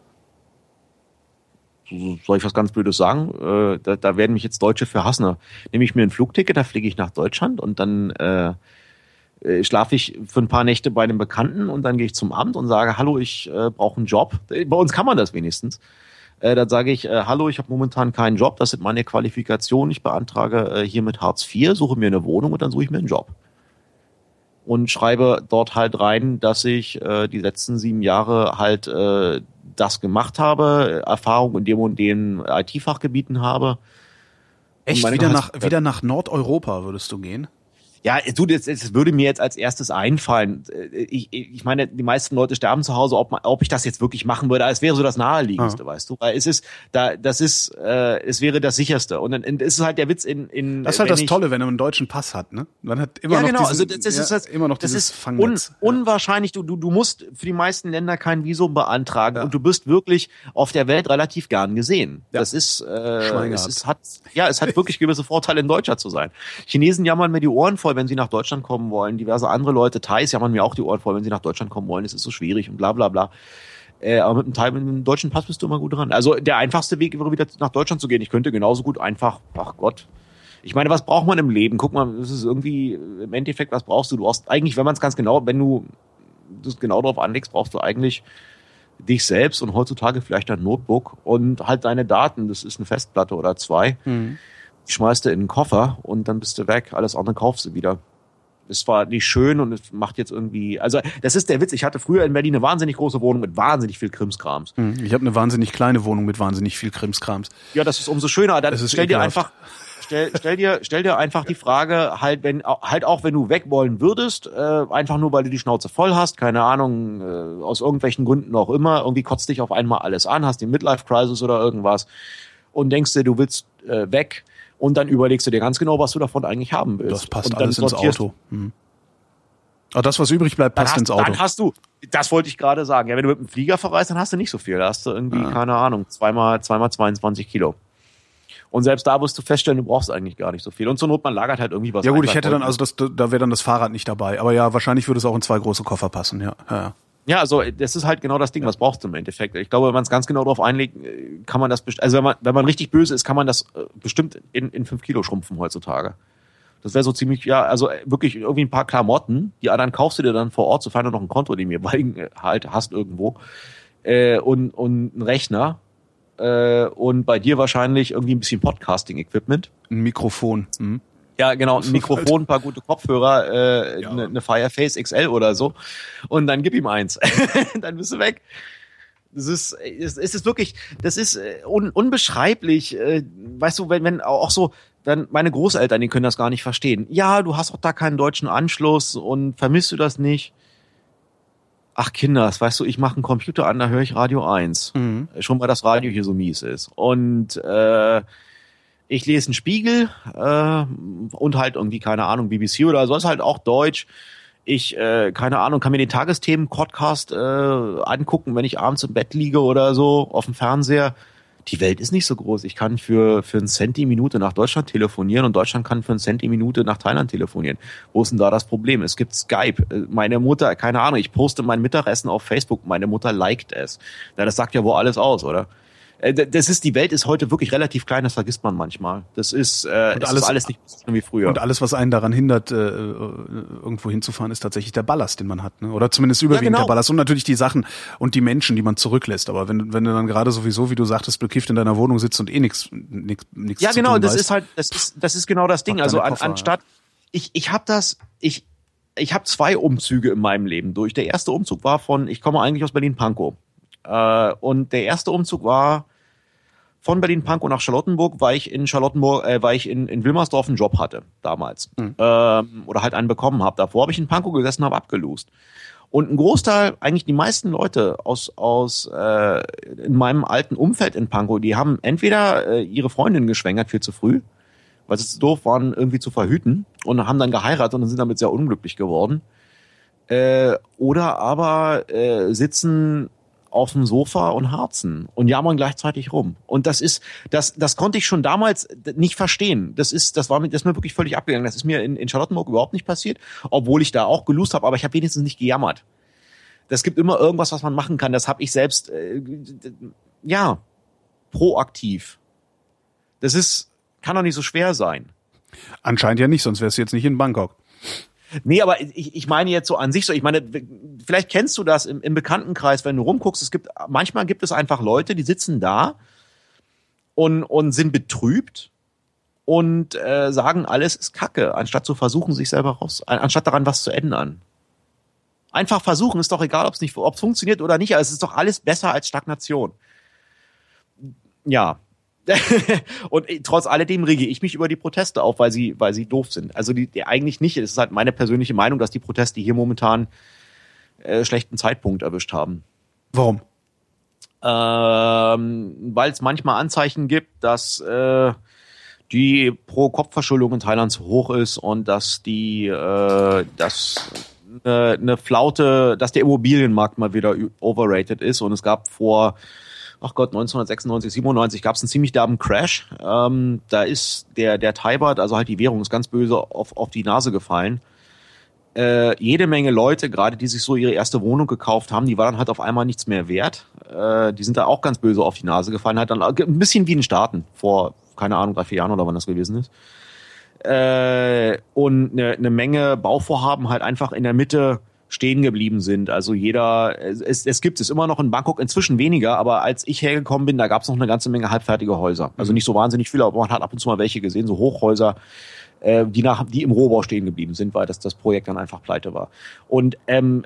Soll ich was ganz Blödes sagen? Da werden mich jetzt Deutsche für hassen. Nehme ich mir ein Flugticket, da fliege ich nach Deutschland und dann schlafe ich für ein paar Nächte bei einem Bekannten und dann gehe ich zum Amt und sage, hallo, ich brauche einen Job. Bei uns kann man das wenigstens. Dann sage ich, hallo, ich habe momentan keinen Job, das sind meine Qualifikationen, ich beantrage hiermit Hartz IV, suche mir eine Wohnung und dann suche ich mir einen Job. Und schreibe dort halt rein, dass ich die letzten 7 Jahre halt das gemacht habe, Erfahrung in dem und den IT-Fachgebieten habe. Echt? Wieder nach Nordeuropa würdest du gehen? Ja, das würde mir jetzt als erstes einfallen. Ich meine, die meisten Leute sterben zu Hause, ob ich das jetzt wirklich machen würde. Es wäre so das Naheliegendste, weißt du. Weil es wäre das Sicherste. Und dann ist es halt der Witz Das ist halt das Tolle, wenn er einen deutschen Pass hat, ne? Man hat immer noch dieses Fangnetz. Unwahrscheinlich. Du musst für die meisten Länder kein Visum beantragen und du bist wirklich auf der Welt relativ gern gesehen. Ja. Das ist, es hat wirklich gewisse Vorteile, in Deutscher zu sein. Chinesen jammern mir die Ohren voll, wenn sie nach Deutschland kommen wollen. Diverse andere Leute, Thais, jammern mir auch die Ohren voll, wenn sie nach Deutschland kommen wollen. Es ist so schwierig und bla bla bla. Aber mit einem deutschen Pass bist du immer gut dran. Also der einfachste Weg wäre wieder nach Deutschland zu gehen. Ich könnte genauso gut einfach, ach Gott. Ich meine, was braucht man im Leben? Guck mal, das ist irgendwie, im Endeffekt, was brauchst du? Du brauchst eigentlich, wenn man es ganz genau, wenn du das genau darauf anlegst, brauchst du eigentlich dich selbst und heutzutage vielleicht ein Notebook und halt deine Daten. Das ist eine Festplatte oder 2. Die schmeißt du in den Koffer und dann bist du weg. Alles andere kaufst du wieder. Es war nicht schön und es macht jetzt irgendwie, also das ist der Witz. Ich hatte früher in Berlin eine wahnsinnig große Wohnung mit wahnsinnig viel Krimskrams. Ich habe eine wahnsinnig kleine Wohnung mit wahnsinnig viel Krimskrams. Ja, das ist umso schöner. Dann stell dir einfach die Frage, auch wenn du weg wollen würdest, einfach nur, weil du die Schnauze voll hast, keine Ahnung, aus irgendwelchen Gründen auch immer, irgendwie kotzt dich auf einmal alles an, hast die Midlife-Crisis oder irgendwas und denkst dir, du willst weg. Und dann überlegst du dir ganz genau, was du davon eigentlich haben willst. Das passt alles ins Auto. Aber das, was übrig bleibt, passt ins Auto. Dann hast du, das wollte ich gerade sagen, ja, wenn du mit dem Flieger verreist, dann hast du nicht so viel. Da hast du irgendwie, keine Ahnung, zweimal 22 Kilo. Und selbst da wirst du feststellen, du brauchst eigentlich gar nicht so viel. Und zur Not, man lagert halt irgendwie was. Ja gut, ich hätte dann, da wäre dann das Fahrrad nicht dabei. Aber ja, wahrscheinlich würde es auch in 2 große Koffer passen, ja. Ja, also das ist halt genau das Ding, was brauchst du im Endeffekt. Ich glaube, wenn man es ganz genau drauf einlegt, kann man das, also wenn man richtig böse ist, kann man das bestimmt in 5 Kilo schrumpfen heutzutage. Das wäre so ziemlich, ja, also wirklich irgendwie ein paar Klamotten, die dann kaufst du dir dann vor Ort, sofern du noch ein Konto neben mir halt hast irgendwo, und einen Rechner, und bei dir wahrscheinlich irgendwie ein bisschen Podcasting-Equipment. Ein Mikrofon. Ja, genau, ein Mikrofon, ein paar gute Kopfhörer, eine Fireface XL oder so. Und dann gib ihm eins. Dann bist du weg. Es ist wirklich, das ist unbeschreiblich. Weißt du, wenn auch so, dann meine Großeltern, die können das gar nicht verstehen. Ja, du hast doch da keinen deutschen Anschluss und vermisst du das nicht? Ach Kinders, weißt du, ich mache einen Computer an, da höre ich Radio 1. Schon mal das Radio hier so mies ist. Und Ich lese einen Spiegel und halt irgendwie, keine Ahnung, BBC oder so, ist halt auch Deutsch. Ich, keine Ahnung, kann mir den Tagesthemen-Podcast angucken, wenn ich abends im Bett liege oder so auf dem Fernseher. Die Welt ist nicht so groß. Ich kann für einen Cent die Minute nach Deutschland telefonieren und Deutschland kann für einen Cent die Minute nach Thailand telefonieren. Wo ist denn da das Problem? Es gibt Skype. Meine Mutter, keine Ahnung, ich poste mein Mittagessen auf Facebook. Meine Mutter liked es. Na, das sagt ja wohl alles aus, oder? Die Welt ist heute wirklich relativ klein, das vergisst man manchmal. Das ist, ist alles nicht so wie früher. Und alles, was einen daran hindert, irgendwo hinzufahren, ist tatsächlich der Ballast, den man hat, ne? Oder zumindest überwiegend der Ballast und natürlich die Sachen und die Menschen, die man zurücklässt. Aber wenn du dann gerade sowieso, wie du sagtest, bekifft in deiner Wohnung sitzt und nichts ja, zu genau, tun das weißt, ist halt, das ist genau das Ding. Also anstatt, ich habe 2 Umzüge in meinem Leben durch. Der erste Umzug war ich komme eigentlich aus Berlin-Pankow. Und der erste Umzug war von Berlin-Pankow nach Charlottenburg, weil ich in Wilmersdorf einen Job hatte damals. Oder halt einen bekommen habe. Davor habe ich in Pankow gesessen, habe abgelost. Und ein Großteil, eigentlich die meisten Leute in meinem alten Umfeld in Pankow, die haben entweder ihre Freundin geschwängert viel zu früh, weil sie zu doof waren, irgendwie zu verhüten, und haben dann geheiratet und sind damit sehr unglücklich geworden. Oder aber sitzen auf dem Sofa und harzen und jammern gleichzeitig rum. Und das konnte ich schon damals nicht verstehen. Das ist mir wirklich völlig abgegangen. Das ist mir in Charlottenburg überhaupt nicht passiert, obwohl ich da auch gelust habe, aber ich habe wenigstens nicht gejammert. Das gibt immer irgendwas, was man machen kann. Das habe ich selbst, proaktiv. Kann doch nicht so schwer sein. Anscheinend ja nicht, sonst wärst du jetzt nicht in Bangkok. Nee, aber ich meine jetzt so an sich so, ich meine, vielleicht kennst du das im Bekanntenkreis, wenn du rumguckst, manchmal gibt es einfach Leute, die sitzen da und sind betrübt und sagen, alles ist Kacke, anstatt zu versuchen, anstatt daran was zu ändern. Einfach versuchen, ist doch egal, ob es funktioniert oder nicht, aber es ist doch alles besser als Stagnation. Ja. Und trotz alledem rege ich mich über die Proteste auf, weil sie doof sind. Also die eigentlich nicht. Es ist halt meine persönliche Meinung, dass die Proteste hier momentan schlechten Zeitpunkt erwischt haben. Warum? Weil es manchmal Anzeichen gibt, dass die Pro-Kopf-Verschuldung in Thailand zu hoch ist und dass eine Flaute, dass der Immobilienmarkt mal wieder overrated ist, und es gab 1996, 97 gab es einen ziemlich derben Crash. Da ist der Thai Baht, also halt die Währung, ist ganz böse auf die Nase gefallen. Jede Menge Leute, gerade die sich so ihre erste Wohnung gekauft haben, die war dann halt auf einmal nichts mehr wert. Die sind da auch ganz böse auf die Nase gefallen. Halt dann ein bisschen wie in den Staaten vor, keine Ahnung, 3-4 Jahren oder wann das gewesen ist. Und eine Menge Bauvorhaben halt einfach in der Mitte stehen geblieben sind. Also es gibt es immer noch in Bangkok, inzwischen weniger, aber als ich hergekommen bin, da gab es noch eine ganze Menge halbfertige Häuser. Also nicht so wahnsinnig viele, aber man hat ab und zu mal welche gesehen, so Hochhäuser, die im Rohbau stehen geblieben sind, weil das Projekt dann einfach pleite war. Und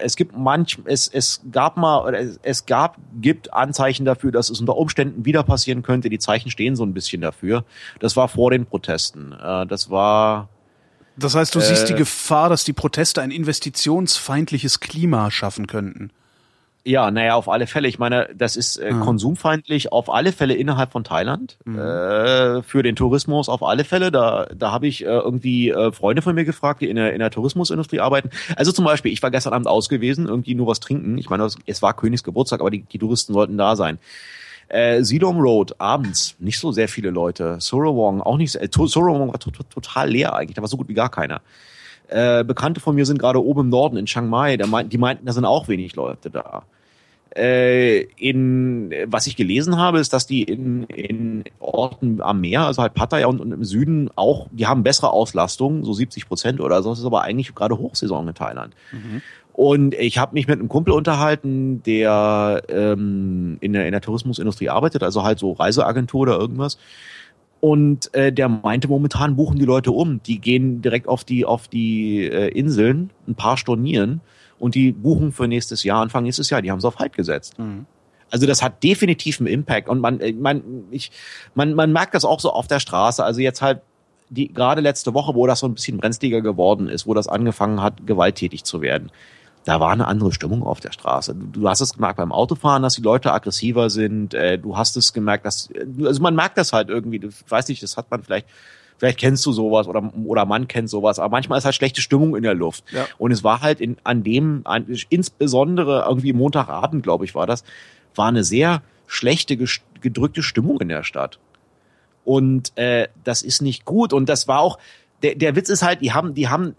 gibt Anzeichen dafür, dass es unter Umständen wieder passieren könnte. Die Zeichen stehen so ein bisschen dafür. Das war vor den Protesten. Das heißt, du siehst die Gefahr, dass die Proteste ein investitionsfeindliches Klima schaffen könnten? Ja, naja, auf alle Fälle. Ich meine, das ist konsumfeindlich auf alle Fälle innerhalb von Thailand. Für den Tourismus auf alle Fälle. Da habe ich irgendwie Freunde von mir gefragt, die in der Tourismusindustrie arbeiten. Also zum Beispiel, ich war gestern Abend aus gewesen, irgendwie nur was trinken. Ich meine, es war Königs Geburtstag, aber die Touristen sollten da sein. Silom Road, abends, nicht so sehr viele Leute. Sorowong, auch nicht. Sorowong war total leer eigentlich, da war so gut wie gar keiner. Bekannte von mir sind gerade oben im Norden in Chiang Mai, die meinten, da sind auch wenig Leute da. Was ich gelesen habe, ist, dass die in Orten am Meer, also halt Pattaya und im Süden auch, die haben bessere Auslastung, so 70% oder so. Das ist aber eigentlich gerade Hochsaison in Thailand. Mhm. Und ich habe mich mit einem Kumpel unterhalten, der in der Tourismusindustrie arbeitet, also halt so Reiseagentur oder irgendwas. Und der meinte, momentan buchen die Leute um. Die gehen direkt auf die Inseln, ein paar stornieren, und die buchen für nächstes Jahr, Anfang nächstes Jahr. Die haben es auf Halt gesetzt. Mhm. Also das hat definitiv einen Impact. Und man merkt das auch so auf der Straße. Also jetzt halt gerade letzte Woche, wo das so ein bisschen brenzliger geworden ist, wo das angefangen hat, gewalttätig zu werden. da war eine andere Stimmung auf der Straße. Du hast es gemerkt beim Autofahren, dass die Leute aggressiver sind. Du hast es gemerkt, also man merkt das halt irgendwie. Ich weiß nicht, das hat man vielleicht kennst du sowas oder man kennt sowas, aber manchmal ist halt schlechte Stimmung in der Luft. Ja. Und es war halt insbesondere irgendwie Montagabend, glaube ich, war eine sehr schlechte, gedrückte Stimmung in der Stadt. Und das ist nicht gut. Und das war auch, der Witz ist halt, die haben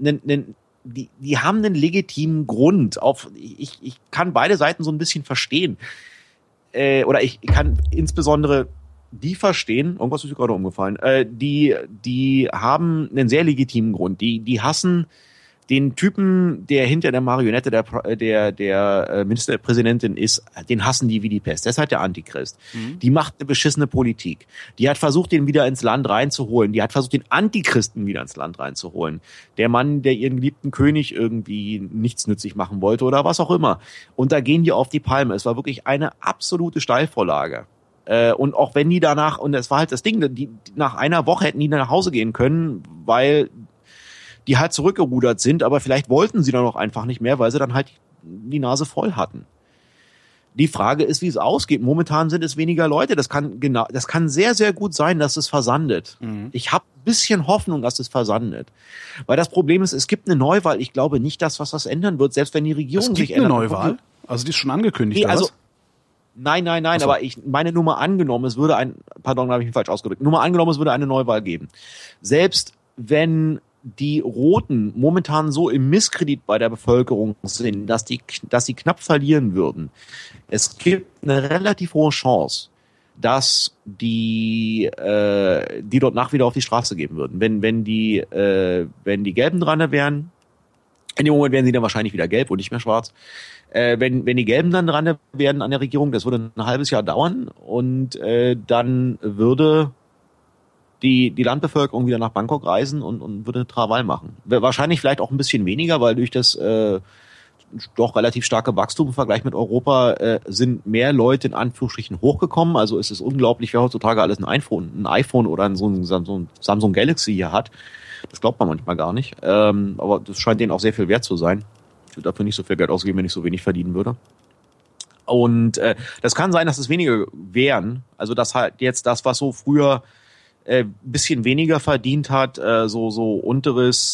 einen legitimen Grund. Ich kann beide Seiten so ein bisschen verstehen. Oder ich kann insbesondere die verstehen, irgendwas ist mir gerade umgefallen, die haben einen sehr legitimen Grund. Die hassen den Typen, der hinter der Marionette der Ministerpräsidentin ist, den hassen die wie die Pest. Der ist halt der Antichrist. Mhm. Die macht eine beschissene Politik. Die hat versucht, den wieder ins Land reinzuholen. Die hat versucht, den Antichristen wieder ins Land reinzuholen. Der Mann, der ihren geliebten König irgendwie nichtsnützig machen wollte oder was auch immer. Und da gehen die auf die Palme. Es war wirklich eine absolute Steilvorlage. Und auch wenn die danach, und das war halt das Ding, nach einer Woche hätten die nach Hause gehen können, weil die halt zurückgerudert sind, aber vielleicht wollten sie dann auch einfach nicht mehr, weil sie dann halt die Nase voll hatten. Die Frage ist, wie es ausgeht. Momentan sind es weniger Leute. Das kann sehr, sehr gut sein, dass es versandet. Mhm. Ich habe ein bisschen Hoffnung, dass es versandet. Weil das Problem ist, es gibt eine Neuwahl. Ich glaube nicht, dass was das ändern wird, selbst wenn die Regierung sich ändert. Es gibt eine Neuwahl? Also die ist schon angekündigt, nee, also, Nein, so. Aber ich meine nur mal angenommen, es würde habe ich mich falsch ausgedrückt, nur mal angenommen, es würde eine Neuwahl geben. Selbst wenn die Roten momentan so im Misskredit bei der Bevölkerung sind, dass sie knapp verlieren würden, es gibt eine relativ hohe Chance, dass die dort nach wieder auf die Straße gehen würden. Wenn die Gelben dran wären, in dem Moment wären sie dann wahrscheinlich wieder gelb und nicht mehr schwarz. Wenn die Gelben dann dran wären an der Regierung, das würde ein halbes Jahr dauern und dann würde die Landbevölkerung wieder nach Bangkok reisen und würde Krawall machen. Wahrscheinlich vielleicht auch ein bisschen weniger, weil durch das doch relativ starke Wachstum im Vergleich mit Europa sind mehr Leute in Anführungsstrichen hochgekommen. Also es ist unglaublich, wer heutzutage alles ein iPhone oder so ein Samsung Galaxy hier hat. Das glaubt man manchmal gar nicht. Aber das scheint denen auch sehr viel wert zu sein. Ich würde dafür nicht so viel Geld ausgeben, wenn ich so wenig verdienen würde. Und das kann sein, dass es weniger wären. Also dass halt jetzt das, was so früher bisschen weniger verdient hat, so unteres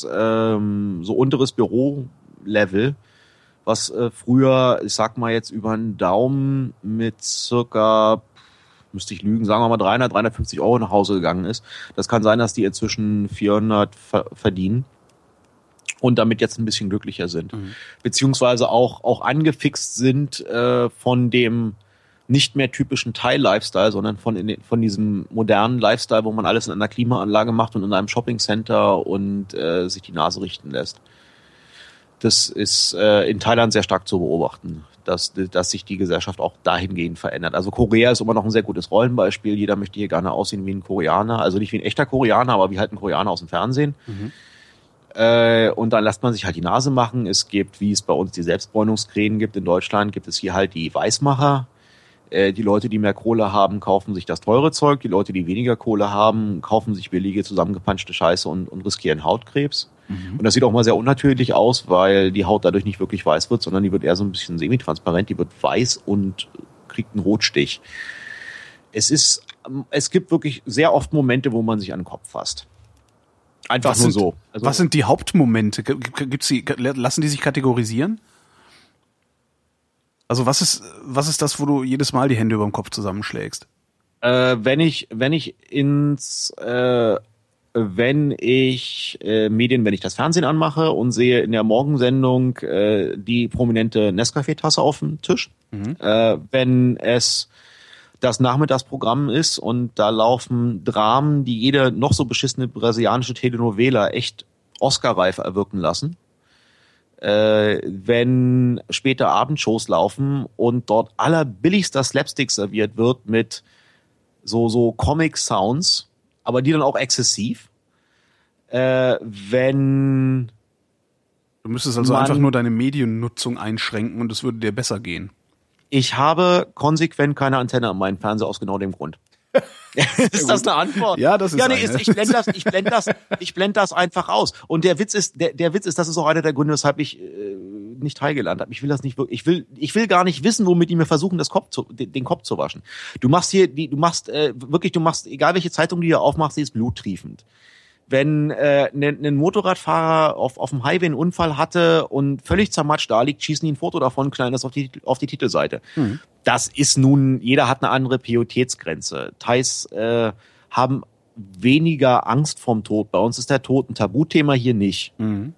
Bürolevel, was früher, ich sag mal jetzt über einen Daumen mit circa, müsste ich lügen, sagen wir mal 350 Euro nach Hause gegangen ist. Das kann sein, dass die inzwischen 400 verdienen und damit jetzt ein bisschen glücklicher sind. Mhm. Beziehungsweise auch angefixt sind von dem nicht mehr typischen Thai-Lifestyle, sondern von diesem modernen Lifestyle, wo man alles in einer Klimaanlage macht und in einem Shoppingcenter und sich die Nase richten lässt. Das ist in Thailand sehr stark zu beobachten, dass sich die Gesellschaft auch dahingehend verändert. Also Korea ist immer noch ein sehr gutes Rollenbeispiel. Jeder möchte hier gerne aussehen wie ein Koreaner. Also nicht wie ein echter Koreaner, aber wie halt ein Koreaner aus dem Fernsehen. Mhm. Und dann lässt man sich halt die Nase machen. Es gibt, wie es bei uns die Selbstbräunungskrähen gibt in Deutschland, gibt es hier halt die Weißmacher. Die Leute, die mehr Kohle haben, kaufen sich das teure Zeug. Die Leute, die weniger Kohle haben, kaufen sich billige, zusammengepanschte Scheiße und riskieren Hautkrebs. Mhm. Und das sieht auch mal sehr unnatürlich aus, weil die Haut dadurch nicht wirklich weiß wird, sondern die wird eher so ein bisschen semi-transparent. Die wird weiß und kriegt einen Rotstich. Es gibt wirklich sehr oft Momente, wo man sich an den Kopf fasst. Einfach nur so. Also, was sind die Hauptmomente? Lassen die sich kategorisieren? Also was ist das, wo du jedes Mal die Hände über dem Kopf zusammenschlägst? Wenn ich das Fernsehen anmache und sehe in der Morgensendung die prominente Nescafé-Tasse auf dem Tisch, wenn es das Nachmittagsprogramm ist und da laufen Dramen, die jede noch so beschissene brasilianische Telenovela echt Oscar-reif erwirken lassen, wenn später Abendshows laufen und dort allerbilligster Slapstick serviert wird mit so Comic-Sounds, aber die dann auch exzessiv. Wenn du müsstest also einfach nur deine Mediennutzung einschränken und es würde dir besser gehen. Ich habe konsequent keine Antenne an meinem Fernseher aus genau dem Grund. Ist das eine Antwort? Ja, das ist ja, nee, eine. Ich blende das einfach aus. Und der Witz ist, das ist auch einer der Gründe, weshalb ich nicht Teil gelernt habe. Ich will das nicht wirklich, ich will gar nicht wissen, womit die mir versuchen, den Kopf zu waschen. Du machst, egal welche Zeitung du hier aufmachst, sie ist bluttriefend. Wenn ein Motorradfahrer auf dem Highway einen Unfall hatte und völlig zermatscht da liegt, schießen die ein Foto davon, knallen das auf die Titelseite. Das ist nun, jeder hat eine andere Pietätsgrenze. Thais haben weniger Angst vorm Tod. Bei uns ist der Tod ein Tabuthema, hier nicht.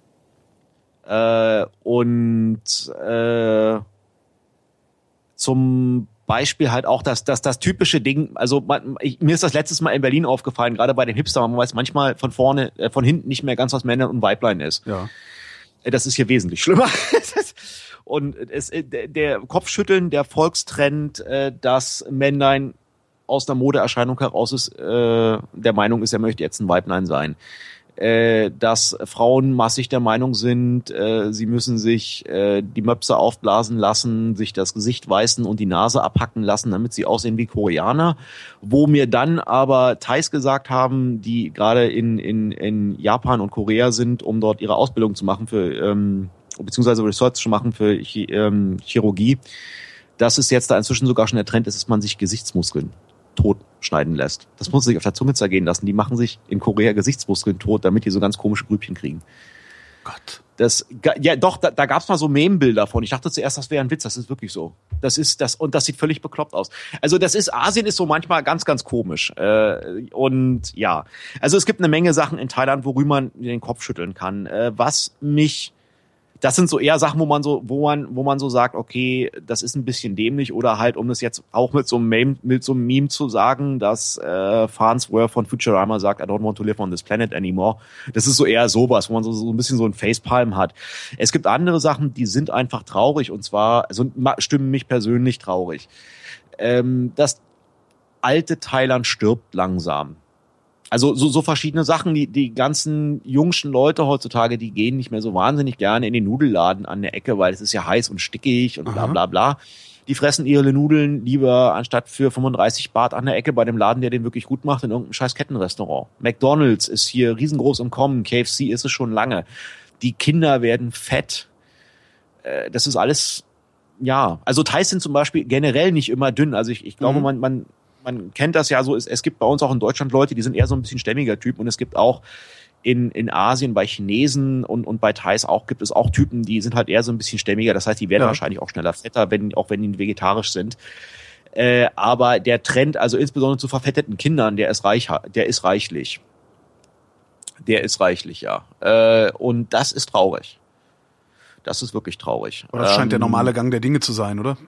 Zum Beispiel halt auch das typische Ding, also mir ist das letztes Mal in Berlin aufgefallen, gerade bei den Hipstern, man weiß manchmal von hinten nicht mehr ganz, was Männlein und Weiblein ist. Ja. Das ist hier wesentlich schlimmer. Und der Kopfschütteln, der Volkstrend, dass Männlein aus der Modeerscheinung heraus ist, der Meinung ist, er möchte jetzt ein Weiblein sein. Dass Frauen massig der Meinung sind, sie müssen sich die Möpse aufblasen lassen, sich das Gesicht weißen und die Nase abhacken lassen, damit sie aussehen wie Koreaner. Wo mir dann aber Thais gesagt haben, die gerade in Japan und Korea sind, um dort ihre Ausbildung zu machen beziehungsweise Research zu machen für Chirurgie, dass es jetzt da inzwischen sogar schon der Trend ist, dass man sich Gesichtsmuskeln tot schneiden lässt. Das muss man sich auf der Zunge zergehen lassen. Die machen sich in Korea Gesichtsmuskeln tot, damit die so ganz komische Grübchen kriegen. Gott. Da gab's mal so Meme-Bilder von. Ich dachte zuerst, das wäre ein Witz. Das ist wirklich so. Und das sieht völlig bekloppt aus. Also Asien ist so manchmal ganz, ganz komisch. Und ja, also es gibt eine Menge Sachen in Thailand, worüber man den Kopf schütteln kann. Das sind so eher Sachen, wo man so sagt, okay, das ist ein bisschen dämlich, oder halt, um das jetzt auch mit so einem Meme zu sagen, dass Farnsworth von Futurama sagt, I don't want to live on this planet anymore. Das ist so eher sowas, wo man so ein bisschen so ein Facepalm hat. Es gibt andere Sachen, die sind einfach traurig, und zwar, also stimmen mich persönlich traurig. Das alte Thailand stirbt langsam. Also so verschiedene Sachen, die ganzen jungschen Leute heutzutage, die gehen nicht mehr so wahnsinnig gerne in den Nudelladen an der Ecke, weil es ist ja heiß und stickig und bla bla bla. Die fressen ihre Nudeln lieber anstatt für 35 Baht an der Ecke bei dem Laden, der den wirklich gut macht, in irgendeinem scheiß Kettenrestaurant. McDonald's ist hier riesengroß im Kommen, KFC ist es schon lange. Die Kinder werden fett. Das ist alles, ja. Also Thais sind zum Beispiel generell nicht immer dünn. Also ich glaube, man kennt das ja so, es gibt bei uns auch in Deutschland Leute, die sind eher so ein bisschen stämmiger Typ, und es gibt auch in Asien bei Chinesen und bei Thais auch, gibt es auch Typen, die sind halt eher so ein bisschen stämmiger, das heißt, die werden wahrscheinlich auch schneller fetter, auch wenn die vegetarisch sind. Aber der Trend, also insbesondere zu verfetteten Kindern, der ist reichlich. Der ist reichlich, ja. Und das ist traurig. Das ist wirklich traurig. Aber das scheint der normale Gang der Dinge zu sein, oder?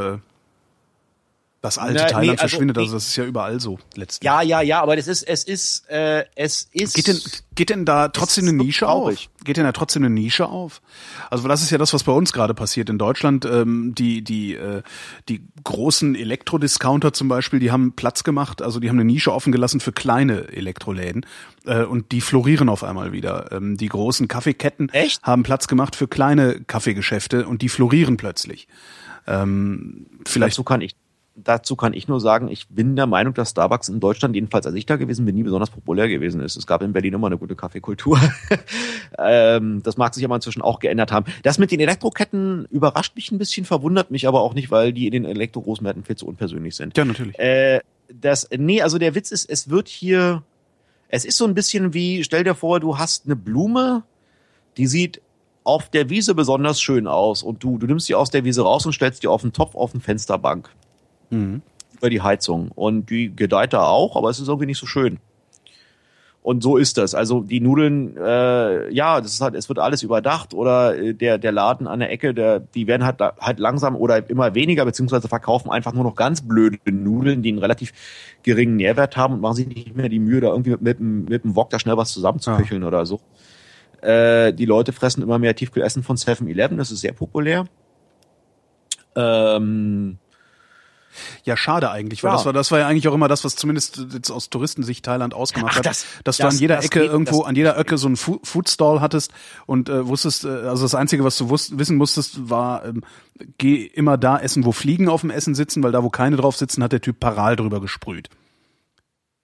Das alte Thailand verschwindet, also das ist ja überall so letztlich. Ja, aber es ist. Geht denn da trotzdem eine Nische auf? Geht denn da trotzdem eine Nische auf? Also das ist ja das, was bei uns gerade passiert in Deutschland. Die großen Elektrodiscounter zum Beispiel, die haben Platz gemacht, also die haben eine Nische offen gelassen für kleine Elektroläden, und die florieren auf einmal wieder. Die großen Kaffeeketten haben Platz gemacht für kleine Kaffeegeschäfte, und die florieren plötzlich. Vielleicht Dazu kann ich nur sagen, ich bin der Meinung, dass Starbucks in Deutschland, jedenfalls als ich da gewesen bin, nie besonders populär gewesen ist. Es gab in Berlin immer eine gute Kaffeekultur. Das mag sich aber inzwischen auch geändert haben. Das mit den Elektroketten überrascht mich ein bisschen, verwundert mich aber auch nicht, weil die in den Elektro-Großmärkten viel zu unpersönlich sind. Ja, natürlich. Also der Witz ist, es ist so ein bisschen wie, stell dir vor, du hast eine Blume, die sieht auf der Wiese besonders schön aus, und du nimmst die aus der Wiese raus und stellst die auf den Topf auf eine Fensterbank. Über die Heizung. Und die gedeiht da auch, aber es ist irgendwie nicht so schön. Und so ist das. Also die Nudeln, das ist halt, es wird alles überdacht, oder der Laden an der Ecke, die werden halt langsam oder immer weniger, beziehungsweise verkaufen einfach nur noch ganz blöde Nudeln, die einen relativ geringen Nährwert haben, und machen sich nicht mehr die Mühe, da irgendwie mit dem Wok da schnell was zusammenzuköcheln oder so. Die Leute fressen immer mehr Tiefkühlessen von 7-Eleven, das ist sehr populär. Ja, schade eigentlich, weil das war ja eigentlich auch immer das, was zumindest jetzt aus Touristensicht Thailand ausgemacht hat, dass du an jeder Ecke so einen Foodstall hattest und wusstest, also das Einzige, was du wissen musstest, war, geh immer da essen, wo Fliegen auf dem Essen sitzen, weil da, wo keine drauf sitzen, hat der Typ Paral drüber gesprüht.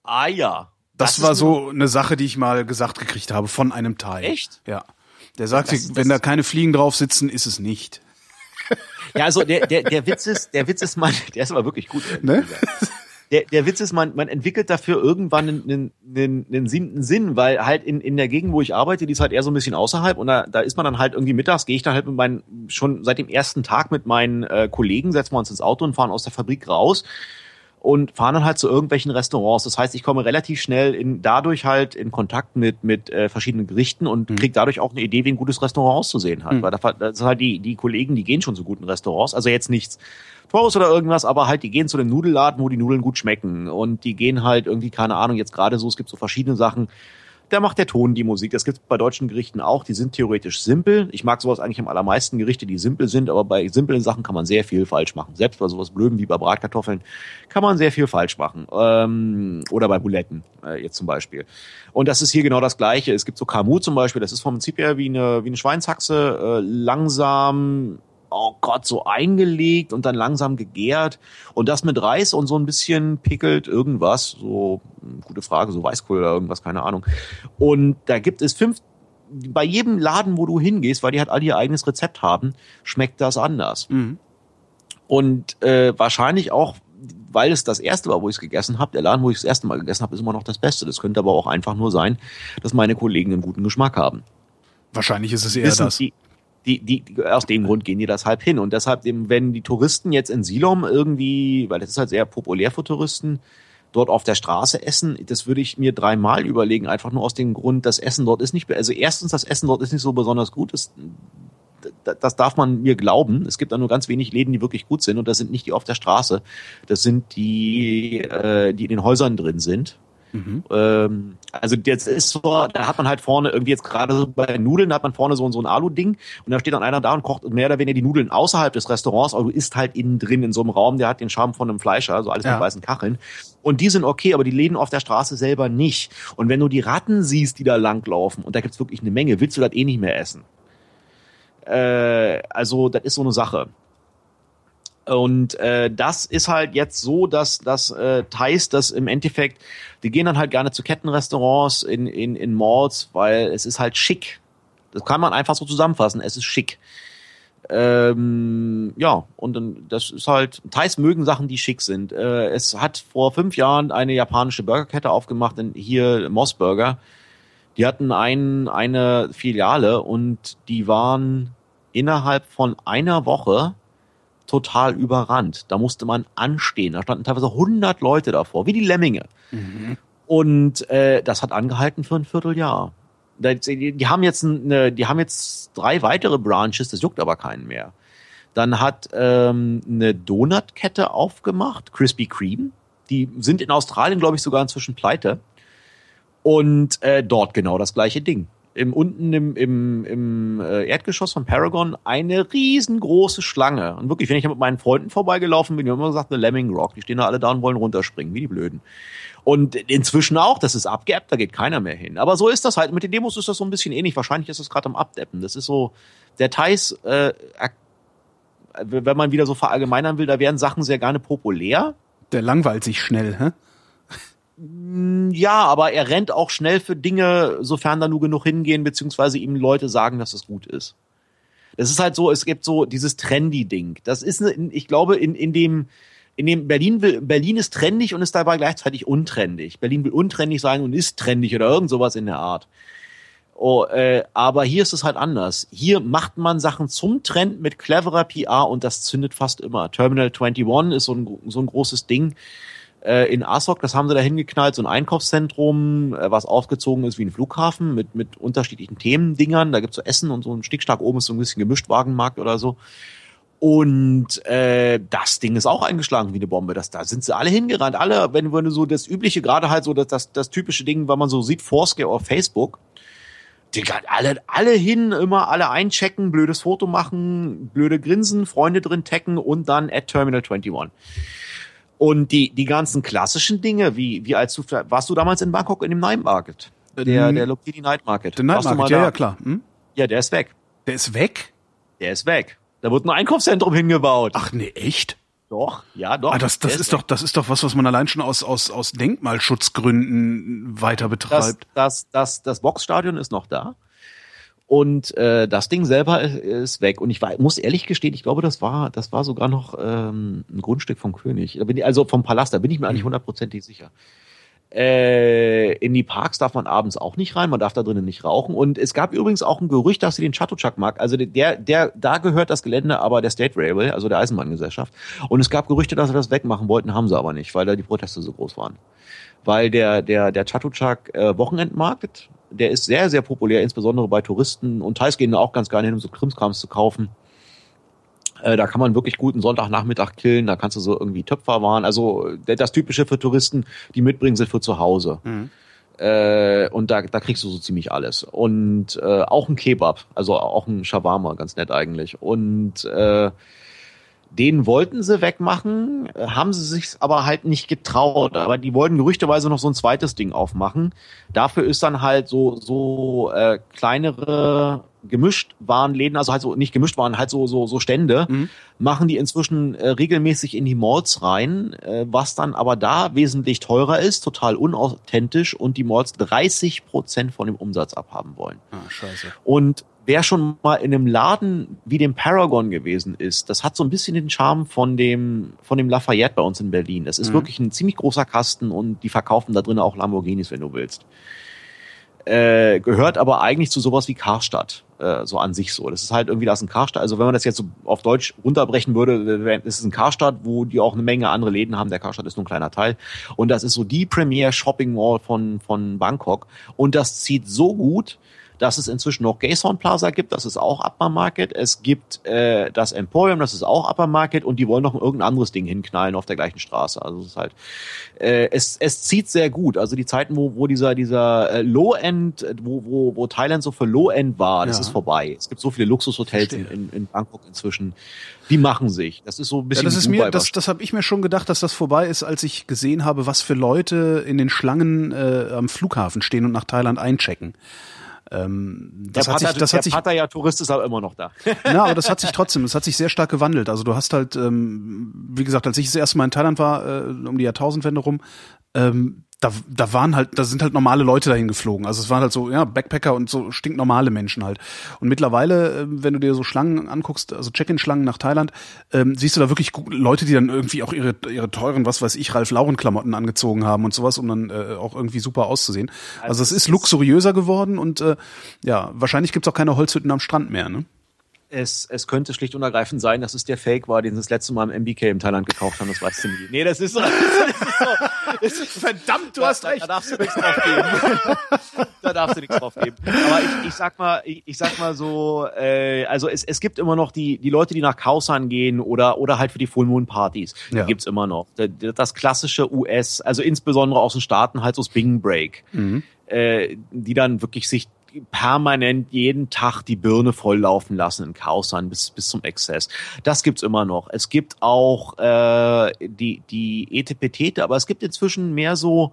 Ah ja. Das war so eine Sache, die ich mal gesagt gekriegt habe von einem Thai. Echt? Ja. Der sagte, wenn da keine Fliegen drauf sitzen, ist es nicht. Ja, also der Witz ist, der ist aber wirklich gut. Ne? Der Witz ist, man entwickelt dafür irgendwann einen 7. Sinn, weil halt in der Gegend, wo ich arbeite, die ist halt eher so ein bisschen außerhalb und da ist man dann halt irgendwie mittags, gehe ich dann halt schon seit dem ersten Tag mit meinen Kollegen, setzen wir uns ins Auto und fahren aus der Fabrik raus und fahren dann halt zu irgendwelchen Restaurants. Das heißt, ich komme relativ schnell dadurch halt in Kontakt mit verschiedenen Gerichten und kriege dadurch auch eine Idee, wie ein gutes Restaurant auszusehen hat. Weil das sind halt die Kollegen, die gehen schon zu guten Restaurants. Also jetzt nichts Teures oder irgendwas, aber halt die gehen zu dem Nudelladen, wo die Nudeln gut schmecken. Und die gehen halt irgendwie, keine Ahnung, jetzt gerade so, es gibt so verschiedene Sachen. Da macht der Ton die Musik. Das gibt's bei deutschen Gerichten auch. Die sind theoretisch simpel. Ich mag sowas eigentlich am allermeisten, Gerichte, die simpel sind, aber bei simplen Sachen kann man sehr viel falsch machen. Selbst bei sowas Blödem wie bei Bratkartoffeln kann man sehr viel falsch machen. Oder bei Buletten jetzt zum Beispiel. Und das ist hier genau das Gleiche. Es gibt so Kamut zum Beispiel. Das ist vom Prinzip her wie eine Schweinshaxe, langsam, oh Gott, so eingelegt und dann langsam gegärt. Und das mit Reis und so ein bisschen pickelt irgendwas. So, gute Frage, so Weißkohl oder irgendwas, keine Ahnung. Und da gibt es 5, bei jedem Laden, wo du hingehst, weil die halt alle ihr eigenes Rezept haben, schmeckt das anders. Mhm. Und wahrscheinlich auch, weil es das erste war, wo ich es gegessen habe, der Laden, wo ich es das erste Mal gegessen habe, ist immer noch das Beste. Das könnte aber auch einfach nur sein, dass meine Kollegen einen guten Geschmack haben. Wahrscheinlich ist es eher das. Die aus dem Grund gehen die das halb hin. Und deshalb, wenn die Touristen jetzt in Silom irgendwie, weil das ist halt sehr populär für Touristen, dort auf der Straße essen, das würde ich mir 3-mal überlegen, einfach nur aus dem Grund, das Essen dort ist nicht, also erstens, das Essen dort ist nicht so besonders gut, das darf man mir glauben. Es gibt da nur ganz wenig Läden, die wirklich gut sind und das sind nicht die auf der Straße, das sind die in den Häusern drin sind. Mhm. Also jetzt ist so, da hat man halt vorne irgendwie jetzt gerade so bei Nudeln, da hat man vorne so ein Alu-Ding und da steht dann einer da und kocht mehr oder weniger die Nudeln außerhalb des Restaurants, aber du isst halt innen drin in so einem Raum, der hat den Charme von einem Fleischer, also alles mit weißen Kacheln. Und die sind okay, aber die Läden auf der Straße selber nicht. Und wenn du die Ratten siehst, die da langlaufen, und da gibt's wirklich eine Menge, willst du das eh nicht mehr essen. Also das ist so eine Sache. Und das ist halt jetzt so, dass Thais das im Endeffekt, die gehen dann halt gerne zu Kettenrestaurants in Malls, weil es ist halt schick. Das kann man einfach so zusammenfassen, es ist schick. Ja, und dann, das ist halt, Thais mögen Sachen, die schick sind. Es hat vor 5 Jahren eine japanische Burgerkette aufgemacht, hier Moss Burger. Die hatten eine Filiale und die waren innerhalb von einer Woche total überrannt. Da musste man anstehen. Da standen teilweise 100 Leute davor, wie die Lemminge. Mhm. Und das hat angehalten für ein Vierteljahr. Die haben jetzt 3 weitere Branches, das juckt aber keinen mehr. Dann hat eine Donutkette aufgemacht, Krispy Kreme. Die sind in Australien, glaube ich, sogar inzwischen pleite. Und dort genau das gleiche Ding. Unten im Erdgeschoss von Paragon eine riesengroße Schlange. Und wirklich, wenn ich da mit meinen Freunden vorbeigelaufen bin, die haben immer gesagt, eine Lemming Rock. Die stehen da alle da und wollen runterspringen, wie die Blöden. Und inzwischen auch, das ist abgeappt, da geht keiner mehr hin. Aber so ist das halt. Mit den Demos ist das so ein bisschen ähnlich. Wahrscheinlich ist das gerade am Abdeppen. Das ist so, der Thais, wenn man wieder so verallgemeinern will, da werden Sachen sehr gerne populär. Der langweilt sich schnell, hä? Ja, aber er rennt auch schnell für Dinge, sofern da nur genug hingehen, beziehungsweise ihm Leute sagen, dass es gut ist. Das ist halt so, es gibt so dieses Trendy-Ding. Das ist, ich glaube, in dem Berlin ist trendig und ist dabei gleichzeitig untrendig. Berlin will untrendig sein und ist trendig oder irgend sowas in der Art. Aber hier ist es halt anders. Hier macht man Sachen zum Trend mit cleverer PR und das zündet fast immer. Terminal 21 ist so ein großes Ding. In Asok, das haben sie da hingeknallt, so ein Einkaufszentrum, was aufgezogen ist wie ein Flughafen mit unterschiedlichen Themendingern. Da gibt's so Essen und so ein Stickstock oben ist so ein bisschen Gemischtwagenmarkt oder so. Und das Ding ist auch eingeschlagen wie eine Bombe. Da sind sie alle hingerannt. Alle, wenn du so das Übliche, gerade halt so das typische Ding, weil man so sieht, Foursquare auf Facebook, Digga, alle hin, immer alle einchecken, blödes Foto machen, blöde Grinsen, Freunde drin taggen und dann @Terminal21. Und die ganzen klassischen Dinge, wie warst du damals in Bangkok in dem Night Market? Der Lokiti Night Market. Der Night Market, ja, klar. Hm? Ja, der ist weg. Der ist weg? Der ist weg. Da wird ein Einkaufszentrum hingebaut. Ach nee, echt? Doch. Das ist doch was man allein schon aus Denkmalschutzgründen weiter betreibt. Das Boxstadion ist noch da. Und das Ding selber ist weg. Und ich muss ehrlich gestehen, ich glaube, das war sogar noch ein Grundstück vom König. Also vom Palast, da bin ich mir eigentlich 100%ig sicher. In die Parks darf man abends auch nicht rein, man darf da drinnen nicht rauchen. Und es gab übrigens auch ein Gerücht, dass sie den Chatuchak mag. Also da gehört das Gelände aber der State Railway, also der Eisenbahngesellschaft. Und es gab Gerüchte, dass sie das wegmachen wollten, haben sie aber nicht, weil da die Proteste so groß waren. Weil der Chatuchak Wochenendmarkt, der ist sehr, sehr populär, insbesondere bei Touristen. Und teils gehen da auch ganz gerne hin, um so Krimskrams zu kaufen. Da kann man wirklich guten Sonntagnachmittag killen, da kannst du so irgendwie Töpferwaren, also das Typische für Touristen, die mitbringen, sind für zu Hause. Mhm. Und da kriegst du so ziemlich alles. Und auch ein Kebab, also auch ein Shawarma, ganz nett eigentlich. Und den wollten sie wegmachen, haben sie sich aber halt nicht getraut. Aber die wollten gerüchteweise noch so ein zweites Ding aufmachen. Dafür ist dann halt so kleinere Gemischtwarenläden, also halt so nicht Gemischtwaren, halt so Stände, machen die inzwischen regelmäßig in die Malls rein, was dann aber da wesentlich teurer ist, total unauthentisch und die Malls 30% von dem Umsatz abhaben wollen. Ah, scheiße. Und wer schon mal in einem Laden wie dem Paragon gewesen ist, das hat so ein bisschen den Charme von dem Lafayette bei uns in Berlin. Das ist wirklich ein ziemlich großer Kasten und die verkaufen da drin auch Lamborghinis, wenn du willst. Gehört aber eigentlich zu sowas wie Karstadt, so an sich so. Das ist halt irgendwie ein Karstadt, also wenn man das jetzt so auf Deutsch runterbrechen würde, ist es ein Karstadt, wo die auch eine Menge andere Läden haben. Der Karstadt ist nur ein kleiner Teil. Und das ist so die Premier Shopping Mall von Bangkok. Und das zieht so gut, dass es inzwischen noch Gason Plaza gibt, das ist auch Upper Market. Es gibt das Emporium, das ist auch Upper Market und die wollen noch irgendein anderes Ding hinknallen auf der gleichen Straße. Also es ist halt, es zieht sehr gut. Also die Zeiten, wo dieser Low-End, wo Thailand so für Low-End war, das ist vorbei. Es gibt so viele Luxushotels in Bangkok inzwischen. Die machen sich. Das ist so ein bisschen. Ja, das habe ich mir schon gedacht, dass das vorbei ist, als ich gesehen habe, was für Leute in den Schlangen am Flughafen stehen und nach Thailand einchecken. Der Pattaya-Tourist ist aber immer noch da. Ja, aber das hat sich sehr stark gewandelt. Also du hast halt, wie gesagt, als ich das erste Mal in Thailand war, um die Jahrtausendwende rum, da sind halt normale Leute dahin geflogen. Also es waren halt so, ja, Backpacker und so stinknormale Menschen halt. Und mittlerweile, wenn du dir so Schlangen anguckst, also Check-in-Schlangen nach Thailand, siehst du da wirklich Leute, die dann irgendwie auch ihre teuren, was weiß ich, Ralph Lauren Klamotten angezogen haben und sowas, um dann auch irgendwie super auszusehen. Also es ist luxuriöser geworden und ja, wahrscheinlich gibt's auch keine Holzhütten am Strand mehr, ne? Es könnte schlicht und ergreifend sein, dass es der Fake war, den sie das letzte Mal im MBK in Thailand gekauft haben, das weißt du nie. Nee, das ist so. Verdammt, du hast recht. Da darfst du nichts drauf geben. Da darfst du nichts drauf geben. Aber ich sag mal so, also es gibt immer noch die Leute, die nach Khao San gehen oder halt für die Full Moon Partys. Die gibt's immer noch. Das klassische US, also insbesondere aus den Staaten halt so Spring Break. Die dann wirklich sich permanent jeden Tag die Birne volllaufen lassen in Khao San bis zum Exzess. Das gibt's immer noch. Es gibt auch die Etepetete, aber es gibt inzwischen mehr so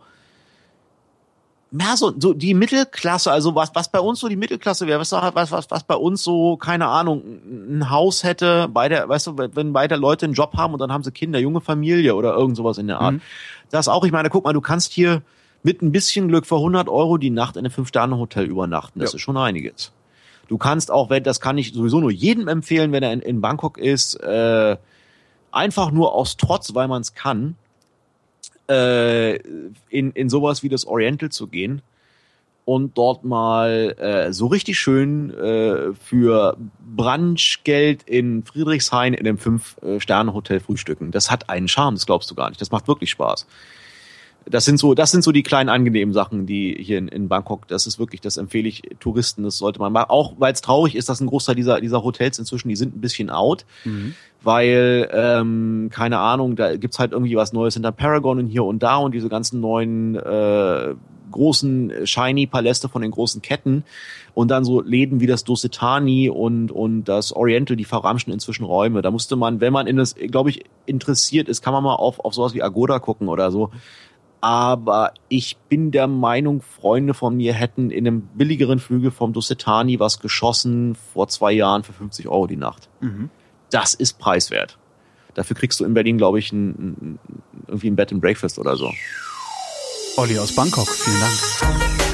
die Mittelklasse, also was bei uns so die Mittelklasse wäre, was bei uns so, keine Ahnung, ein Haus hätte, wenn beide Leute einen Job haben und dann haben sie Kinder, junge Familie oder irgend sowas in der Art. Das auch, ich meine, guck mal, du kannst hier mit ein bisschen Glück für 100 € die Nacht in einem 5-Sterne-Hotel übernachten. Das ist schon einiges. Du kannst auch, das kann ich sowieso nur jedem empfehlen, wenn er in Bangkok ist, einfach nur aus Trotz, weil man es kann, in sowas wie das Oriental zu gehen und dort mal so richtig schön für Brunchgeld in Friedrichshain in einem 5-Sterne-Hotel frühstücken. Das hat einen Charme, das glaubst du gar nicht. Das macht wirklich Spaß. Das sind so die kleinen angenehmen Sachen, die hier in Bangkok, das ist wirklich, das empfehle ich Touristen, das sollte man machen. Auch weil es traurig ist, dass ein Großteil dieser Hotels inzwischen, die sind ein bisschen out, weil, keine Ahnung, da gibt's halt irgendwie was Neues hinter Paragon und hier und da und diese ganzen neuen großen Shiny-Paläste von den großen Ketten und dann so Läden wie das Dosetani und das Oriental, die verramschen inzwischen Räume. Da musste man, wenn man in das, glaube ich, interessiert ist, kann man mal auf sowas wie Agoda gucken oder so. Aber ich bin der Meinung, Freunde von mir hätten in einem billigeren Flügel vom Dosetani was geschossen vor 2 Jahren für 50 € die Nacht. Das ist preiswert. Dafür kriegst du in Berlin, glaube ich, irgendwie ein Bed and Breakfast oder so. Olli aus Bangkok, vielen Dank.